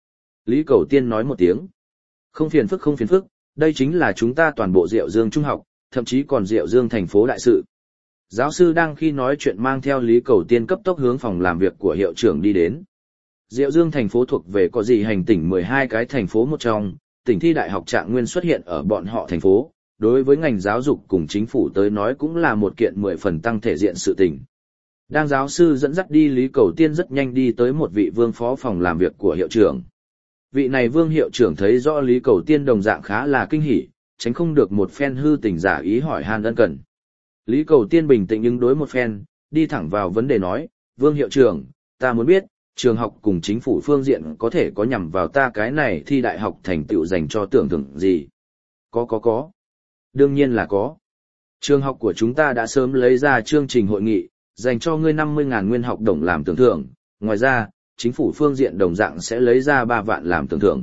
Lý Cầu Tiên nói một tiếng. Không phiền phức không phiền phức, đây chính là chúng ta toàn bộ Diệu Dương Trung học, thậm chí còn Diệu Dương thành phố đại sự. Giáo sư đang khi nói chuyện mang theo Lý Cầu Tiên cấp tốc hướng phòng làm việc của hiệu trưởng đi đến. Diệu Dương thành phố thuộc về có gì hành tỉnh 12 cái thành phố một trong, tỉnh thi đại học Trạng Nguyên xuất hiện ở bọn họ thành phố, đối với ngành giáo dục cùng chính phủ tới nói cũng là một kiện 10 phần tăng thể diện sự tình. Đang giáo sư dẫn dắt đi Lý Cầu Tiên rất nhanh đi tới một vị vương phó phòng làm việc của hiệu trưởng. Vị này vương hiệu trưởng thấy rõ Lý Cầu Tiên đồng dạng khá là kinh hỉ, tránh không được một phen hư tình giả ý hỏi han ân cần. Lý Cầu Tiên bình tĩnh nhưng đối một phen, đi thẳng vào vấn đề nói, vương hiệu trưởng, ta muốn biết, trường học cùng chính phủ phương diện có thể có nhằm vào ta cái này thi đại học thành tựu dành cho tưởng thưởng gì? Có. Đương nhiên là có. Trường học của chúng ta đã sớm lấy ra chương trình hội nghị, dành cho ngươi 50.000 nguyên học đồng làm tưởng thưởng. Ngoài ra, chính phủ phương diện đồng dạng sẽ lấy ra 3 vạn làm tưởng thưởng.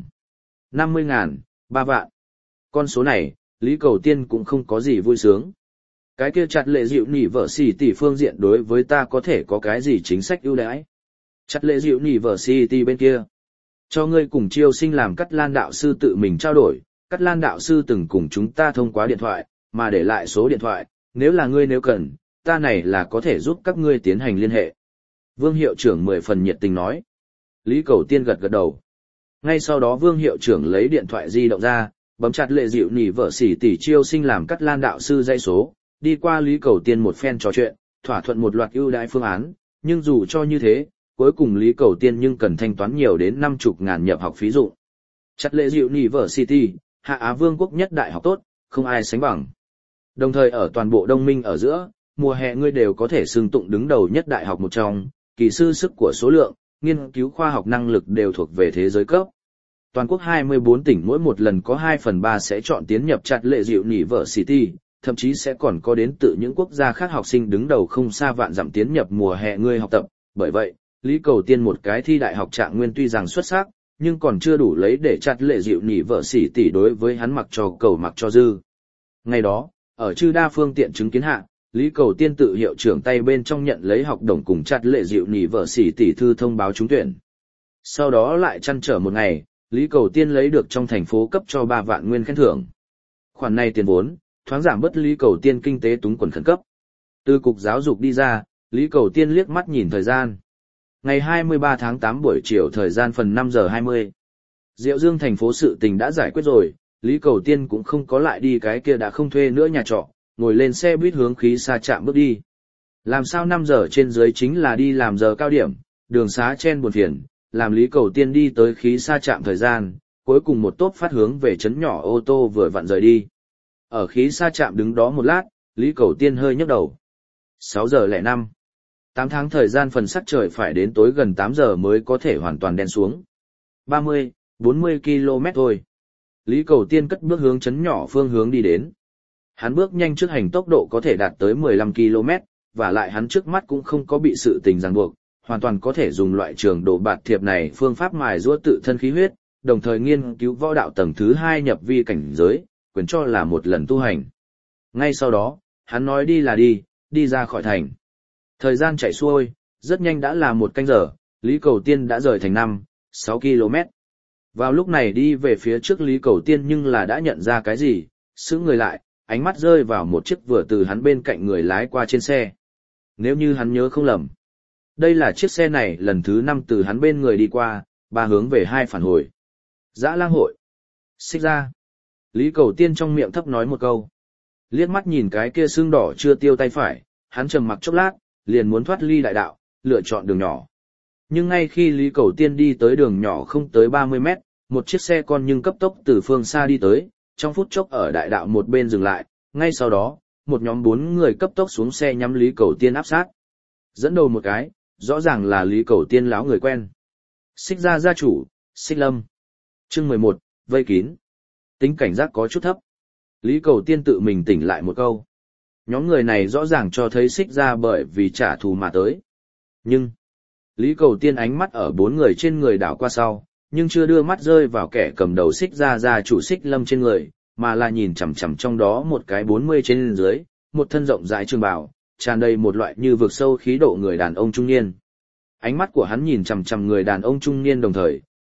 50.000, 3 vạn. Con số này, Lý Cầu Tiên cũng không có gì vui sướng. Cái kia chặt lệ dịu nỉ vợ xì tỷ phương diện đối với ta có thể có cái gì chính sách ưu đãi? Chặt lệ dịu nỉ vợ xì tỷ bên kia. Cho ngươi cùng chiêu sinh làm Cắt Lan đạo sư tự mình trao đổi. Cắt Lan đạo sư từng cùng chúng ta thông qua điện thoại, mà để lại số điện thoại, nếu là ngươi nếu cần, ta này là có thể giúp các ngươi tiến hành liên hệ. Vương hiệu trưởng 10 phần nhiệt tình nói. Lý Cầu Tiên gật gật đầu. Ngay sau đó Vương hiệu trưởng lấy điện thoại di động ra, bấm chặt lệ dịu nỉ vợ xỉ tỷ chiêu sinh làm Cắt Lan đạo sư dây số, đi qua Lý Cầu Tiên một phen trò chuyện, thỏa thuận một loạt ưu đãi phương án, nhưng dù cho như thế, cuối cùng Lý Cầu Tiên nhưng cần thanh toán nhiều đến 50.000 nhập học phí dụng. Chặt lệ dịu nỉ vợ xỉ tỷ, Hạ Á Vương quốc nhất đại học tốt, không ai sánh bằng. Đồng thời ở toàn bộ Đông Minh ở giữa, mùa hè ngươi đều có thể xưng tụng đứng đầu nhất đại học một trong, kỳ sư sức của số lượng, nghiên cứu khoa học năng lực đều thuộc về thế giới cấp. Toàn quốc 24 tỉnh mỗi một lần có 2/3 sẽ chọn tiến nhập chặt lệ dịu nỉ vợ City, thậm chí sẽ còn có đến từ những quốc gia khác học sinh đứng đầu không xa vạn dặm tiến nhập mùa hè ngươi học tập. Bởi vậy, Lý Cầu Tiên một cái thi đại học Trạng Nguyên tuy rằng xuất sắc, nhưng còn chưa đủ lấy để chặt lệ dịu nỉ vợ xỉ tỷ đối với hắn mặc cho cầu mặc cho dư. Ngày đó, ở chư đa phương tiện chứng kiến hạ, Lý Cầu Tiên tự hiệu trưởng tay bên trong nhận lấy học đồng cùng chặt lệ dịu nỉ vợ xỉ tỷ thư thông báo trúng tuyển. Sau đó lại chăn trở một ngày, Lý Cầu Tiên lấy được trong thành phố cấp cho 3 vạn nguyên khen thưởng. Khoản này tiền vốn, thoáng giảm bớt Lý Cầu Tiên kinh tế túng quẫn khẩn cấp. Từ cục giáo dục đi ra, Lý Cầu Tiên liếc mắt nhìn thời gian. Ngày 23 tháng 8 buổi chiều thời gian phần 5 giờ 20. Diệu Dương thành phố sự tình đã giải quyết rồi, Lý Cầu Tiên cũng không có lại đi cái kia đã không thuê nữa nhà trọ, ngồi lên xe buýt hướng khí xa trạm bước đi. Làm sao 5 giờ trên dưới chính là đi làm giờ cao điểm, đường xá chen buồn phiền, làm Lý Cầu Tiên đi tới khí xa trạm thời gian, cuối cùng một tốp phát hướng về trấn nhỏ ô tô vừa vặn rời đi. Ở khí xa trạm đứng đó một lát, Lý Cầu Tiên hơi nhấc đầu. 6 giờ 05. 8 tháng thời gian phần sắc trời phải đến tối gần 8 giờ mới có thể hoàn toàn đen xuống. 30, 40 km thôi. Lý Cầu Tiên cất bước hướng trấn nhỏ phương hướng đi đến. Hắn bước nhanh trước hành tốc độ có thể đạt tới 15 km, và lại hắn trước mắt cũng không có bị sự tình ràng buộc, hoàn toàn có thể dùng loại trường đồ bạt thiệp này phương pháp mài giũa tự thân khí huyết, đồng thời nghiên cứu võ đạo tầng thứ 2 nhập vi cảnh giới, quyền cho là một lần tu hành. Ngay sau đó, hắn nói đi là đi ra khỏi thành. Thời gian chạy xuôi, rất nhanh đã là 1 canh giờ, Lý Cầu Tiên đã rời thành 5, 6 km. Vào lúc này đi về phía trước Lý Cầu Tiên nhưng là đã nhận ra cái gì, sững người lại, ánh mắt rơi vào một chiếc vừa từ hắn bên cạnh người lái qua trên xe. Nếu như hắn nhớ không lầm, đây là chiếc xe này lần thứ 5 từ hắn bên người đi qua, 3 hướng về 2 phản hồi. Dã lang hội. Xích ra. Lý Cầu Tiên trong miệng thấp nói một câu. Liếc mắt nhìn cái kia xương đỏ chưa tiêu tay phải, hắn trầm mặc chốc lát, liền muốn thoát ly đại đạo, lựa chọn đường nhỏ. Nhưng ngay khi Lý Cầu Tiên đi tới đường nhỏ không tới 30 mét, một chiếc xe con nhưng cấp tốc từ phương xa đi tới, trong phút chốc ở đại đạo một bên dừng lại, ngay sau đó, một nhóm 4 người cấp tốc xuống xe nhắm Lý Cầu Tiên áp sát. Dẫn đầu một cái, rõ ràng là Lý Cầu Tiên láo người quen. Xích gia gia chủ, Xích Lâm. Chương 11, vây kín. Tính cảnh giác có chút thấp. Lý Cầu Tiên tự mình tỉnh lại một câu. Nhóm người này rõ ràng cho thấy Xích gia bởi vì trả thù mà tới. Nhưng, Lý Cầu Tiên ánh mắt ở 4 người trên người đảo qua sau, nhưng chưa đưa mắt rơi vào kẻ cầm đầu Xích gia gia chủ Xích Lâm trên người, mà là nhìn chằm chằm trong đó một cái 40 trên dưới, một thân rộng rãi trường bào, tràn đầy một loại như vực sâu khí độ người đàn ông trung niên. Ánh mắt của hắn nhìn chằm chằm người đàn ông trung niên đồng thời,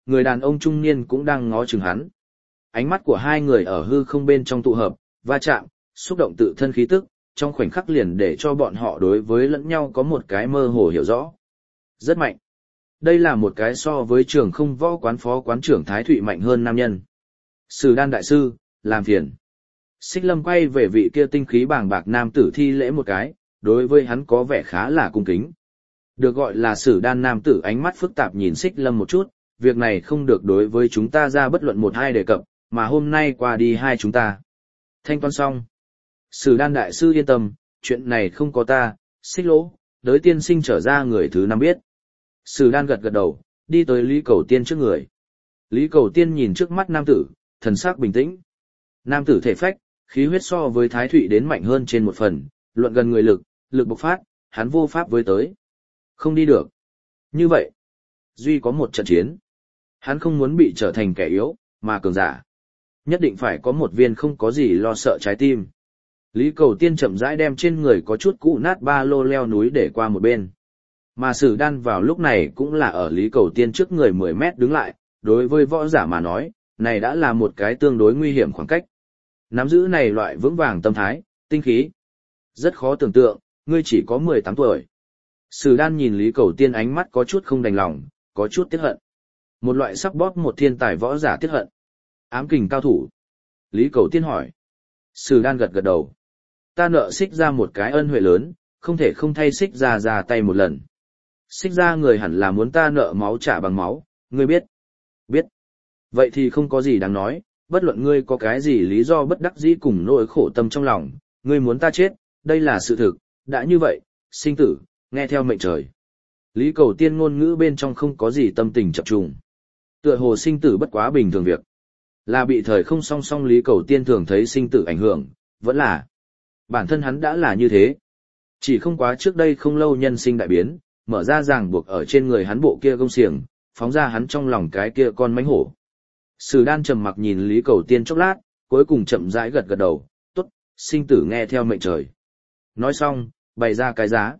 người đàn ông trung niên cũng đang ngó chừng hắn. Ánh mắt của hai người ở hư không bên trong tụ hợp, va chạm, xúc động tự thân khí tức, trong khoảnh khắc liền để cho bọn họ đối với lẫn nhau có một cái mơ hồ hiểu rõ. Rất mạnh. Đây là một cái so với trường không võ quán phó quán trưởng Thái Thụy mạnh hơn nam nhân. Sử Đan đại sư, làm phiền. Xích Lâm quay về vị kia tinh khí bàng bạc nam tử thi lễ một cái, đối với hắn có vẻ khá là cung kính. Được gọi là Sử Đan nam tử ánh mắt phức tạp nhìn Xích Lâm một chút, việc này không được đối với chúng ta ra bất luận một hai đề cập, mà hôm nay qua đi hai chúng ta. Thanh toán xong. Sử Đan đại sư yên tâm, chuyện này không có ta, Xích Lỗ, đới tiên sinh trở ra người thứ năm biết. Sử Đan gật gật đầu, đi tới Lý Cầu Tiên trước người. Lý Cầu Tiên nhìn trước mắt nam tử, thần sắc bình tĩnh. Nam tử thể phách, khí huyết so với Thái Thụy đến mạnh hơn trên một phần, luận gần người lực, lực bộc phát, hắn vô pháp với tới. Không đi được. Như vậy, duy có một trận chiến. Hắn không muốn bị trở thành kẻ yếu, mà cường giả. Nhất định phải có một viên không có gì lo sợ trái tim. Lý Cầu Tiên chậm rãi đem trên người có chút cũ nát ba lô leo núi để qua một bên. Mà Sử Đan vào lúc này cũng là ở Lý Cầu Tiên trước người 10 mét đứng lại, đối với võ giả mà nói, này đã là một cái tương đối nguy hiểm khoảng cách. Nắm giữ này loại vững vàng tâm thái, tinh khí. Rất khó tưởng tượng, ngươi chỉ có 18 tuổi. Sử Đan nhìn Lý Cầu Tiên ánh mắt có chút không đành lòng, có chút tiếc hận. Một loại sắc bóp một thiên tài võ giả tiếc hận. Ám kình cao thủ. Lý Cầu Tiên hỏi. Sử Đan gật gật đầu. Ta nợ Xích ra một cái ân huệ lớn, không thể không thay Xích ra tay một lần. Xích ra người hẳn là muốn ta nợ máu trả bằng máu, ngươi biết. Biết. Vậy thì không có gì đáng nói, bất luận ngươi có cái gì lý do bất đắc dĩ cùng nỗi khổ tâm trong lòng, ngươi muốn ta chết, đây là sự thực, đã như vậy, sinh tử, nghe theo mệnh trời. Lý Cầu Tiên ngôn ngữ bên trong không có gì tâm tình chập trùng. Tựa hồ sinh tử bất quá bình thường việc. Là bị thời không song song Lý Cầu Tiên thường thấy sinh tử ảnh hưởng, vẫn là. Bản thân hắn đã là như thế. Chỉ không quá trước đây không lâu nhân sinh đại biến, mở ra ràng buộc ở trên người hắn bộ kia gông xiềng, phóng ra hắn trong lòng cái kia con mãnh hổ. Sử Đan trầm mặc nhìn Lý Cầu Tiên chốc lát, cuối cùng chậm rãi gật gật đầu, tốt, sinh tử nghe theo mệnh trời. Nói xong, bày ra cái giá.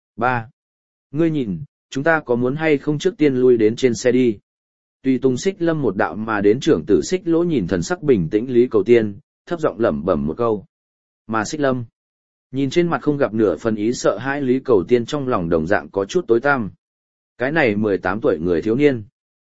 3. Ngươi nhìn, chúng ta có muốn hay không trước tiên lui đến trên xe đi. Tùy Tùng Xích Lâm một đạo mà đến trưởng tử Xích Lỗ nhìn thần sắc bình tĩnh Lý Cầu Tiên, thấp giọng lẩm bẩm một câu. Mà Xích Lâm, nhìn trên mặt không gặp nửa phần ý sợ hãi Lý Cầu Tiên trong lòng đồng dạng có chút tối tăm. Cái này 18 tuổi người thiếu niên.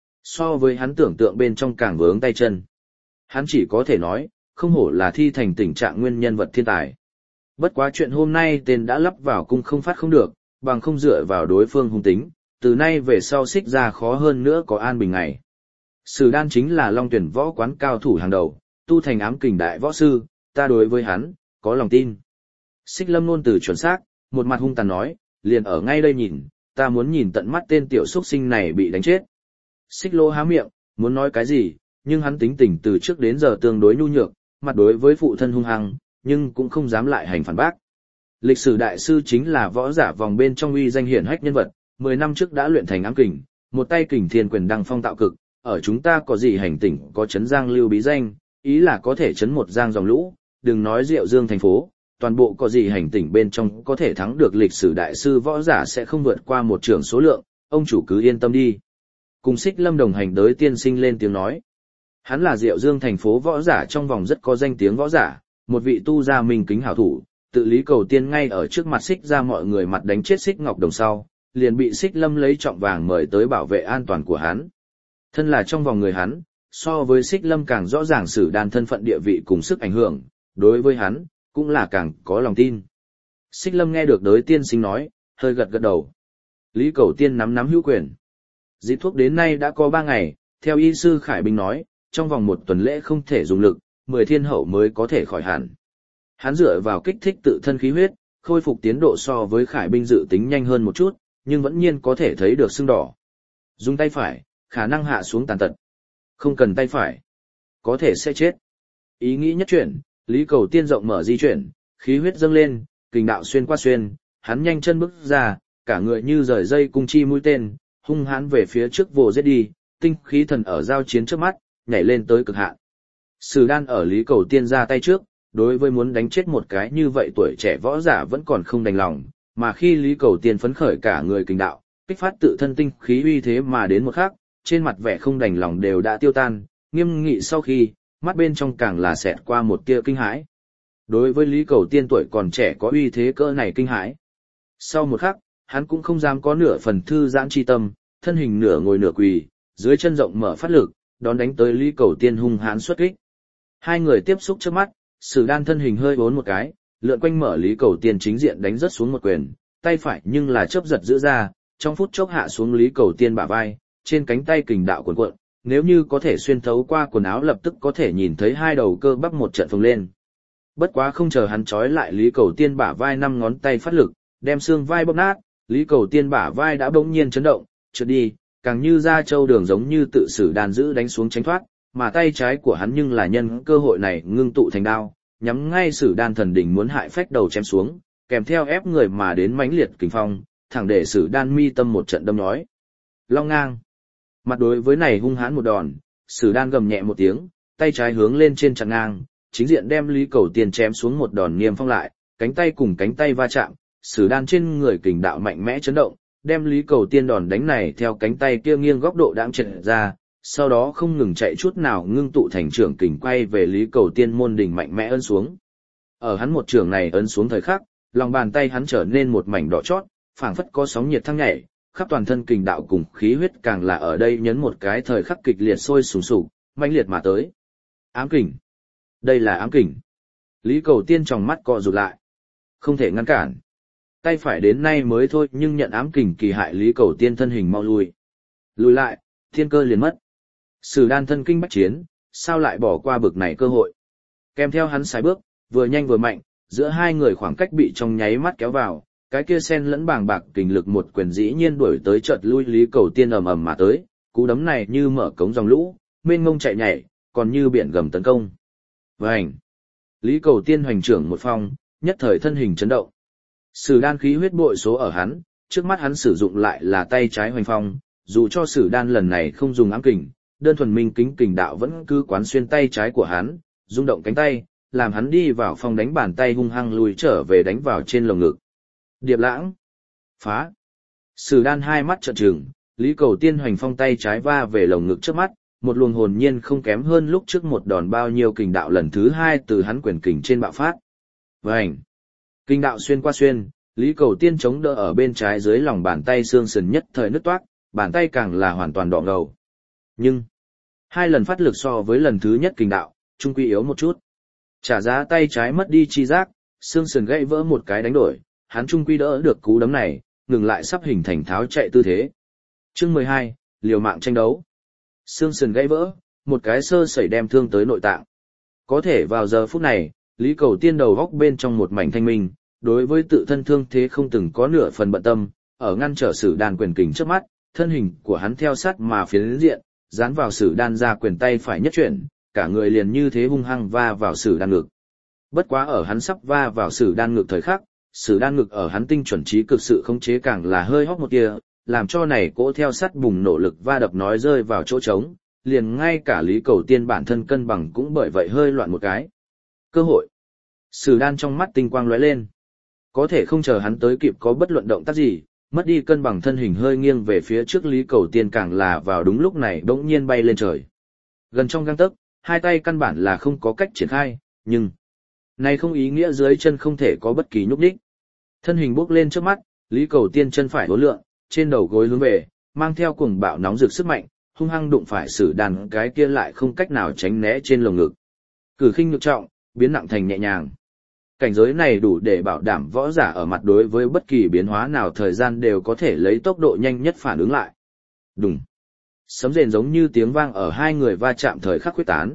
So với hắn tưởng tượng bên trong càng vướng tay chân. Hắn chỉ có thể nói, không hổ là thi thành tình trạng nguyên nhân vật thiên tài. Bất quá chuyện hôm nay tên đã lắp vào cung không phát không được, bằng không dựa vào đối phương hung tính, từ nay về sau Xích ra khó hơn nữa có an bình ngày. Sử Đan chính là Long Tuyển võ quán cao thủ hàng đầu, tu thành ám kình đại võ sư, ta đối với hắn, có lòng tin. Xích Lâm luôn từ chuẩn xác, một mặt hung tàn nói, liền ở ngay đây nhìn, ta muốn nhìn tận mắt tên tiểu xuất sinh này bị đánh chết. Xích Lô há miệng, muốn nói cái gì, nhưng hắn tính tình từ trước đến giờ tương đối nhu nhược, mặt đối với phụ thân hung hăng, nhưng cũng không dám lại hành phản bác. Lịch sử đại sư chính là võ giả vòng bên trong uy danh hiển hách nhân vật, 10 năm trước đã luyện thành ám kình, một tay kình thiên quyền đăng phong tạo cực, ở chúng ta có gì hành tỉnh có chấn giang lưu bí danh, ý là có thể chấn một giang dòng lũ, đừng nói Diệu Dương thành phố, toàn bộ có gì hành tỉnh bên trong có thể thắng được lịch sử đại sư võ giả sẽ không vượt qua một trưởng số lượng, ông chủ cứ yên tâm đi. Cùng Xích Lâm đồng hành đới tiên sinh lên tiếng nói. Hắn là Diệu Dương thành phố võ giả trong vòng rất có danh tiếng võ giả, một vị tu gia minh kính hảo thủ, tự Lý Cầu Tiên ngay ở trước mặt Xích ra mọi người mặt đánh chết Xích Ngọc Đồng sau, liền bị Xích Lâm lấy trọng vàng mời tới bảo vệ an toàn của hắn. Thân là trong vòng người hắn, so với Xích Lâm càng rõ ràng Sử Đan thân phận địa vị cùng sức ảnh hưởng, đối với hắn, cũng là càng có lòng tin. Xích Lâm nghe được đới tiên sinh nói, hơi gật gật đầu. Lý Cầu Tiên nắm hữu quyền. Dịp thuốc đến nay đã có 3 ngày, theo y sư Khải Bình nói, trong vòng 1 tuần lễ không thể dùng lực, 10 thiên hậu mới có thể khỏi hẳn. Hắn dựa vào kích thích tự thân khí huyết, khôi phục tiến độ so với Khải Bình dự tính nhanh hơn một chút, nhưng vẫn nhiên có thể thấy được sưng đỏ. Dùng tay phải, khả năng hạ xuống tàn tật. Không cần tay phải, có thể sẽ chết. Ý nghĩ nhất chuyển, Lý Cầu Tiên rộng mở di chuyển, khí huyết dâng lên, kình đạo xuyên qua xuyên, hắn nhanh chân bước ra, cả người như rời dây cung chi mũi tên, hung hãn về phía trước vồ giết đi, tinh khí thần ở giao chiến trước mắt, nhảy lên tới cực hạn. Sử Đan ở Lý Cầu Tiên ra tay trước, đối với muốn đánh chết một cái như vậy tuổi trẻ võ giả vẫn còn không đành lòng, mà khi Lý Cầu Tiên phấn khởi cả người kình đạo, kích phát tự thân tinh khí uy thế mà đến một khắc, trên mặt vẻ không đành lòng đều đã tiêu tan, nghiêm nghị sau khi, mắt bên trong càng là xẹt qua một tia kinh hãi. Đối với Lý Cầu Tiên tuổi còn trẻ có uy thế cỡ này kinh hãi. Sau một khắc, hắn cũng không dám có nửa phần thư giãn chi tâm, thân hình nửa ngồi nửa quỳ, dưới chân rộng mở phát lực, đón đánh tới Lý Cầu Tiên hung hãn xuất kích. Hai người tiếp xúc trước mắt, Sử Đan thân hình hơi uốn một cái, lượn quanh mở Lý Cầu Tiên chính diện đánh rất xuống một quyền, tay phải nhưng là chớp giật giữ ra, trong phút chốc hạ xuống Lý Cầu Tiên bả vai, trên cánh tay kình đạo cuồn cuộn, nếu như có thể xuyên thấu qua quần áo lập tức có thể nhìn thấy hai đầu cơ bắp một trận phồng lên. Bất quá không chờ hắn trói lại Lý Cầu Tiên bả vai năm ngón tay phát lực, đem xương vai bóp nát, Lý Cầu Tiên bả vai đã bỗng nhiên chấn động, trượt đi, càng như ra châu đường giống như tự Sử Đan giữ đánh xuống tránh thoát, mà tay trái của hắn nhưng là nhân cơ hội này ngưng tụ thành đao, nhắm ngay Sử Đan thần đỉnh muốn hại phách đầu chém xuống, kèm theo ép người mà đến mãnh liệt kình phong, thẳng để Sử Đan mi tâm một trận đâm nhói. Long ngang. Mặt đối với này hung hãn một đòn, Sử Đan gầm nhẹ một tiếng, tay trái hướng lên trên chặn ngang, chính diện đem Lý Cầu Tiên chém xuống một đòn niêm phong lại, cánh tay cùng cánh tay va chạm, Sử Đan trên người kình đạo mạnh mẽ chấn động, đem Lý Cầu Tiên đòn đánh này theo cánh tay kia nghiêng góc độ đãng trượt ra, sau đó không ngừng chạy chút nào ngưng tụ thành trưởng kình quay về Lý Cầu Tiên môn đỉnh mạnh mẽ ấn xuống. Ở hắn một trường này ấn xuống thời khắc, lòng bàn tay hắn trở nên một mảnh đỏ chót, phảng phất có sóng nhiệt thăng nhảy, khắp toàn thân kình đạo cùng khí huyết càng là ở đây nhấn một cái thời khắc kịch liệt sôi sùng sục, mãnh liệt mà tới. Ám kình. Đây là ám kình. Lý Cầu Tiên tròng mắt co rụt lại. Không thể ngăn cản. Tay phải đến nay mới thôi nhưng nhận ám kình kỳ hại Lý Cầu Tiên thân hình mau lùi. Lùi lại, thiên cơ liền mất. Sử Đan thân kinh bách chiến, sao lại bỏ qua bực này cơ hội. Kèm theo hắn sải bước, vừa nhanh vừa mạnh, giữa hai người khoảng cách bị trong nháy mắt kéo vào, cái kia sen lẫn bàng bạc kình lực một quyền dĩ nhiên đuổi tới chợt lui Lý Cầu Tiên ầm ầm mà tới, cú đấm này như mở cống dòng lũ, mênh mông chạy nhảy, còn như biển gầm tấn công. Vành. Lý Cầu Tiên hoành trưởng một phong, nhất thời thân hình chấn động. Sử Đan khí huyết bội số ở hắn, trước mắt hắn sử dụng lại là tay trái hoành phong, dù cho Sử Đan lần này không dùng ám kình, đơn thuần minh kính kình đạo vẫn cứ quán xuyên tay trái của hắn, rung động cánh tay, làm hắn đi vào phòng đánh bàn tay hung hăng lùi trở về đánh vào trên lồng ngực. Điệp lãng. Phá. Sử Đan hai mắt trợn trừng, Lý Cầu Tiên hoành phong tay trái va về lồng ngực trước mắt, một luồng hồn nhiên không kém hơn lúc trước một đòn bao nhiêu kình đạo lần thứ hai từ hắn quyền kình trên bạo phát. Vành. Kình đạo xuyên qua xuyên, Lý Cầu Tiên chống đỡ ở bên trái dưới lòng bàn tay xương sườn nhất thời nứt toát, bàn tay càng là hoàn toàn đỏ ngầu. Nhưng, hai lần phát lực so với lần thứ nhất kình đạo, trung quy yếu một chút. Trả giá tay trái mất đi chi giác, xương sườn gãy vỡ một cái đánh đổi, hắn trung quy đỡ được cú đấm này, ngừng lại sắp hình thành tháo chạy tư thế. Chương 12, liều mạng tranh đấu. Xương sườn gãy vỡ, một cái sơ sẩy đem thương tới nội tạng. Có thể vào giờ phút này, Lý Cầu Tiên đầu góc bên trong một mảnh thanh minh, đối với tự thân thương thế không từng có nửa phần bận tâm, ở ngăn trở Sử Đan quyền kình trước mắt, thân hình của hắn theo sát mà phiến diện, dán vào Sử Đan ra quyền tay phải nhất chuyển, cả người liền như thế hung hăng va vào Sử Đan ngực. Bất quá ở hắn sắp va vào Sử Đan ngực thời khắc, Sử Đan ngực ở hắn tinh chuẩn trí cực sự khống chế càng là hơi hóc một tia, làm cho này cỗ theo sát bùng nổ lực va đập nói rơi vào chỗ trống, liền ngay cả Lý Cầu Tiên bản thân cân bằng cũng bởi vậy hơi loạn một cái. Cơ hội. Sử Đan trong mắt tinh quang lóe lên. Có thể không chờ hắn tới kịp có bất luận động tác gì, mất đi cân bằng thân hình hơi nghiêng về phía trước Lý Cầu Tiên càng là vào đúng lúc này bỗng nhiên bay lên trời. Gần trong gang tấc, hai tay căn bản là không có cách triển khai, nhưng này không ý nghĩa dưới chân không thể có bất kỳ nhúc nhích. Thân hình bước lên trước mắt, Lý Cầu Tiên chân phải uốn lượn, trên đầu gối hướng về, mang theo cuồng bạo nóng rực sức mạnh, hung hăng đụng phải Sử Đan cái kia lại không cách nào tránh né trên lồng ngực. Cử khinh nhược trọng, biến nặng thành nhẹ nhàng. Cảnh giới này đủ để bảo đảm võ giả ở mặt đối với bất kỳ biến hóa nào thời gian đều có thể lấy tốc độ nhanh nhất phản ứng lại. Đùng. Sấm rền giống như tiếng vang ở hai người va chạm thời khắc quyết tán.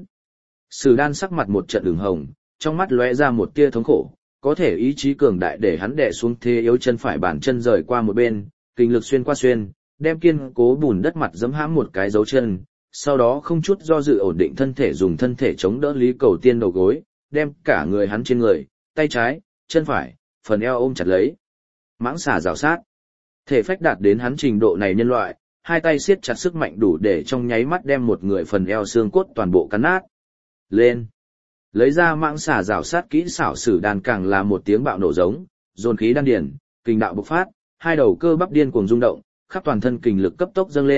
Sử Đan sắc mặt một trận ửng hồng, trong mắt lóe ra một tia thống khổ, có thể ý chí cường đại để hắn đè xuống thế yếu chân phải bàn chân rời qua một bên, kinh lực xuyên qua xuyên, đem kiên cố bùn đất mặt giẫm hãm một cái dấu chân, sau đó không chút do dự ổn định thân thể dùng thân thể chống đỡ Lý Cầu Tiên đầu gối, đem cả người hắn trên người, tay trái, chân phải, phần eo ôm chặt lấy. Mãng xà rào sát. Thể phách đạt đến hắn trình độ này nhân loại, hai tay siết chặt sức mạnh đủ để trong nháy mắt đem một người phần eo xương cốt toàn bộ cắn nát. Lên. Lấy ra mãng xà rào sát kỹ xảo Sử Đan càng là một tiếng bạo nổ giống, dồn khí đan điền, kình đạo bộc phát, hai đầu cơ bắp điên cuồng rung động, khắp toàn thân kình lực cấp tốc dâng lên,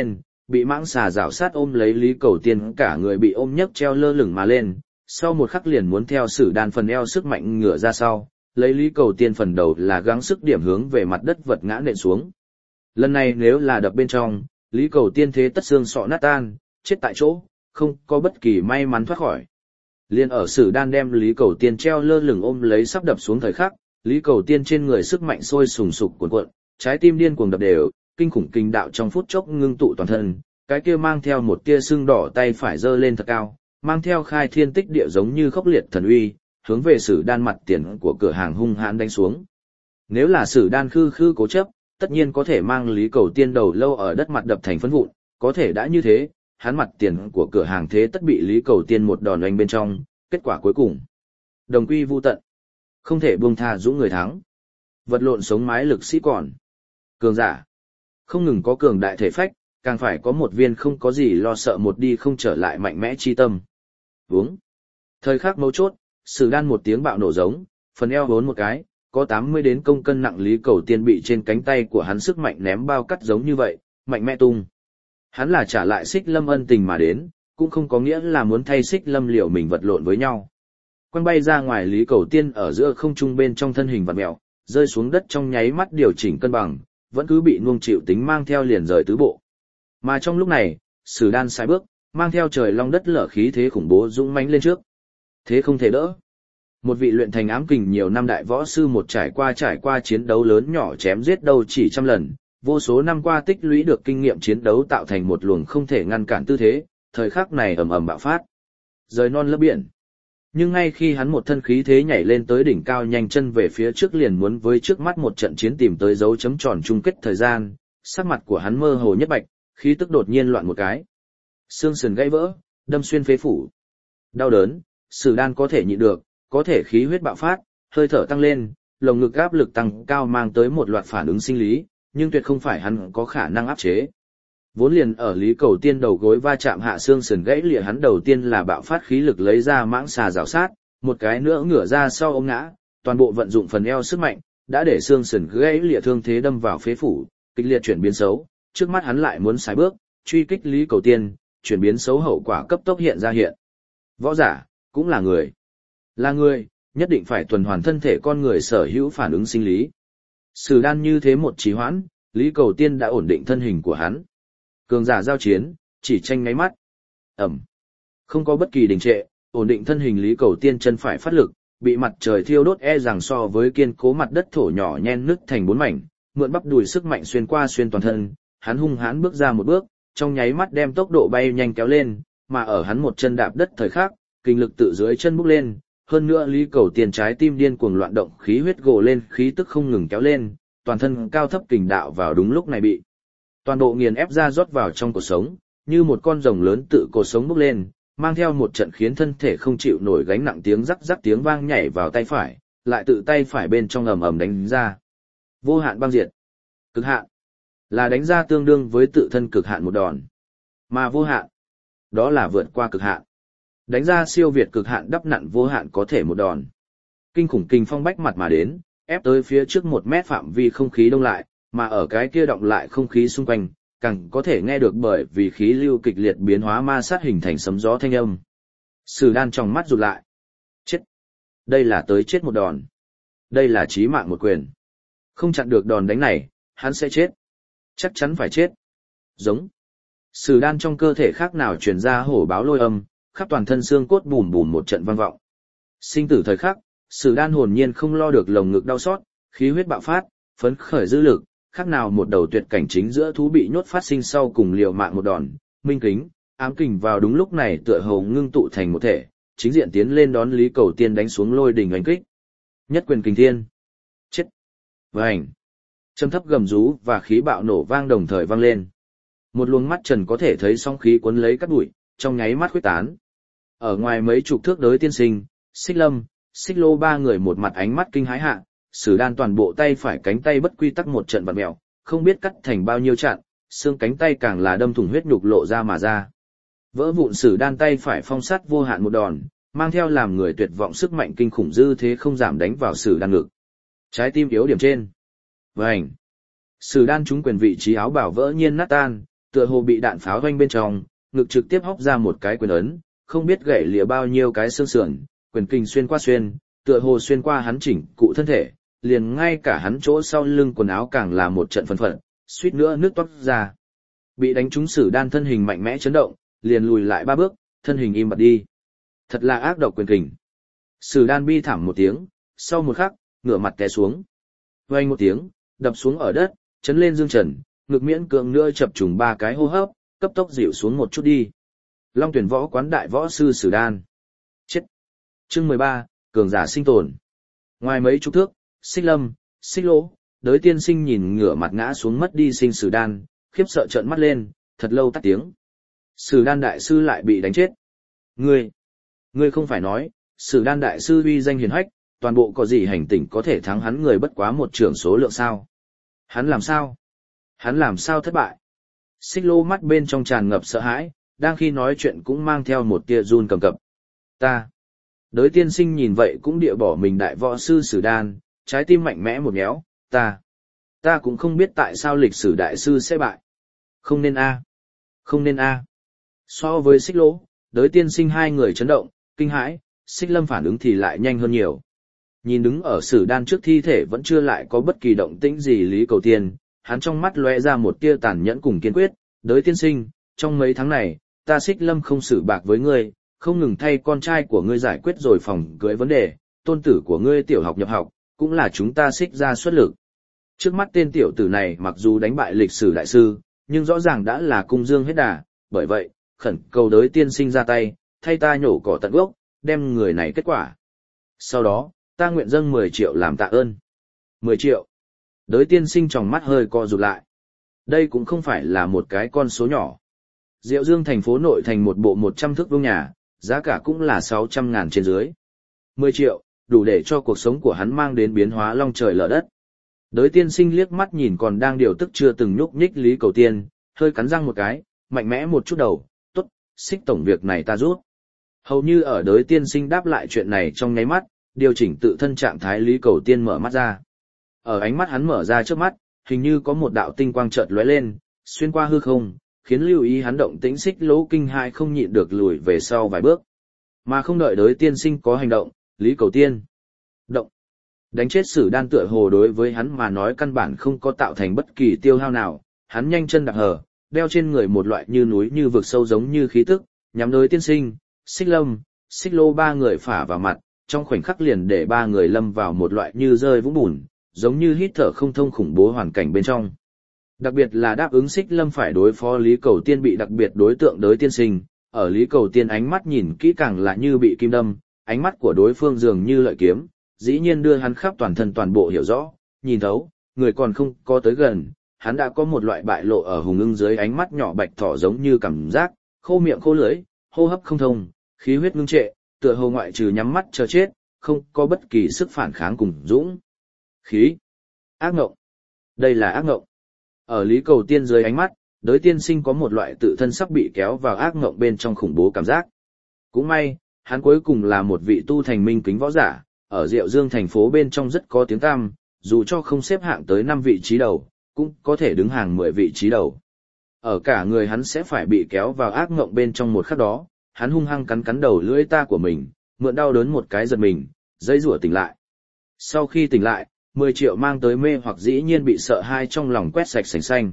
bị mãng xà rảo sát ôm lấy Lý Cầu Tiên, cả người bị ôm nhấc treo lơ lửng mà lên, sau một khắc liền muốn theo Sử Đan phần eo sức mạnh ngửa ra sau, lấy Lý Cầu Tiên phần đầu là gắng sức điểm hướng về mặt đất vật ngã nện xuống. Lần này nếu là đập bên trong, Lý Cầu Tiên thế tất xương sọ nát tan, chết tại chỗ, không có bất kỳ may mắn thoát khỏi. Liên ở Sử Đan đem Lý Cầu Tiên treo lơ lửng ôm lấy sắp đập xuống thời khắc, Lý Cầu Tiên trên người sức mạnh sôi sùng sục cuồn cuộn, trái tim điên cuồng đập đều, kinh khủng kinh đạo trong phút chốc ngưng tụ toàn thân, cái kia mang theo một tia sưng đỏ tay phải giơ lên thật cao, mang theo khai thiên tích địa giống như khốc liệt thần uy, hướng về Sử Đan mặt tiền của cửa hàng hung hãn đánh xuống. Nếu là Sử Đan khư khư cố chấp, tất nhiên có thể mang Lý Cầu Tiên đầu lâu ở đất mặt đập thành phấn vụn, có thể đã như thế, hắn mặt tiền của cửa hàng thế tất bị Lý Cầu Tiên một đòn oanh bên trong, kết quả cuối cùng đồng quy vu tận, không thể buông tha dũng người thắng. Vật lộn sống mái lực sĩ còn. Cường giả không ngừng có cường đại thể phách, càng phải có một viên không có gì lo sợ một đi không trở lại mạnh mẽ chi tâm. Vướng. Thời khắc mấu chốt, Sử Đan một tiếng bạo nổ giống, phần eo vốn một cái, có 80 đến công cân nặng Lý Cầu Tiên bị trên cánh tay của hắn sức mạnh ném bao cắt giống như vậy, mạnh mẽ tung. Hắn là trả lại Xích Lâm ân tình mà đến, cũng không có nghĩa là muốn thay Xích Lâm liều mình vật lộn với nhau. Quăng bay ra ngoài Lý Cầu Tiên ở giữa không trung bên trong thân hình vặn mèo, rơi xuống đất trong nháy mắt điều chỉnh cân bằng, vẫn cứ bị nuông chịu tính mang theo liền rời tứ bộ. Mà trong lúc này, Sử Đan sai bước, mang theo trời long đất lở khí thế khủng bố dũng mãnh lên trước. Thế không thể đỡ. Một vị luyện thành ám kình nhiều năm đại võ sư một trải qua chiến đấu lớn nhỏ chém giết đâu chỉ trăm lần, vô số năm qua tích lũy được kinh nghiệm chiến đấu tạo thành một luồng không thể ngăn cản tư thế, thời khắc này ầm ầm bạo phát. Rời non lấp biển. Nhưng ngay khi hắn một thân khí thế nhảy lên tới đỉnh cao nhanh chân về phía trước liền muốn với trước mắt một trận chiến tìm tới dấu chấm tròn chung kết thời gian, sắc mặt của hắn mơ hồ nhất bạch, khí tức đột nhiên loạn một cái. Xương sườn gãy vỡ, đâm xuyên phế phủ. Đau đớn, Sử Đan có thể nhịn được, có thể khí huyết bạo phát, hơi thở tăng lên, lồng ngực áp lực tăng cao mang tới một loạt phản ứng sinh lý, nhưng tuyệt không phải hắn có khả năng áp chế. Vốn liền ở Lý Cầu Tiên đầu gối va chạm hạ xương sườn gãy lìa hắn đầu tiên là bạo phát khí lực lấy ra mãng xà rào sát, một cái nữa ngửa ra sau ôm ngã, toàn bộ vận dụng phần eo sức mạnh, đã để xương sườn gãy lìa thương thế đâm vào phế phủ, kịch liệt chuyển biến xấu, trước mắt hắn lại muốn sải bước, truy kích Lý Cầu Tiên, chuyển biến xấu hậu quả cấp tốc hiện ra hiện. Võ giả, cũng là người. Là người, nhất định phải tuần hoàn thân thể con người sở hữu phản ứng sinh lý. Sử Đan như thế một trì hoãn, Lý Cầu Tiên đã ổn định thân hình của hắn. Cường giả giao chiến, chỉ tranh ngáy mắt. Ẩm. Không có bất kỳ đình trệ, ổn định thân hình Lý Cầu Tiên chân phải phát lực, bị mặt trời thiêu đốt rằng so với kiên cố mặt đất thổ nhỏ nhen nứt thành bốn mảnh, mượn bắp đùi sức mạnh xuyên qua xuyên toàn thân, hắn hung hãn bước ra một bước, trong nháy mắt đem tốc độ bay nhanh kéo lên, mà ở hắn một chân đạp đất thời khắc, kinh lực tự dưới chân bốc lên, hơn nữa Lý Cầu Tiên trái tim điên cuồng loạn động, khí huyết gồ lên, khí tức không ngừng kéo lên, toàn thân cao thấp kình đạo vào đúng lúc này bị toàn bộ nghiền ép ra rót vào trong cuộc sống, như một con rồng lớn tự cuộc sống bốc lên, mang theo một trận khiến thân thể không chịu nổi gánh nặng tiếng rắc rắc tiếng vang nhảy vào tay phải, lại tự tay phải bên trong ầm ầm đánh ra. Vô hạn băng diệt. Cực hạn là đánh ra tương đương với tự thân cực hạn một đòn. Mà vô hạn, đó là vượt qua cực hạn. Đánh ra siêu việt cực hạn đắp nặn vô hạn có thể một đòn. Kinh khủng kinh phong bách mặt mà đến, ép tới phía trước 1 mét phạm vi không khí đông lại, mà ở cái kia động lại không khí xung quanh, càng có thể nghe được bởi vì khí lưu kịch liệt biến hóa ma sát hình thành sấm gió thanh âm. Sử Đan trong mắt rụt lại. Chết. Đây là tới chết một đòn. Đây là chí mạng một quyền. Không chặn được đòn đánh này, hắn sẽ chết. Chắc chắn phải chết. Giống. Sử Đan trong cơ thể khác nào truyền ra hổ báo lôi âm, khắp toàn thân xương cốt bùm bùm một trận vang vọng. Sinh tử thời khắc, Sử Đan hồn nhiên không lo được lồng ngực đau xót, khí huyết bạo phát, phấn khởi dư lực, khác nào một đầu tuyệt cảnh chính giữa thú bị nhốt phát sinh sau cùng liều mạng một đòn, minh kính, ám kình vào đúng lúc này tựa hồ ngưng tụ thành một thể, chính diện tiến lên đón Lý Cầu Tiên đánh xuống lôi đỉnh oanh kích. Nhất quyền kình thiên. Chết. Vành. Trầm thấp gầm rú và khí bạo nổ vang đồng thời vang lên. Một luồng mắt trần có thể thấy sóng khí cuốn lấy cát bụi, trong nháy mắt khuếch tán. Ở ngoài mấy chục thước đới tiên sinh, Xích Lâm, Xích Lô ba người một mặt ánh mắt kinh hãi hạ, Sử Đan toàn bộ tay phải cánh tay bất quy tắc một trận vặn mèo, không biết cắt thành bao nhiêu chặn, xương cánh tay càng là đâm thủng huyết nhục lộ ra mà ra. Vỡ vụn Sử Đan tay phải phong sát vô hạn một đòn, mang theo làm người tuyệt vọng sức mạnh kinh khủng dư thế không giảm đánh vào Sử Đan ngực. Trái tim yếu điểm trên. Vành. Sử Đan trúng quyền vị trí áo bảo vỡ nhiên nát tan, tựa hồ bị đạn pháo vanh bên trong, ngực trực tiếp hóc ra một cái quyền ấn, không biết gãy lìa bao nhiêu cái xương sườn, quyền kinh xuyên qua xuyên, tựa hồ xuyên qua hắn chỉnh cụ thân thể, liền ngay cả hắn chỗ sau lưng quần áo càng là một trận phân phận, suýt nữa nước toát ra. Bị đánh trúng Sử Đan thân hình mạnh mẽ chấn động, liền lùi lại 3 bước, thân hình im bặt đi. Thật là ác độc quyền kình. Sử Đan bi thảm một tiếng, sau một khắc, ngửa mặt té xuống. Vang một tiếng, đập xuống ở đất, chấn lên dương trần, ngực miễn cưỡng nữa chập trùng 3 cái hô hấp, cấp tốc dịu xuống một chút đi. Long Tuyển Võ quán đại võ sư Sử Đan. Chết. Chương 13, cường giả sinh tồn. Ngoài mấy chục thước, Xích Lâm, Xích Lỗ, Đới Tiên Sinh nhìn ngửa mặt ngã xuống mất đi sinh Sử Đan, khiếp sợ trợn mắt lên, thật lâu tắt tiếng. Sử Đan đại sư lại bị đánh chết. Ngươi không phải nói, Sử Đan đại sư uy danh hiển hách, toàn bộ có gì hành tỉnh có thể thắng hắn người bất quá một trưởng số lượng sao? Hắn làm sao? Hắn làm sao thất bại? Xích Lô mắt bên trong tràn ngập sợ hãi, đang khi nói chuyện cũng mang theo một tia run cầm cập. Ta. Đới Tiên Sinh nhìn vậy cũng địa bỏ mình đại võ sư Sử Đan, trái tim mạnh mẽ một nhéo, ta cũng không biết tại sao lịch sử đại sư sẽ bại. Không nên a. Không nên a. So với Xích Lỗ, Đới Tiên Sinh hai người chấn động, kinh hãi, Xích Lâm phản ứng thì lại nhanh hơn nhiều. Nhìn đứng ở Sử Đan trước thi thể vẫn chưa lại có bất kỳ động tĩnh gì Lý Cầu Tiên, hắn trong mắt lóe ra một tia tàn nhẫn cùng kiên quyết, Đới Tiên Sinh, trong mấy tháng này, ta Xích Lâm không xử bạc với ngươi, không ngừng thay con trai của ngươi giải quyết rồi phòng cưới vấn đề, tôn tử của ngươi tiểu học nhập học, cũng là chúng ta Xích ra xuất lực. Trước mắt tên tiểu tử này mặc dù đánh bại lịch sử đại sư, nhưng rõ ràng đã là cung dương hết đà, bởi vậy, khẩn cầu Đới Tiên Sinh ra tay, thay ta nhổ cỏ tận gốc, đem người này kết quả. Sau đó, ta nguyện dâng 10 triệu làm tạ ơn. 10 triệu. Đới Tiên Sinh trong mắt hơi co rụt lại. Đây cũng không phải là một cái con số nhỏ. Diệu Dương thành phố nội thành một bộ 100 thước vuông nhà, giá cả cũng là 600.000 trên dưới. 10 triệu, đủ để cho cuộc sống của hắn mang đến biến hóa long trời lở đất. Đới Tiên Sinh liếc mắt nhìn còn đang điều tức chưa từng nhúc nhích Lý Cầu Tiên, hơi cắn răng một cái, mạnh mẽ một chút đầu, tốt, Xích tổng việc này ta rút. Hầu như ở Đới Tiên Sinh đáp lại chuyện này trong nháy mắt, điều chỉnh tự thân trạng thái Lý Cầu Tiên mở mắt ra. Ở ánh mắt hắn mở ra trước mắt, hình như có một đạo tinh quang chợt lóe lên, xuyên qua hư không, khiến lưu ý hắn động tĩnh Xích Lỗ kinh hãi không nhịn được lùi về sau vài bước. Mà không đợi Đới Tiên Sinh có hành động, Lý Cầu Tiên động. Đánh chết Sử Đan tựa hồ đối với hắn mà nói căn bản không có tạo thành bất kỳ tiêu hao nào, hắn nhanh chân đạp hở, đeo trên người một loại như núi như vực sâu giống như khí tức, nhắm Đới Tiên Sinh, Xích Lâm, Xích Lô ba người phả vào mặt, trong khoảnh khắc liền để ba người lâm vào một loại như rơi vũng bùn, giống như hít thở không thông khủng bố hoàn cảnh bên trong. Đặc biệt là đáp ứng Xích Lâm phải đối phó Lý Cầu Tiên bị đặc biệt đối tượng Đới Tiên Sinh, ở Lý Cầu Tiên ánh mắt nhìn kỹ càng là như bị kim đâm, ánh mắt của đối phương dường như lợi kiếm, dĩ nhiên đưa hắn khắp toàn thân toàn bộ hiểu rõ, nhìn thấu, người còn không có tới gần, hắn đã có một loại bại lộ ở hùng ưng dưới ánh mắt nhỏ bạch thỏ giống như cảm giác, khô miệng khô lưỡi, hô hấp không thông, khí huyết ngưng trệ, tựa hồ ngoại trừ nhắm mắt chờ chết, không có bất kỳ sức phản kháng cùng dũng khí. Ác ngộng. Đây là ác ngộng. Ở Lý Cầu Tiên dưới ánh mắt, Đới Tiên Sinh có một loại tự thân sắp bị kéo vào ác ngộng bên trong khủng bố cảm giác. Cũng may, hắn cuối cùng là một vị tu thành minh kính võ giả, ở Diệu Dương thành phố bên trong rất có tiếng tăm, dù cho không xếp hạng tới 5 vị trí đầu, cũng có thể đứng hàng 10 vị trí đầu. Ở cả người hắn sẽ phải bị kéo vào ác ngộng bên trong một khắc đó, hắn hung hăng cắn cắn đầu lưỡi ta của mình, mượn đau đớn một cái giật mình, dây rủa tỉnh lại. Sau khi tỉnh lại, 10 triệu mang tới mê hoặc dĩ nhiên bị sợ hai trong lòng quét sạch sành xanh.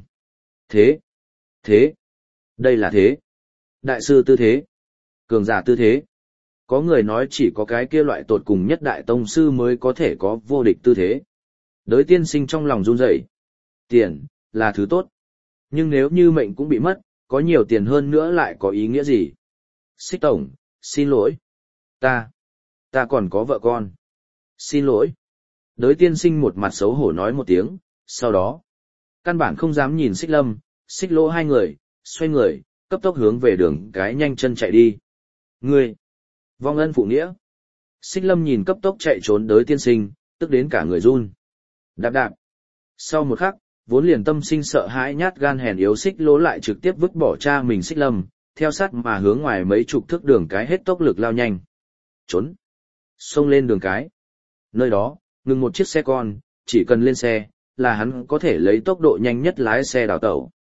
Thế, đây là thế. Đại sư tư thế, cường giả tư thế. Có người nói chỉ có cái kia loại tột cùng nhất đại tông sư mới có thể có vô địch tư thế. Đới Tiên Sinh trong lòng run rẩy. Tiền, là thứ tốt. Nhưng nếu như mệnh cũng bị mất, có nhiều tiền hơn nữa lại có ý nghĩa gì? Xích tổng, xin lỗi. Ta còn có vợ con. Xin lỗi. Đới Tiên Sinh một mặt xấu hổ nói một tiếng, sau đó, căn bản không dám nhìn Xích Lâm, Xích Lỗ hai người, xoay người, cấp tốc hướng về đường cái nhanh chân chạy đi. Ngươi, vong ân phụ nghĩa. Xích Lâm nhìn cấp tốc chạy trốn Đới Tiên Sinh, tức đến cả người run. Đạp đạp. Sau một khắc, vốn liền tâm sinh sợ hãi nhát gan hèn yếu Xích Lỗ lại trực tiếp vứt bỏ cha mình Xích Lâm, theo sát mà hướng ngoài mấy chục thước đường cái hết tốc lực lao nhanh. Trốn. Xông lên đường cái. Nơi đó, ngừng một chiếc xe con, chỉ cần lên xe, là hắn có thể lấy tốc độ nhanh nhất lái xe đào tẩu.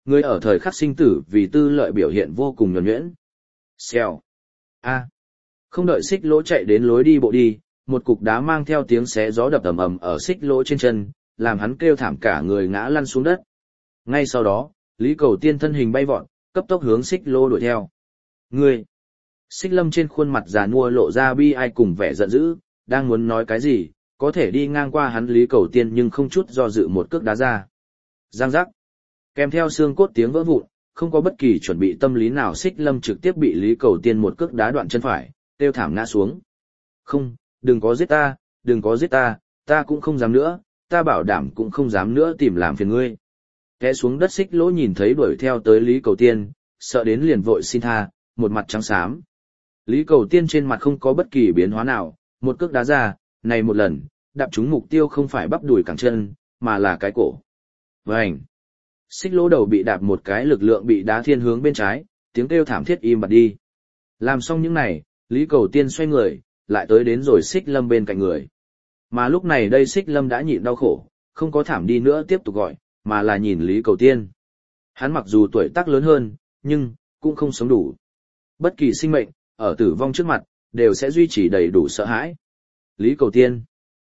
Người ở thời khắc sinh tử vì tư lợi biểu hiện vô cùng nhuần nhuyễn. Xèo. A. Không đợi xích lỗ chạy đến lối đi bộ đi, một cục đá mang theo tiếng xé gió đập ầm ầm ở xích lỗ trên chân, làm hắn kêu thảm cả người ngã lăn xuống đất. Ngay sau đó, Lý Cầu Tiên thân hình bay vọt, cấp tốc hướng xích lỗ đuổi theo. Ngươi! Xích Lâm trên khuôn mặt già nua lộ ra bi ai cùng vẻ giận dữ, đang muốn nói cái gì, có thể đi ngang qua hắn Lý Cầu Tiên nhưng không chút do dự một cước đá ra. Giang giác! Kèm theo xương cốt tiếng vỡ vụn, không có bất kỳ chuẩn bị tâm lý nào, Xích Lâm trực tiếp bị Lý Cầu Tiên một cước đá đoạn chân phải, kêu thảm ngã xuống. Không, đừng có giết ta, đừng có giết ta, ta cũng không dám nữa, ta bảo đảm cũng không dám nữa tìm làm phiền ngươi. Té xuống đất Xích Lỗ nhìn thấy đuổi theo tới Lý Cầu Tiên, sợ đến liền vội xin tha, một mặt trắng xám. Lý Cầu Tiên trên mặt không có bất kỳ biến hóa nào, một cước đá ra, này một lần, đạp trúng mục tiêu không phải bắp đùi cẳng chân, mà là cái cổ. Vành! Xích Lỗ đầu bị đạp một cái, lực lượng bị đá thiên hướng bên trái, tiếng kêu thảm thiết im bặt đi. Làm xong những này, Lý Cầu Tiên xoay người, lại tới đến rồi Xích Lâm bên cạnh người. Mà lúc này đây Xích Lâm đã nhịn đau khổ, không có thảm đi nữa tiếp tục gọi, mà là nhìn Lý Cầu Tiên. Hắn mặc dù tuổi tác lớn hơn, nhưng cũng không sống đủ. Bất kỳ sinh mệnh, ở tử vong trước mặt, đều sẽ duy trì đầy đủ sợ hãi. Lý Cầu Tiên,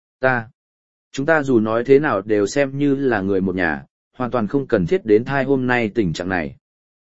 chúng ta dù nói thế nào đều xem như là người một nhà, hoàn toàn không cần thiết đến thai hôm nay tình trạng này.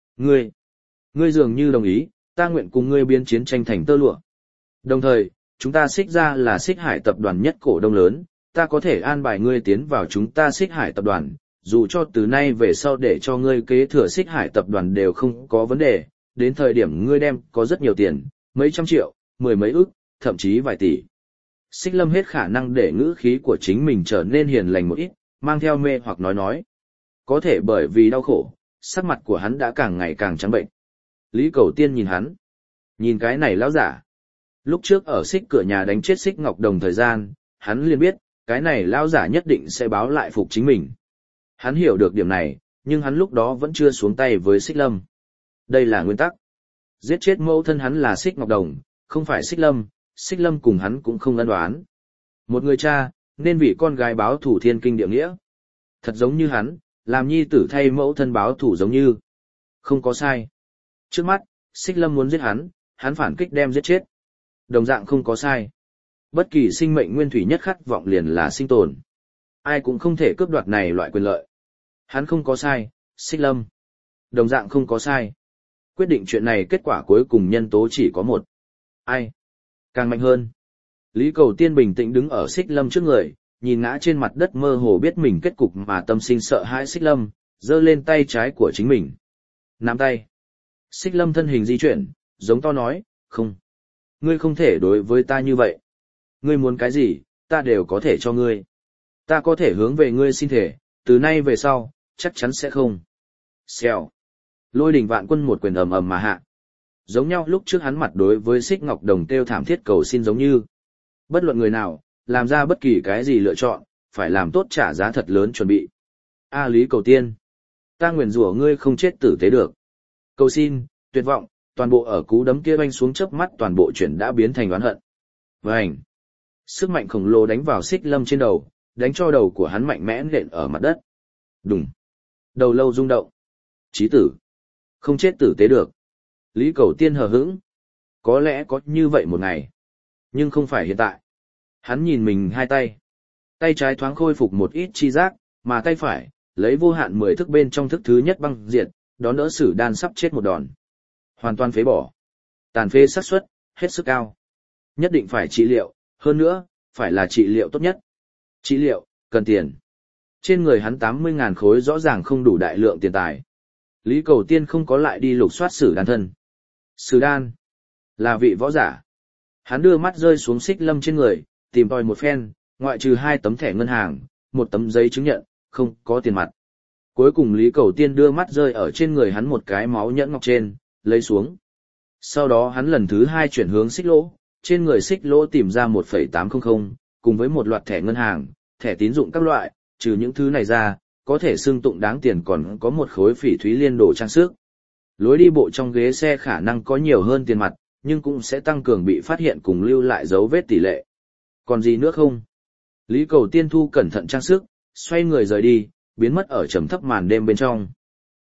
Ngươi dường như đồng ý, ta nguyện cùng ngươi biến chiến tranh thành tơ lụa. Đồng thời, chúng ta Xích ra là Xích Hải tập đoàn nhất cổ đông lớn, ta có thể an bài ngươi tiến vào chúng ta Xích Hải tập đoàn, dù cho từ nay về sau để cho ngươi kế thừa Xích Hải tập đoàn đều không có vấn đề, đến thời điểm ngươi đem có rất nhiều tiền, mấy trăm triệu, mười mấy ức, thậm chí vài tỷ. Xích Lâm hết khả năng để ngữ khí của chính mình trở nên hiền lành một ít, mang theo mê hoặc nói. Có thể bởi vì đau khổ, sắc mặt của hắn đã càng ngày càng trắng bệnh. Lý Cầu Tiên nhìn hắn. Nhìn cái này lão giả. Lúc trước ở Xích cửa nhà đánh chết Xích Ngọc Đồng thời gian, hắn liền biết, cái này lão giả nhất định sẽ báo lại phục chính mình. Hắn hiểu được điểm này, nhưng hắn lúc đó vẫn chưa xuống tay với Xích Lâm. Đây là nguyên tắc. Giết chết mẫu thân hắn là Xích Ngọc Đồng, không phải Xích Lâm, Xích Lâm cùng hắn cũng không ân oán. Một người cha, nên vì con gái báo thủ thiên kinh địa nghĩa. Thật giống như hắn, làm nhi tử thay mẫu thân báo thủ giống như. Không có sai. Trước mắt, Xích Lâm muốn giết hắn, hắn phản kích đem giết chết. Đồng dạng không có sai. Bất kỳ sinh mệnh nguyên thủy nhất khát vọng liền là sinh tồn. Ai cũng không thể cướp đoạt này loại quyền lợi. Hắn không có sai, Xích Lâm. Đồng dạng không có sai. Quyết định chuyện này kết quả cuối cùng nhân tố chỉ có một. Ai? Càng mạnh hơn. Lý Cầu Tiên bình tĩnh đứng ở Xích Lâm trước người, nhìn ngã trên mặt đất mơ hồ biết mình kết cục mà tâm sinh sợ hãi Xích Lâm, giơ lên tay trái của chính mình. Nắm tay. Xích Lâm thân hình di chuyển, giống to nói, không. Ngươi không thể đối với ta như vậy. Ngươi muốn cái gì, ta đều có thể cho ngươi. Ta có thể hướng về ngươi xin thể, từ nay về sau, chắc chắn sẽ không. Xèo. Lôi Đình Vạn Quân một quyền ầm ầm mà hạ. Giống nhau lúc trước hắn mặt đối với Xích Ngọc Đồng kêu thảm thiết cầu xin giống như. Bất luận người nào, làm ra bất kỳ cái gì lựa chọn, phải làm tốt trả giá thật lớn chuẩn bị. A Lý Cầu Tiên. Ta nguyền rủa ngươi không chết tử tế được. Cầu xin, tuyệt vọng, toàn bộ ở cú đấm kia oanh xuống chớp mắt toàn bộ chuyển đã biến thành oán hận. Vành. Sức mạnh khổng lồ đánh vào Xích Lâm trên đầu, đánh cho đầu của hắn mạnh mẽ nện ở mặt đất. Đùng. Đầu lâu rung động. Chí tử. Không chết tử tế được. Lý Cầu Tiên hờ hững. Có lẽ có như vậy một ngày. Nhưng không phải hiện tại. Hắn nhìn mình hai tay. Tay trái thoáng khôi phục một ít chi giác, mà tay phải, lấy vô hạn 10 thức bên trong thức thứ nhất băng diệt, đón đỡ Sử Đan sắp chết một đòn. Hoàn toàn phế bỏ. Tàn phế xác suất, hết sức cao. Nhất định phải trị liệu, hơn nữa, phải là trị liệu tốt nhất. Trị liệu, cần tiền. Trên người hắn 80.000 khối rõ ràng không đủ đại lượng tiền tài. Lý Cầu Tiên không có lại đi lục soát Sử Đan thân. Sử Đan, là vị võ giả. Hắn đưa mắt rơi xuống Xích Lâm trên người, tìm tòi một phen, ngoại trừ 2 tấm thẻ ngân hàng, 1 tấm giấy chứng nhận, không có tiền mặt. Cuối cùng Lý Cầu Tiên đưa mắt rơi ở trên người hắn một cái máu nhẫn ngọc trên, lấy xuống. Sau đó hắn lần thứ 2 chuyển hướng Xích Lỗ, trên người Xích Lỗ tìm ra 1,800, cùng với một loạt thẻ ngân hàng, thẻ tín dụng các loại, trừ những thứ này ra, có thể xưng tụng đáng tiền còn có một khối phỉ thúy liên đồ trang sức. Lối đi bộ trong ghế xe khả năng có nhiều hơn tiền mặt, nhưng cũng sẽ tăng cường bị phát hiện cùng lưu lại dấu vết tỷ lệ. Còn gì nữa không? Lý Cầu Tiên thu cẩn thận trang sức, xoay người rời đi, biến mất ở trầm thấp màn đêm bên trong.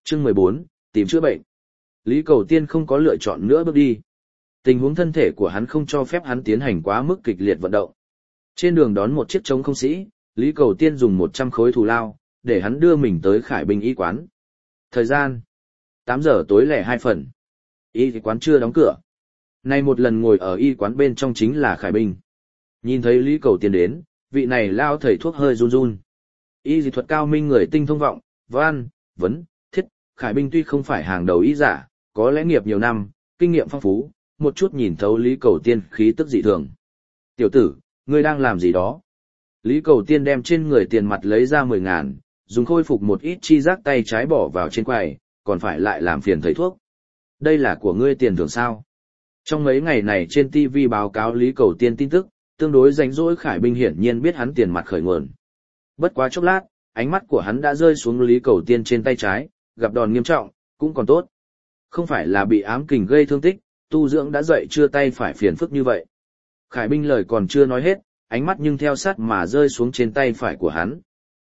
Chương 14, tìm chữa bệnh. Lý Cầu Tiên không có lựa chọn nữa bước đi. Tình huống thân thể của hắn không cho phép hắn tiến hành quá mức kịch liệt vận động. Trên đường đón một chiếc trống không sĩ, Lý Cầu Tiên dùng 100 khối thù lao, để hắn đưa mình tới Khải Bình y quán. Thời gian 8 giờ tối lẻ 2 phần. Y quán chưa đóng cửa. Nay một lần ngồi ở y quán bên trong chính là Khải Bình. Nhìn thấy Lý Cầu Tiên đến, vị này lao thầy thuốc hơi run run. Y dị thuật cao minh người tinh thông vọng, văn, vấn, thiết, Khải Bình tuy không phải hàng đầu y giả, có lẽ nghiệp nhiều năm, kinh nghiệm phong phú, một chút nhìn thấu Lý Cầu Tiên khí tức dị thường. Tiểu tử, ngươi đang làm gì đó? Lý Cầu Tiên đem trên người tiền mặt lấy ra 10.000, dùng khôi phục một ít chi giác tay trái bỏ vào trên quầy, còn phải lại làm phiền thầy thuốc. Đây là của ngươi tiền thưởng sao? Trong mấy ngày này trên TV báo cáo Lý Cầu Tiên tin tức, tương đối rảnh rỗi Khải Bình hiển nhiên biết hắn tiền mặt khởi nguồn. Bất quá chốc lát, ánh mắt của hắn đã rơi xuống Lý Cầu Tiên trên tay trái, gặp đòn nghiêm trọng, cũng còn tốt. Không phải là bị ám kình gây thương tích, tu dưỡng đã dậy chưa tay phải phiền phức như vậy. Khải Bình lời còn chưa nói hết, ánh mắt nhưng theo sát mà rơi xuống trên tay phải của hắn.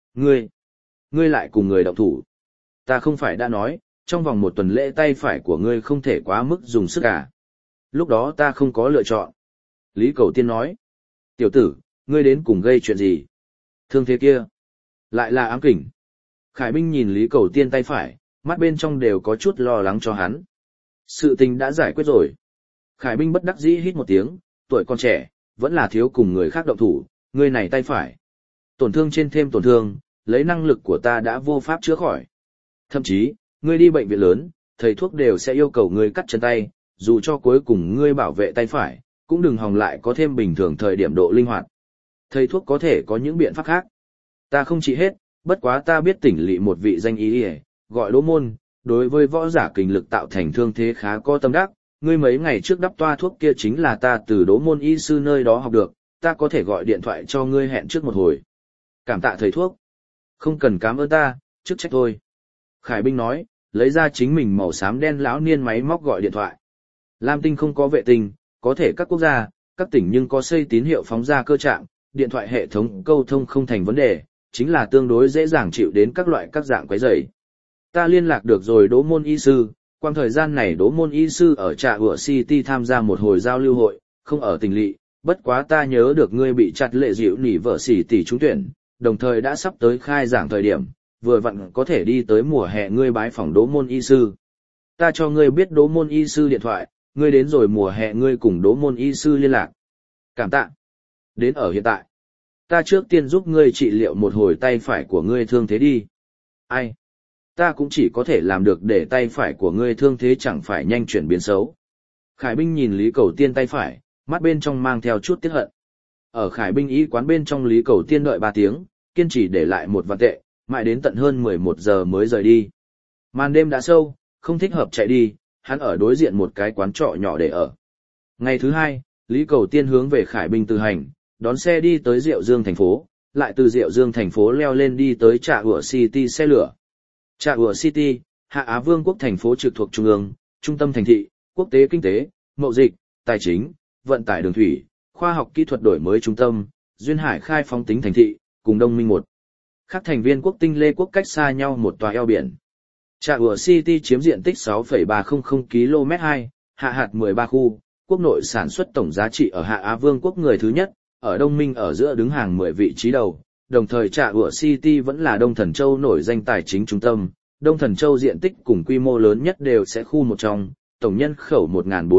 Ngươi lại cùng người động thủ. Ta không phải đã nói, trong vòng một tuần lễ tay phải của ngươi không thể quá mức dùng sức à. Lúc đó ta không có lựa chọn. Lý Cầu Tiên nói. Tiểu tử, ngươi đến cùng gây chuyện gì? Thương thế kia. Lại là ám kình. Khải Bình nhìn Lý Cầu Tiên tay phải, mắt bên trong đều có chút lo lắng cho hắn. Sự tình đã giải quyết rồi. Khải Bình bất đắc dĩ hít một tiếng, tuổi còn trẻ, vẫn là thiếu cùng người khác động thủ, ngươi này tay phải. Tổn thương trên thêm tổn thương, lấy năng lực của ta đã vô pháp chữa khỏi. Thậm chí, ngươi đi bệnh viện lớn, thầy thuốc đều sẽ yêu cầu ngươi cắt chân tay, dù cho cuối cùng ngươi bảo vệ tay phải, cũng đừng hòng lại có thêm bình thường thời điểm độ linh hoạt. Thầy thuốc có thể có những biện pháp khác. Ta không trị hết, bất quá ta biết tỉnh lỵ một vị danh y gọi Đỗ Môn, đối với võ giả kình lực tạo thành thương thế khá có tâm đắc. Ngươi mấy ngày trước đắp toa thuốc kia chính là ta từ Đỗ Môn y sư nơi đó học được, ta có thể gọi điện thoại cho ngươi hẹn trước một hồi. Cảm tạ thầy thuốc. Không cần cảm ơn ta, chức trách thôi. Khải Bình nói, lấy ra chính mình màu xám đen lão niên máy móc gọi điện thoại. Lam Tinh không có vệ tinh, có thể các quốc gia, các tỉnh nhưng có xây tín hiệu phóng ra cơ trạng, điện thoại hệ thống câu thông không thành vấn đề, chính là tương đối dễ dàng chịu đến các loại các dạng quấy rầy. Ta liên lạc được rồi Đỗ Môn y sư, quang thời gian này Đỗ Môn y sư ở Trà Ủa City tham gia một hồi giao lưu hội, không ở tỉnh lỵ, bất quá ta nhớ được ngươi bị chặt lệ dịu nỉ vợ xỉ tỷ trúng tuyển, đồng thời đã sắp tới khai giảng thời điểm, vừa vặn có thể đi tới mùa hè ngươi bái phỏng Đỗ Môn y sư. Ta cho ngươi biết Đỗ Môn y sư điện thoại, ngươi đến rồi mùa hè ngươi cùng Đỗ Môn y sư liên lạc. Cảm tạ. Đến ở hiện tại, ta trước tiên giúp ngươi trị liệu một hồi tay phải của ngươi thương thế đi. Ai? Ta cũng chỉ có thể làm được để tay phải của ngươi thương thế chẳng phải nhanh chuyển biến xấu. Khải Bình nhìn Lý Cầu Tiên tay phải, mắt bên trong mang theo chút tiếc hận. Ở Khải Bình y quán bên trong Lý Cầu Tiên đợi 3 tiếng, kiên trì để lại một vạn tệ, mãi đến tận hơn 11 giờ mới rời đi. Màn đêm đã sâu, không thích hợp chạy đi, hắn ở đối diện một cái quán trọ nhỏ để ở. Ngày thứ 2, Lý Cầu Tiên hướng về Khải Bình từ hành, đón xe đi tới Diệu Dương thành phố, lại từ Diệu Dương thành phố leo lên đi tới Trà Ủa City xe lửa. Trà Ủa City, Hạ Á Vương quốc thành phố trực thuộc trung ương, trung tâm thành thị, quốc tế kinh tế, mậu dịch, tài chính, vận tải đường thủy, khoa học kỹ thuật đổi mới trung tâm, duyên hải khai phóng tính thành thị, cùng Đông Minh một. Các thành viên quốc tinh lê quốc cách xa nhau một tòa eo biển. Trà Ủa City chiếm diện tích 6,300 km2, hạ hạt 13 khu, quốc nội sản xuất tổng giá trị ở Hạ Á Vương quốc người thứ nhất, ở Đông Minh ở giữa đứng hàng 10 vị trí đầu. Đồng thời Trà Ủa City vẫn là Đông Thần Châu nổi danh tài chính trung tâm, Đông Thần Châu diện tích cùng quy mô lớn nhất đều sẽ khu một trong, tổng nhân khẩu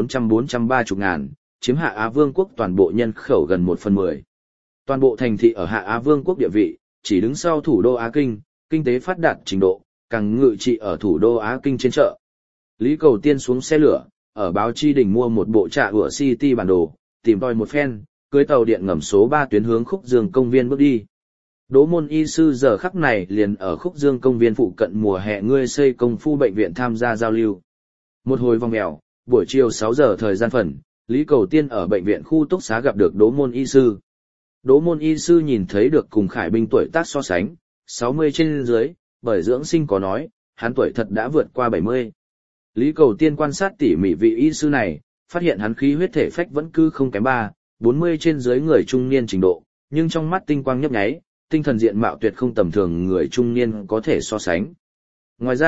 1.430.000, chiếm Hạ Á Vương quốc toàn bộ nhân khẩu gần 1/10. Toàn bộ thành thị ở Hạ Á Vương quốc địa vị, chỉ đứng sau thủ đô Á Kinh, kinh tế phát đạt trình độ, càng ngự trị ở thủ đô Á Kinh trên chợ. Lý Cầu Tiên xuống xe lửa, ở báo chi đỉnh mua một bộ Trà Ủa City bản đồ, tìm tòi một phen, cưới tàu điện ngầm số 3 tuyến hướng Khúc Dương công viên bước đi. Đỗ Môn y sư giờ khắc này liền ở Khúc Dương công viên phụ cận mùa hè ngươi xây công phu bệnh viện tham gia giao lưu. Một hồi vòng mèo, buổi chiều 6 giờ thời gian phần, Lý Cầu Tiên ở bệnh viện khu túc xá gặp được Đỗ Môn y sư. Đỗ Môn y sư nhìn thấy được cùng Khải Bình tuổi tác so sánh, 60 trên dưới, bởi dưỡng sinh có nói, hắn tuổi thật đã vượt qua 70. Lý Cầu Tiên quan sát tỉ mỉ vị y sư này, phát hiện hắn khí huyết thể phách vẫn cứ không kém 40 trên dưới người trung niên trình độ, nhưng trong mắt tinh quang nhấp nháy, tinh thần diện mạo tuyệt không tầm thường người trung niên có thể so sánh. Ngoài ra,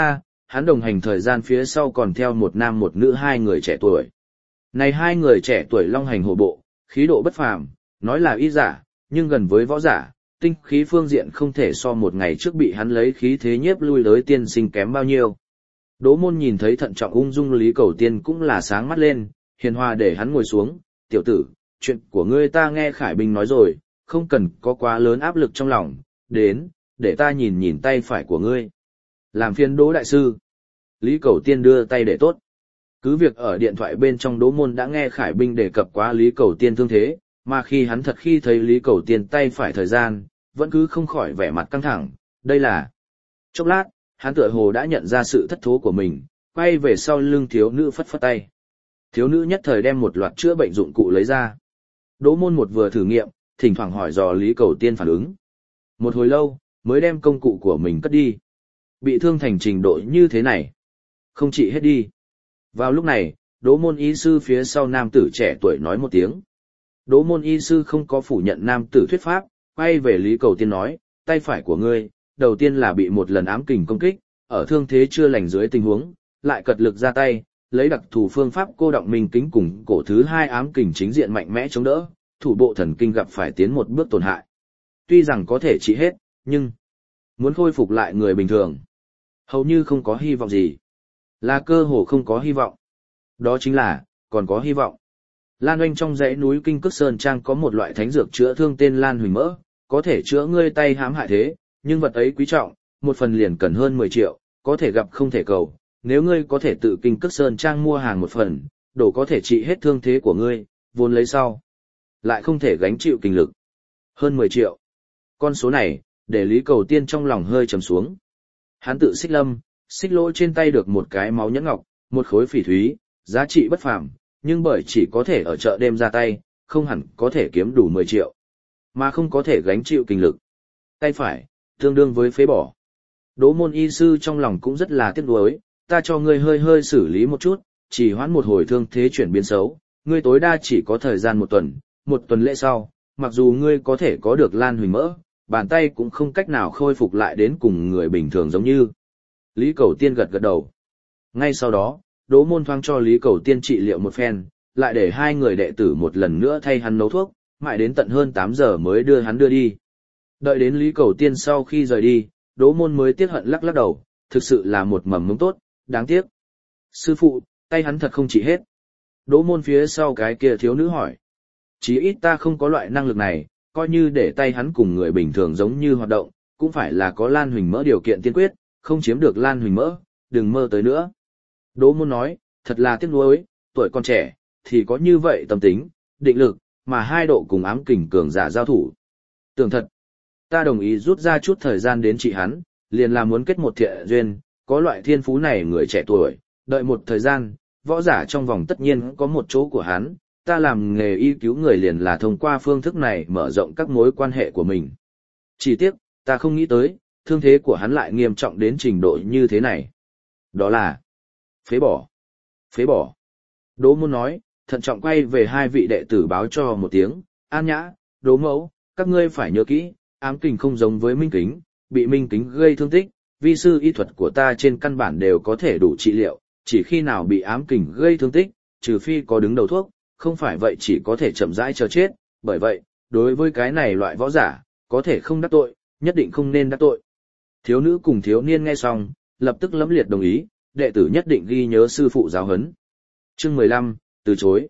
hắn đồng hành thời gian phía sau còn theo một nam một nữ hai người trẻ tuổi. Này hai người trẻ tuổi long hành hổ bộ, khí độ bất phàm, nói là y giả, nhưng gần với võ giả, tinh khí phương diện không thể so một ngày trước bị hắn lấy khí thế nhiếp lui tới tiên sinh kém bao nhiêu. Đỗ Môn nhìn thấy thận trọng ung dung Lý Cầu Tiên cũng là sáng mắt lên, hiền hòa để hắn ngồi xuống, tiểu tử, chuyện của ngươi ta nghe Khải Bình nói rồi, không cần có quá lớn áp lực trong lòng, đến, để ta nhìn nhìn tay phải của ngươi. Làm phiền Đỗ đại sư. Lý Cầu Tiên đưa tay để tốt. Cứ việc ở điện thoại bên trong Đỗ Môn đã nghe Khải Bình đề cập quá Lý Cầu Tiên thương thế, mà khi hắn thật khi thấy Lý Cầu Tiên tay phải thời gian, vẫn cứ không khỏi vẻ mặt căng thẳng, đây là... Chốc lát, hắn tựa hồ đã nhận ra sự thất thố của mình, quay về sau lưng thiếu nữ phất phất tay. Thiếu nữ nhất thời đem một loạt chữa bệnh dụng cụ lấy ra. Đỗ Môn một vừa thử nghiệm, thỉnh thoảng hỏi dò Lý Cầu Tiên phản ứng. Một hồi lâu, mới đem công cụ của mình cất đi. Bị thương thành trình độ như thế này. Không trị hết đi. Vào lúc này, Đỗ Môn y sư phía sau nam tử trẻ tuổi nói một tiếng. Đỗ Môn y sư không có phủ nhận nam tử thuyết pháp, quay về Lý Cầu Tiên nói, tay phải của ngươi, đầu tiên là bị một lần ám kình công kích, ở thương thế chưa lành dưới tình huống, lại cật lực ra tay, lấy đặc thù phương pháp cô động minh kính cùng cổ thứ hai ám kình chính diện mạnh mẽ chống đỡ, thủ bộ thần kinh gặp phải tiến một bước tổn hại. Tuy rằng có thể trị hết, nhưng muốn khôi phục lại người bình thường, hầu như không có hy vọng gì. Là cơ hồ không có hy vọng. Đó chính là, còn có hy vọng. Lan Oanh trong dãy núi Kinh Cước Sơn Trang có một loại thánh dược chữa thương tên Lan Huỳnh Mỡ, có thể chữa ngươi tay hãm hại thế, nhưng vật ấy quý trọng, một phần liền cần hơn 10 triệu, có thể gặp không thể cầu. Nếu ngươi có thể tự Kinh Cước Sơn Trang mua hàng một phần, đồ có thể trị hết thương thế của ngươi, vốn lấy sau. Lại không thể gánh chịu kinh lực. Hơn 10 triệu. Con số này, để Lý Cầu Tiên trong lòng hơi trầm xuống. Hắn tự xích lâm, xích lỗ trên tay được một cái máu nhẫn ngọc, một khối phỉ thúy, giá trị bất phàm, nhưng bởi chỉ có thể ở chợ đêm ra tay, không hẳn có thể kiếm đủ 10 triệu, mà không có thể gánh chịu kinh lực. Tay phải, tương đương với phế bỏ. Đỗ Môn y sư trong lòng cũng rất là tiếc nuối, ta cho ngươi hơi hơi xử lý một chút, chỉ hoãn một hồi thương thế chuyển biến xấu, ngươi tối đa chỉ có thời gian một tuần lễ sau, mặc dù ngươi có thể có được Lan Huỳnh Mỡ, bàn tay cũng không cách nào khôi phục lại đến cùng người bình thường giống như. Lý Cầu Tiên gật gật đầu. Ngay sau đó, Đỗ Môn thoáng cho Lý Cầu Tiên trị liệu một phen, lại để hai người đệ tử một lần nữa thay hắn nấu thuốc, mãi đến tận hơn 8 giờ mới đưa hắn đưa đi. Đợi đến Lý Cầu Tiên sau khi rời đi, Đỗ Môn mới tiếc hận lắc lắc đầu, thực sự là một mầm mống tốt, đáng tiếc. Sư phụ, tay hắn thật không trị hết. Đỗ Môn phía sau cái kia thiếu nữ hỏi. Chí ít ta không có loại năng lực này, coi như để tay hắn cùng người bình thường giống như hoạt động, cũng phải là có Lan Huỳnh Mỡ điều kiện tiên quyết, không chiếm được Lan Huỳnh Mỡ, đừng mơ tới nữa. Đỗ Môn nói, thật là tiếc nuối, tuổi còn trẻ, thì có như vậy tâm tính, định lực, mà hai độ cùng ám kình cường giả giao thủ. Tưởng thật, ta đồng ý rút ra chút thời gian đến trị hắn, liền là muốn kết một thiện duyên, có loại thiên phú này người trẻ tuổi, đợi một thời gian, võ giả trong vòng tất nhiên có một chỗ của hắn, ta làm nghề y cứu người liền là thông qua phương thức này mở rộng các mối quan hệ của mình. Chỉ tiếc, ta không nghĩ tới, thương thế của hắn lại nghiêm trọng đến trình độ như thế này. Đó là phế bỏ. Phế bỏ. Đỗ Môn nói, thận trọng quay về hai vị đệ tử báo cho một tiếng, An Nhã, Đỗ Mẫu, các ngươi phải nhớ kỹ, ám kình không giống với minh kính, bị minh kính gây thương tích, vi sư y thuật của ta trên căn bản đều có thể đủ trị liệu, chỉ khi nào bị ám kình gây thương tích, trừ phi có đứng đầu thuốc, không phải vậy chỉ có thể chậm rãi chờ chết, bởi vậy, đối với cái này loại võ giả, có thể không đắc tội, nhất định không nên đắc tội. Thiếu nữ cùng thiếu niên nghe xong, lập tức lẫm liệt đồng ý, đệ tử nhất định ghi nhớ sư phụ giáo huấn. Chương 15, từ chối.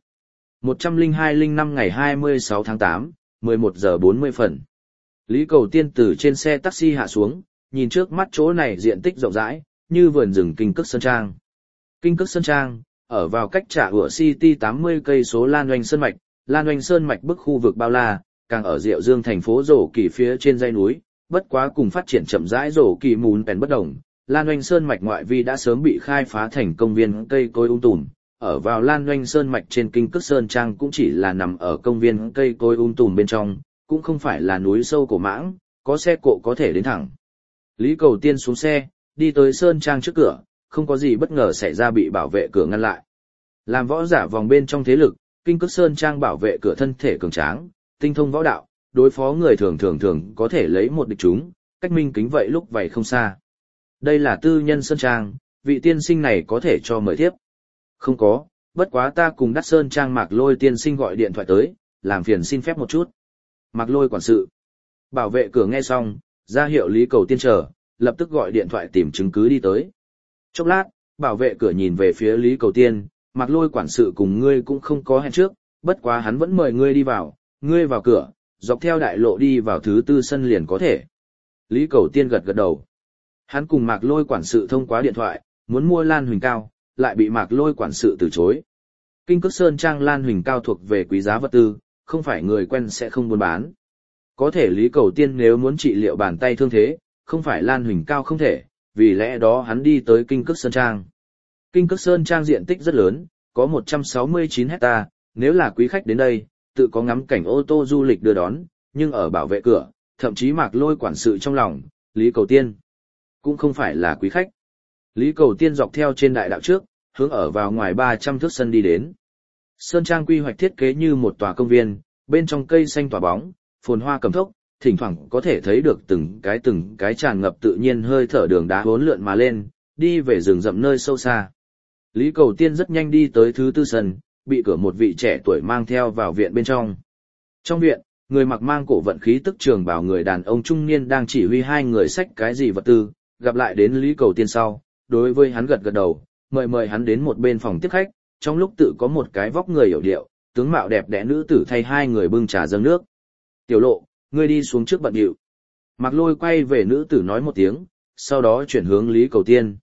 102-05 ngày 26 tháng 8, 11 giờ 40 phần. Lý Cầu Tiên từ trên xe taxi hạ xuống, nhìn trước mắt chỗ này diện tích rộng rãi, như vườn rừng Kinh Cước Sơn Trang. Kinh Cước Sơn Trang, ở vào cách Trà Ủa City 80 cây số Lan Oanh Sơn Mạch, Lan Oanh Sơn Mạch bức khu vực bao la, càng ở Diệu Dương thành phố Rổ Kỳ phía trên dãy núi, bất quá cùng phát triển chậm rãi Rổ Kỳ mùn bèn bất đồng. Lan Oanh Sơn Mạch ngoại vi đã sớm bị khai phá thành công viên cây cối tùm. Ở vào Lan Oanh Sơn Mạch trên Kinh Cước Sơn Trang cũng chỉ là nằm ở công viên cây cối tùm bên trong, cũng không phải là núi sâu cổ mãng, có xe cộ có thể đến thẳng. Lý Cầu Tiên xuống xe, đi tới Sơn Trang trước cửa, không có gì bất ngờ xảy ra bị bảo vệ cửa ngăn lại. Làm võ giả vòng bên trong thế lực, Kinh Cước Sơn Trang bảo vệ cửa thân thể cường tráng, tinh thông võ đạo, đối phó người thường có thể lấy một địch chúng, cách minh kính vậy lúc vậy không xa. Đây là tư nhân Sơn Trang, vị tiên sinh này có thể cho mời thiếp. Không có, bất quá ta cùng Đắc Sơn Trang Mạc Lôi tiên sinh gọi điện thoại tới, làm phiền xin phép một chút. Mạc Lôi quản sự. Bảo vệ cửa nghe xong, ra hiệu Lý Cầu Tiên chờ, lập tức gọi điện thoại tìm chứng cứ đi tới. Chốc lát, bảo vệ cửa nhìn về phía Lý Cầu Tiên, Mạc Lôi quản sự cùng ngươi cũng không có hẹn trước, bất quá hắn vẫn mời ngươi đi vào, ngươi vào cửa, dọc theo đại lộ đi vào thứ tư sân liền có thể. Lý Cầu Tiên gật gật đầu. Hắn cùng Mạc Lôi quản sự thông qua điện thoại, muốn mua Lan Huỳnh Cao, lại bị Mạc Lôi quản sự từ chối. Kinh Cước Sơn Trang Lan Huỳnh Cao thuộc về quý giá vật tư, không phải người quen sẽ không buôn bán. Có thể Lý Cầu Tiên nếu muốn trị liệu bàn tay thương thế, không phải Lan Huỳnh Cao không thể, vì lẽ đó hắn đi tới Kinh Cước Sơn Trang. Kinh Cước Sơn Trang diện tích rất lớn, có 169 hecta, nếu là quý khách đến đây, tự có ngắm cảnh ô tô du lịch đưa đón, nhưng ở bảo vệ cửa, thậm chí Mạc Lôi quản sự trong lòng, Lý Cầu Tiên cũng không phải là quý khách. Lý Cầu Tiên dọc theo trên đại đạo trước, hướng ở vào ngoài 300 thước sân đi đến. Sơn Trang quy hoạch thiết kế như một tòa công viên, bên trong cây xanh tỏa bóng, phồn hoa cầm thốc, thỉnh thoảng có thể thấy được từng cái tràn ngập tự nhiên hơi thở đường đá hỗn lượn mà lên, đi về rừng rậm nơi sâu xa. Lý Cầu Tiên rất nhanh đi tới thứ tư sân, bị cửa một vị trẻ tuổi mang theo vào viện bên trong. Trong viện, người mặc mang cổ vận khí tức trường bảo người đàn ông trung niên đang chỉ huy hai người xách cái gì vật tư, gặp lại đến Lý Cầu Tiên sau, đối với hắn gật gật đầu, mời hắn đến một bên phòng tiếp khách, trong lúc tự có một cái vóc người hiểu điệu, tướng mạo đẹp đẽ nữ tử thay hai người bưng trà dâng nước. Tiểu Lộ, ngươi đi xuống trước bận điệu. Mạc Lôi quay về nữ tử nói một tiếng, sau đó chuyển hướng Lý Cầu Tiên,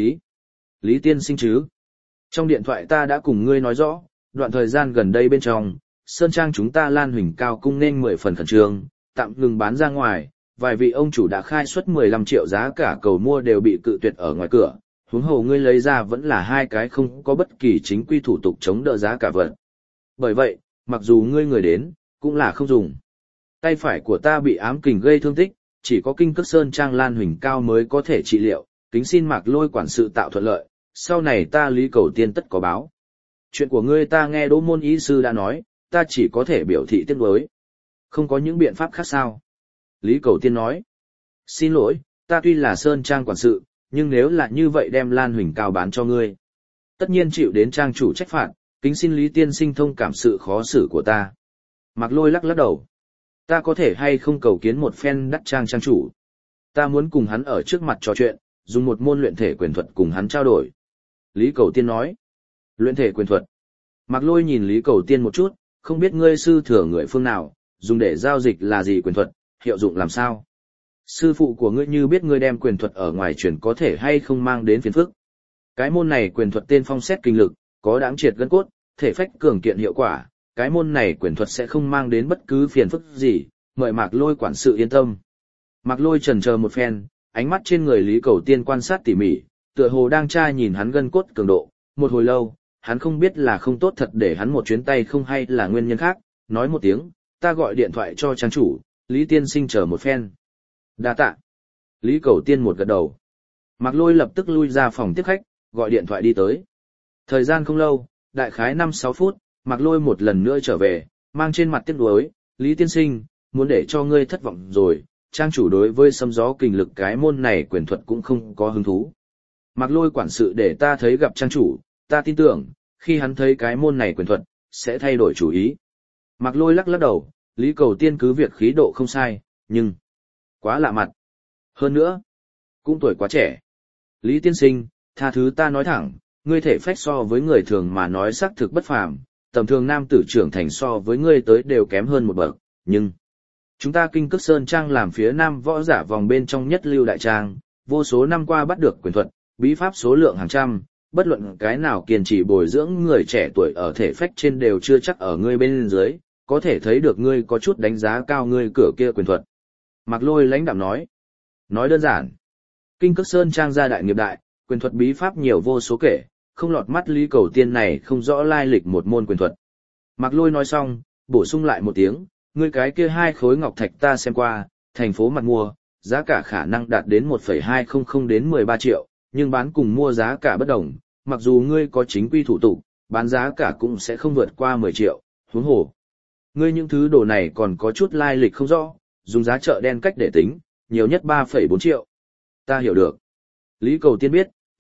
Lý tiên sinh chứ. Trong điện thoại ta đã cùng ngươi nói rõ, đoạn thời gian gần đây bên trong, Sơn Trang chúng ta Lan Huỳnh Cao cung nên 10 phần khẩn trương, tạm ngừng bán ra ngoài, vài vị ông chủ đã khai suất 15 triệu giá cả cầu mua đều bị cự tuyệt ở ngoài cửa, huống hồ ngươi lấy ra vẫn là hai cái không có bất kỳ chính quy thủ tục chống đỡ giá cả vật. Bởi vậy, mặc dù ngươi người đến, cũng là không dùng. Tay phải của ta bị ám kình gây thương tích, chỉ có Kinh Cước Sơn Trang Lan Huỳnh Cao mới có thể trị liệu, kính xin Mạc Lôi quản sự tạo thuận lợi, sau này ta Lý Cầu Tiên tất có báo. Chuyện của ngươi ta nghe Đỗ Môn y sư đã nói, ta chỉ có thể biểu thị tiếc nuối. Không có những biện pháp khác sao? Lý Cầu Tiên nói. Xin lỗi, ta tuy là Sơn Trang quản sự, nhưng nếu là như vậy đem Lan Huỳnh Cao bán cho ngươi, tất nhiên chịu đến trang chủ trách phạt, kính xin Lý tiên sinh thông cảm sự khó xử của ta. Mạc Lôi lắc lắc đầu. Ta có thể hay không cầu kiến một phen Đắc Trang trang chủ? Ta muốn cùng hắn ở trước mặt trò chuyện, dùng một môn luyện thể quyền thuật cùng hắn trao đổi. Lý Cầu Tiên nói. Luyện thể quyền thuật. Mạc Lôi nhìn Lý Cầu Tiên một chút, không biết ngươi sư thừa người phương nào, dùng để giao dịch là gì quyền thuật, hiệu dụng làm sao? Sư phụ của ngươi như biết ngươi đem quyền thuật ở ngoài truyền có thể hay không mang đến phiền phức. Cái môn này quyền thuật tên Phong Xét Kinh Lực, có đáng triệt gân cốt, thể phách cường kiện hiệu quả, cái môn này quyền thuật sẽ không mang đến bất cứ phiền phức gì, mời Mạc Lôi quản sự yên tâm. Mạc Lôi chần chờ một phen, ánh mắt trên người Lý Cầu Tiên quan sát tỉ mỉ, tựa hồ đang tra nhìn hắn gân cốt cường độ, một hồi lâu, hắn không biết là không tốt thật để hắn một chuyến tay không hay là nguyên nhân khác, nói một tiếng, ta gọi điện thoại cho trang chủ, Lý tiên sinh chờ một phen. Đa tạ. Lý Cầu Tiên một gật đầu. Mạc Lôi lập tức lui ra phòng tiếp khách, gọi điện thoại đi tới. Thời gian không lâu, đại khái 5-6 phút, Mạc Lôi một lần nữa trở về, mang trên mặt tiếc nuối, Lý tiên sinh, muốn để cho ngươi thất vọng rồi, trang chủ đối với sấm gió kình lực cái môn này quyền thuật cũng không có hứng thú. Mạc Lôi quản sự để ta thấy gặp trang chủ, ta tin tưởng, khi hắn thấy cái môn này quyền thuật, sẽ thay đổi chủ ý. Mạc Lôi lắc lắc đầu, Lý Cầu Tiên cứ việc khí độ không sai, nhưng quá lạ mặt. Hơn nữa, cũng tuổi quá trẻ. Lý tiên sinh, tha thứ ta nói thẳng, ngươi thể phách so với người thường mà nói xác thực bất phàm, tầm thường nam tử trưởng thành so với ngươi tới đều kém hơn một bậc, nhưng chúng ta Kinh Cước Sơn Trang làm phía nam võ giả vòng bên trong nhất lưu đại trang, vô số năm qua bắt được quyền thuật, bí pháp số lượng hàng trăm, bất luận cái nào kiên trì bồi dưỡng người trẻ tuổi ở thể phách trên đều chưa chắc ở ngươi bên dưới, có thể thấy được ngươi có chút đánh giá cao ngươi cửa kia quyền thuật. Mạc Lôi lãnh đạm nói. Nói đơn giản, Kinh Cước Sơn Trang gia đại nghiệp đại, quyền thuật bí pháp nhiều vô số kể, không lọt mắt Lý Cầu Tiên này không rõ lai lịch một môn quyền thuật. Mạc Lôi nói xong, bổ sung lại một tiếng, ngươi cái kia 2 khối ngọc thạch ta xem qua, thành phố mặt mua, giá cả khả năng đạt đến 1,200 đến 13 triệu, nhưng bán cùng mua giá cả bất đồng, mặc dù ngươi có chính quy thủ tục, bán giá cả cũng sẽ không vượt qua 10 triệu, huống hồ. Ngươi những thứ đồ này còn có chút lai lịch không rõ, dùng giá chợ đen cách để tính, nhiều nhất 3,4 triệu. Ta hiểu được. Lý Cầu Tiên biết,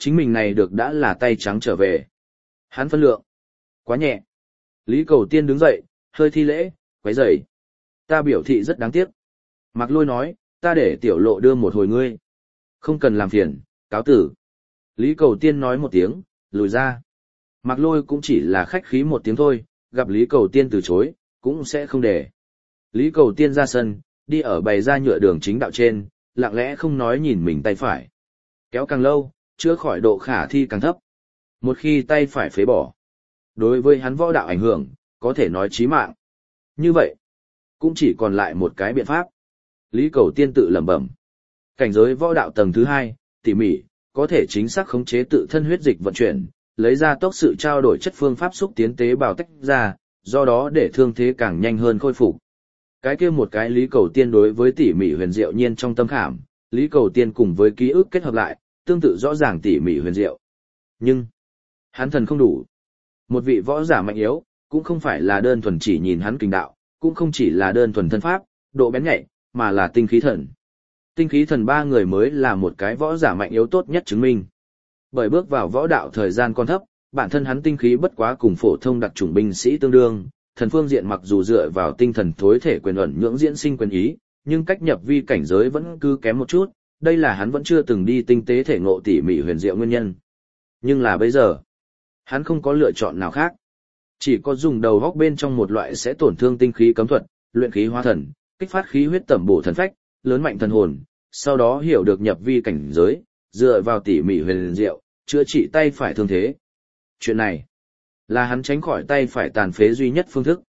chính mình này được đã là tay trắng trở về. Hắn phân lượng. Quá nhẹ. Lý Cầu Tiên đứng dậy, hơi thi lễ, quấy rầy. Ta biểu thị rất đáng tiếc. Mạc Lôi nói, ta để tiểu lộ đưa một hồi ngươi. Không cần làm phiền, cáo tử. Lý Cầu Tiên nói một tiếng, lùi ra. Mạc Lôi cũng chỉ là khách khí một tiếng thôi, gặp Lý Cầu Tiên từ chối, cũng sẽ không để. Lý Cầu Tiên ra sân, đi ở bày ra nhựa đường chính đạo trên, lặng lẽ không nói nhìn mình tay phải. Kéo càng lâu, chữa khỏi độ khả thi càng thấp. Một khi tay phải phế bỏ, đối với hắn võ đạo ảnh hưởng, có thể nói chí mạng. Như vậy, cũng chỉ còn lại một cái biện pháp. Lý Cầu Tiên tự lẩm bẩm. Cảnh giới võ đạo tầng thứ 2, tỉ mỉ, có thể chính xác khống chế tự thân huyết dịch vận chuyển, lấy ra tốc sự trao đổi chất phương pháp xúc tiến tế bào tách ra, do đó để thương thế càng nhanh hơn khôi phục. Cái kia một cái Lý Cầu Tiên đối với tỉ mỉ huyền diệu nhiên trong tâm khảm, Lý Cầu Tiên cùng với ký ức kết hợp lại, tương tự rõ ràng tỉ mỉ huyền diệu. Nhưng, hắn thần không đủ. Một vị võ giả mạnh yếu, cũng không phải là đơn thuần chỉ nhìn hắn kình đạo, cũng không chỉ là đơn thuần thân pháp, độ bén nhạy, mà là tinh khí thần. Tinh khí thần ba người mới là một cái võ giả mạnh yếu tốt nhất chứng minh. Bởi bước vào võ đạo thời gian còn thấp, bản thân hắn tinh khí bất quá cùng phổ thông đặc chủng binh sĩ tương đương, thần phương diện mặc dù dựa vào tinh thần thối thể quyền ẩn nhưỡng diễn sinh quyền ý, nhưng cách nhập vi cảnh giới vẫn cứ kém một chút, đây là hắn vẫn chưa từng đi tinh tế thể ngộ tỉ mỉ huyền diệu nguyên nhân. Nhưng là bây giờ, hắn không có lựa chọn nào khác. Chỉ có dùng đầu góc bên trong một loại sẽ tổn thương tinh khí cấm thuật, luyện khí hóa thần, kích phát khí huyết tẩm bổ thần phách, lớn mạnh thần hồn, sau đó hiểu được nhập vi cảnh giới, dựa vào tỉ mỉ huyền diệu, chữa trị tay phải thương thế. Chuyện này, là hắn tránh khỏi tay phải tàn phế duy nhất phương thức.